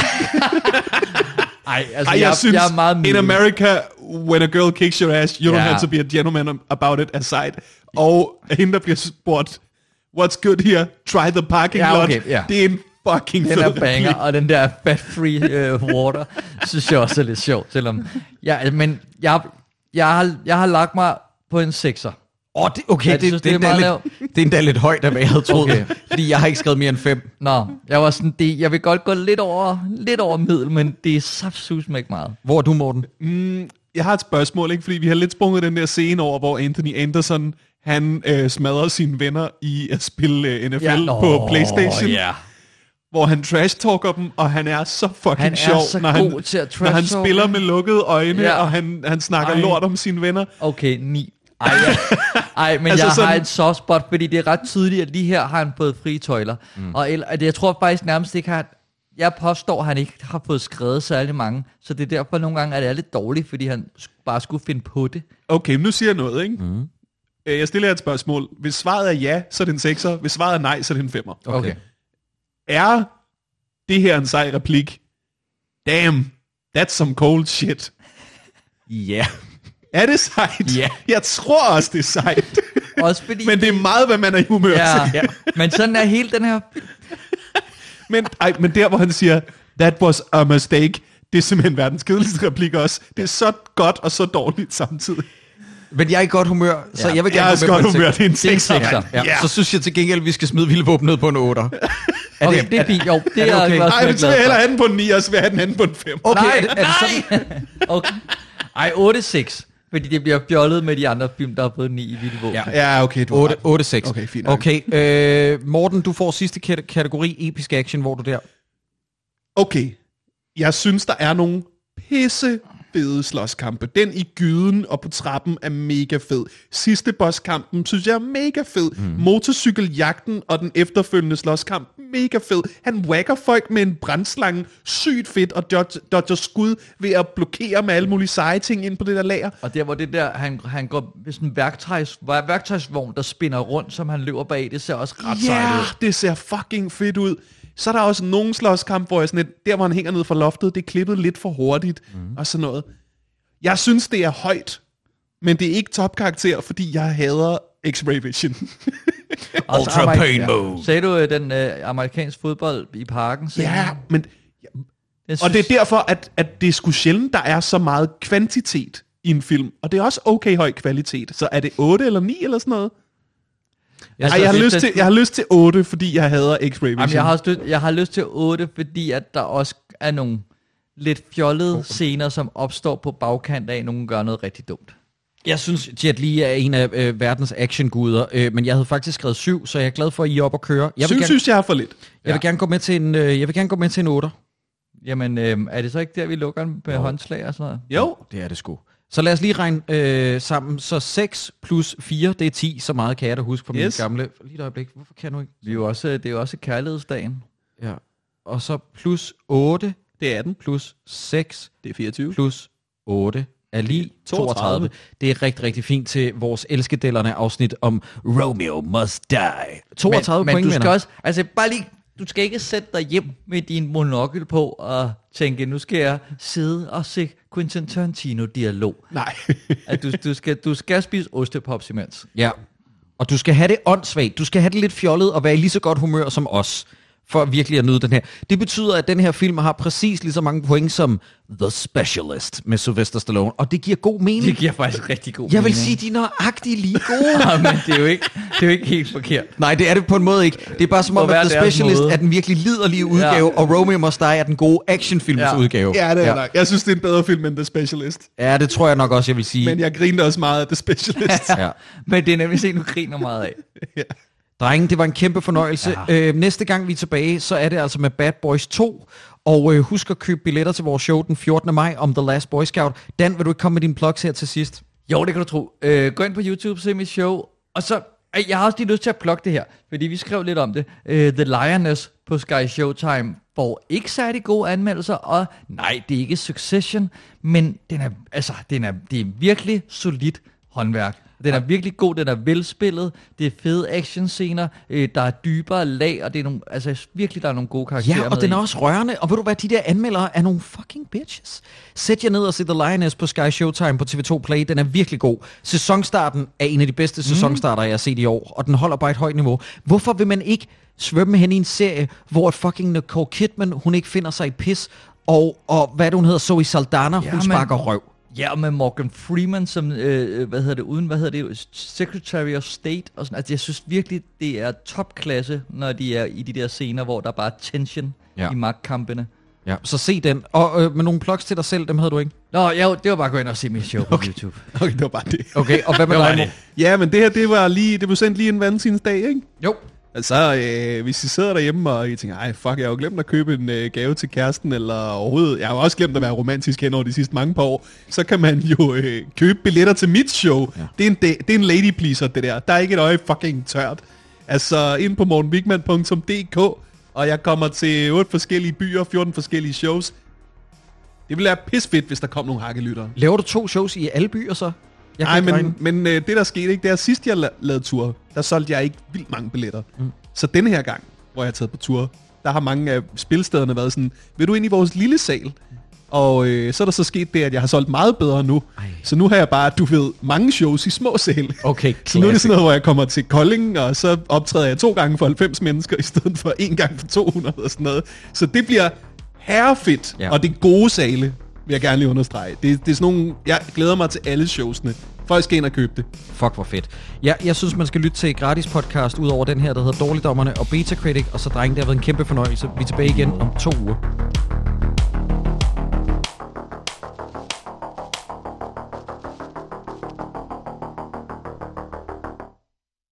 Jeg synes, jeg er meget in America, when a girl kicks your ass, you don't have to be a gentleman about it aside. Og hende, der bliver spurgt, what's good here? Try the parking lot. Det er en fucking fed replik. Den er banger, og den der fat-free water, synes jeg også er lidt sjovt. Selvom, men jeg har lagt mig på en 6'er. Det er endda lidt højt, af hvad jeg havde troet. Okay. Fordi jeg har ikke skrevet mere end 5. Nå, jeg var sådan, jeg vil godt gå lidt over middel, men det er saftsusme ikke meget. Hvor er du, Morten? Jeg har et spørgsmål, ikke? Fordi vi har lidt sprunget den der scene over, hvor Anthony Anderson, han smadrer sine venner i at spille NFL på PlayStation. Hvor han trash-talker dem, og han er så fucking sjov, når han spiller med lukkede øjne, og han snakker lort om sine venner. Okay, 9. Men altså jeg har et soft spot, fordi det er ret tydeligt, at lige her har han fået frie tøjler. Og jeg tror faktisk nærmest ikke, jeg påstår, at han ikke har fået skrevet særlig mange, så det er derfor nogle gange, at det er lidt dårligt, fordi han bare skulle finde på det. Okay, men nu siger jeg noget, ikke? Jeg stiller jer et spørgsmål. Hvis svaret er ja, så er det en 6'er. Hvis svaret er nej, så er det en 5'er. Okay. Er det her en sej replik? Damn, that's some cold shit. Ja. Er det sejt? Ja. Jeg tror også, det er sejt. Også fordi men det er meget, hvad man er i humør til. Ja. Men sådan er hele den her... men der, hvor han siger, that was a mistake, det er simpelthen verdens kedeligste replik også. Det er så godt og så dårligt samtidig. Men jeg er i godt humør, så jeg vil gerne gå med på humør. Det er en 6'er. Ja. Så synes jeg til gengæld, at vi skal smide vildvåben ned på en 8'er. Okay, det er fint. Jo, det er okay. Nej, men så vil jeg hellere have den på en 9'er, og så vil jeg have den anden på en 5'er. Okay, nej! Okay. Ej, 8-6. Fordi det bliver fjollet med de andre film, der har fået 9 i vildvåben. Ja, okay. 8-6. Okay, fint. Okay, Morten, du får sidste kategori, episk action, hvor du der. Okay. Jeg synes, der er nogle pisse fede slåskampe. Den i gyden og på trappen er mega fed. Sidste bosskampen synes jeg er mega fed. Motorcykeljagten og den efterfølgende slåskamp, mega fed. Han whacker folk med en brandslange, sygt fedt, og dodger skud ved at blokere med alle mulige seje ting ind på det der lager. Og der hvor det der, han går ved sådan en værktøjsvogn, der spinner rundt, som han løber bag, det ser også ret sejt ud. Det ser fucking fedt ud. Så er der også nogle slåskamp, hvor jeg sådan der hvor han hænger ned fra loftet, det er klippet lidt for hurtigt, og sådan noget. Jeg synes, det er højt, men det er ikke topkarakter, fordi jeg hader X-Ray Vision. Ultra pain mode. Sagde du den amerikansk fodbold i parken? Ja, men... Og det er derfor, at det er sgu sjældent, der er så meget kvantitet i en film. Og det er også okay høj kvalitet. Så er det 8 eller 9 eller sådan noget? Jeg har lyst til 8, fordi jeg hader X-Ray Vision. Jeg har lyst til 8, fordi at der også er nogle lidt fjollede scener, som opstår på bagkant af, at nogen gør noget rigtig dumt. Jeg synes, Jet Li er en af verdens actionguder, men jeg havde faktisk skrevet 7, så jeg er glad for, at I er oppe at køre. 7 synes jeg er for lidt. Jeg vil gerne gå med til en 8. Jamen, er det så ikke der, vi lukker med håndslag og sådan noget? Jo. Det er det sgu. Så lad os lige regne sammen. Så 6 plus 4, det er 10. Så meget kan jeg da huske på min gamle... Lige et øjeblik. Hvorfor kan jeg nu ikke? Det er jo også kærlighedsdagen. Ja. Og så plus 8. Det er 18. Plus 6. Det er 24. Plus 8 er lige 32. Det er rigtig, rigtig fint til vores elskedellerne afsnit om Romeo Must Die. 32 men point, du skal også... Altså, bare lige... Du skal ikke sætte dig hjem med din monokel på og tænke, nu skal jeg sidde og se Quentin Tarantino-dialog. Nej. At du skal spise ostepops imens. Ja, og du skal have det åndssvagt. Du skal have det lidt fjollet og være i lige så godt humør som os, for virkelig at nyde den her. Det betyder, at den her film har præcis lige så mange point som The Specialist med Sylvester Stallone, og det giver god mening. Det giver faktisk rigtig god mening. Jeg vil sige, de er nøjagtigt lige gode. Ja, men det er jo ikke helt forkert. Nej, det er det på en måde ikke. Det er bare som om, at The Specialist er den virkelig liderlige udgave, og Romeo Must Die er den gode actionfilms udgave. Ja, det er nok. Jeg synes, det er en bedre film end The Specialist. Ja, det tror jeg nok også, jeg vil sige. Men jeg griner også meget af The Specialist. Ja. Men det er nemlig se, nu griner meget af. Ja. Drenge, det var en kæmpe fornøjelse. Ja. Næste gang vi er tilbage, så er det altså med Bad Boys 2. Og husk at købe billetter til vores show den 14. maj om The Last Boy Scout. Dan, vil du ikke komme med dine plugs her til sidst? Jo, det kan du tro. Gå ind på YouTube, se mit show. Og så, jeg har også lige lyst til at plukke det her, fordi vi skrev lidt om det. The Lioness på Sky Showtime får ikke særlig gode anmeldelser, og nej, det er ikke Succession, men det er virkelig solidt håndværk. Den er virkelig god, den er velspillet, det er fede actionscener, der er dybere lag, og det er nogle, virkelig, der er nogle gode karakterer med. Ja, og den er også rørende, og ved du hvad, de der anmeldere er nogle fucking bitches. Sæt jer ned og se The Lioness på Sky Showtime på TV2 Play, den er virkelig god. Sæsonstarten er en af de bedste sæsonstarter, jeg har set i år, og den holder bare et højt niveau. Hvorfor vil man ikke svømme hen i en serie, hvor fucking Nicole Kidman, hun ikke finder sig i pis, og hvad det hun hedder, Zoe Saldana, hun sparker røv. Ja, og med Morgan Freeman som, Secretary of State og sådan. Altså, jeg synes virkelig, det er topklasse, når de er i de der scener, hvor der bare er tension i magtkampene. Ja, så se den. Og med nogle plugs til dig selv, dem havde du ikke? Nå, ja, det var bare at gå ind og se mit show på YouTube. Okay, det var bare det. Okay, og hvad med dig? Ja, men det her, det blev sendt lige en valentinsdag, ikke? Jo. Altså, hvis I sidder derhjemme, og I tænker, ej, fuck, jeg har jo glemt at købe en gave til kæresten, eller overhovedet, jeg har også glemt at være romantisk hen over de sidste mange par år, så kan man jo købe billetter til mit show. Ja. Det er en lady pleaser, det der. Der er ikke et øje fucking tørt. Altså, ind på mortenwigman.dk, og jeg kommer til 8 forskellige byer, 14 forskellige shows. Det ville være pisfedt, hvis der kom nogle hakkelyttere. Laver du 2 shows i alle byer, så? Nej, men det der skete ikke, det er sidst jeg lavede tur, der solgte jeg ikke vildt mange billetter. Så denne her gang, hvor jeg har taget på tur, der har mange af spilstederne været sådan, vil du ind i vores lille sal? Og så er der så sket det, at jeg har solgt meget bedre nu. Så nu har jeg bare, du ved, mange shows i små sale. Okay, så nu er det sådan noget, hvor jeg kommer til Kolding, og så optræder jeg 2 gange for 90 mennesker, i stedet for 1 gang for 200 og sådan noget. Så det bliver herrefedt, og det er gode sale, vil jeg gerne lige understrege. Det er sådan nogle, jeg glæder mig til alle showsene. Folk skal ind og købe det. Fuck, hvor fedt. Ja, jeg synes, man skal lytte til gratis podcast, ud over den her, der hedder Dårligdommerne og Beta Critic, og så drenge, det har været en kæmpe fornøjelse. Vi er tilbage igen om 2 uger.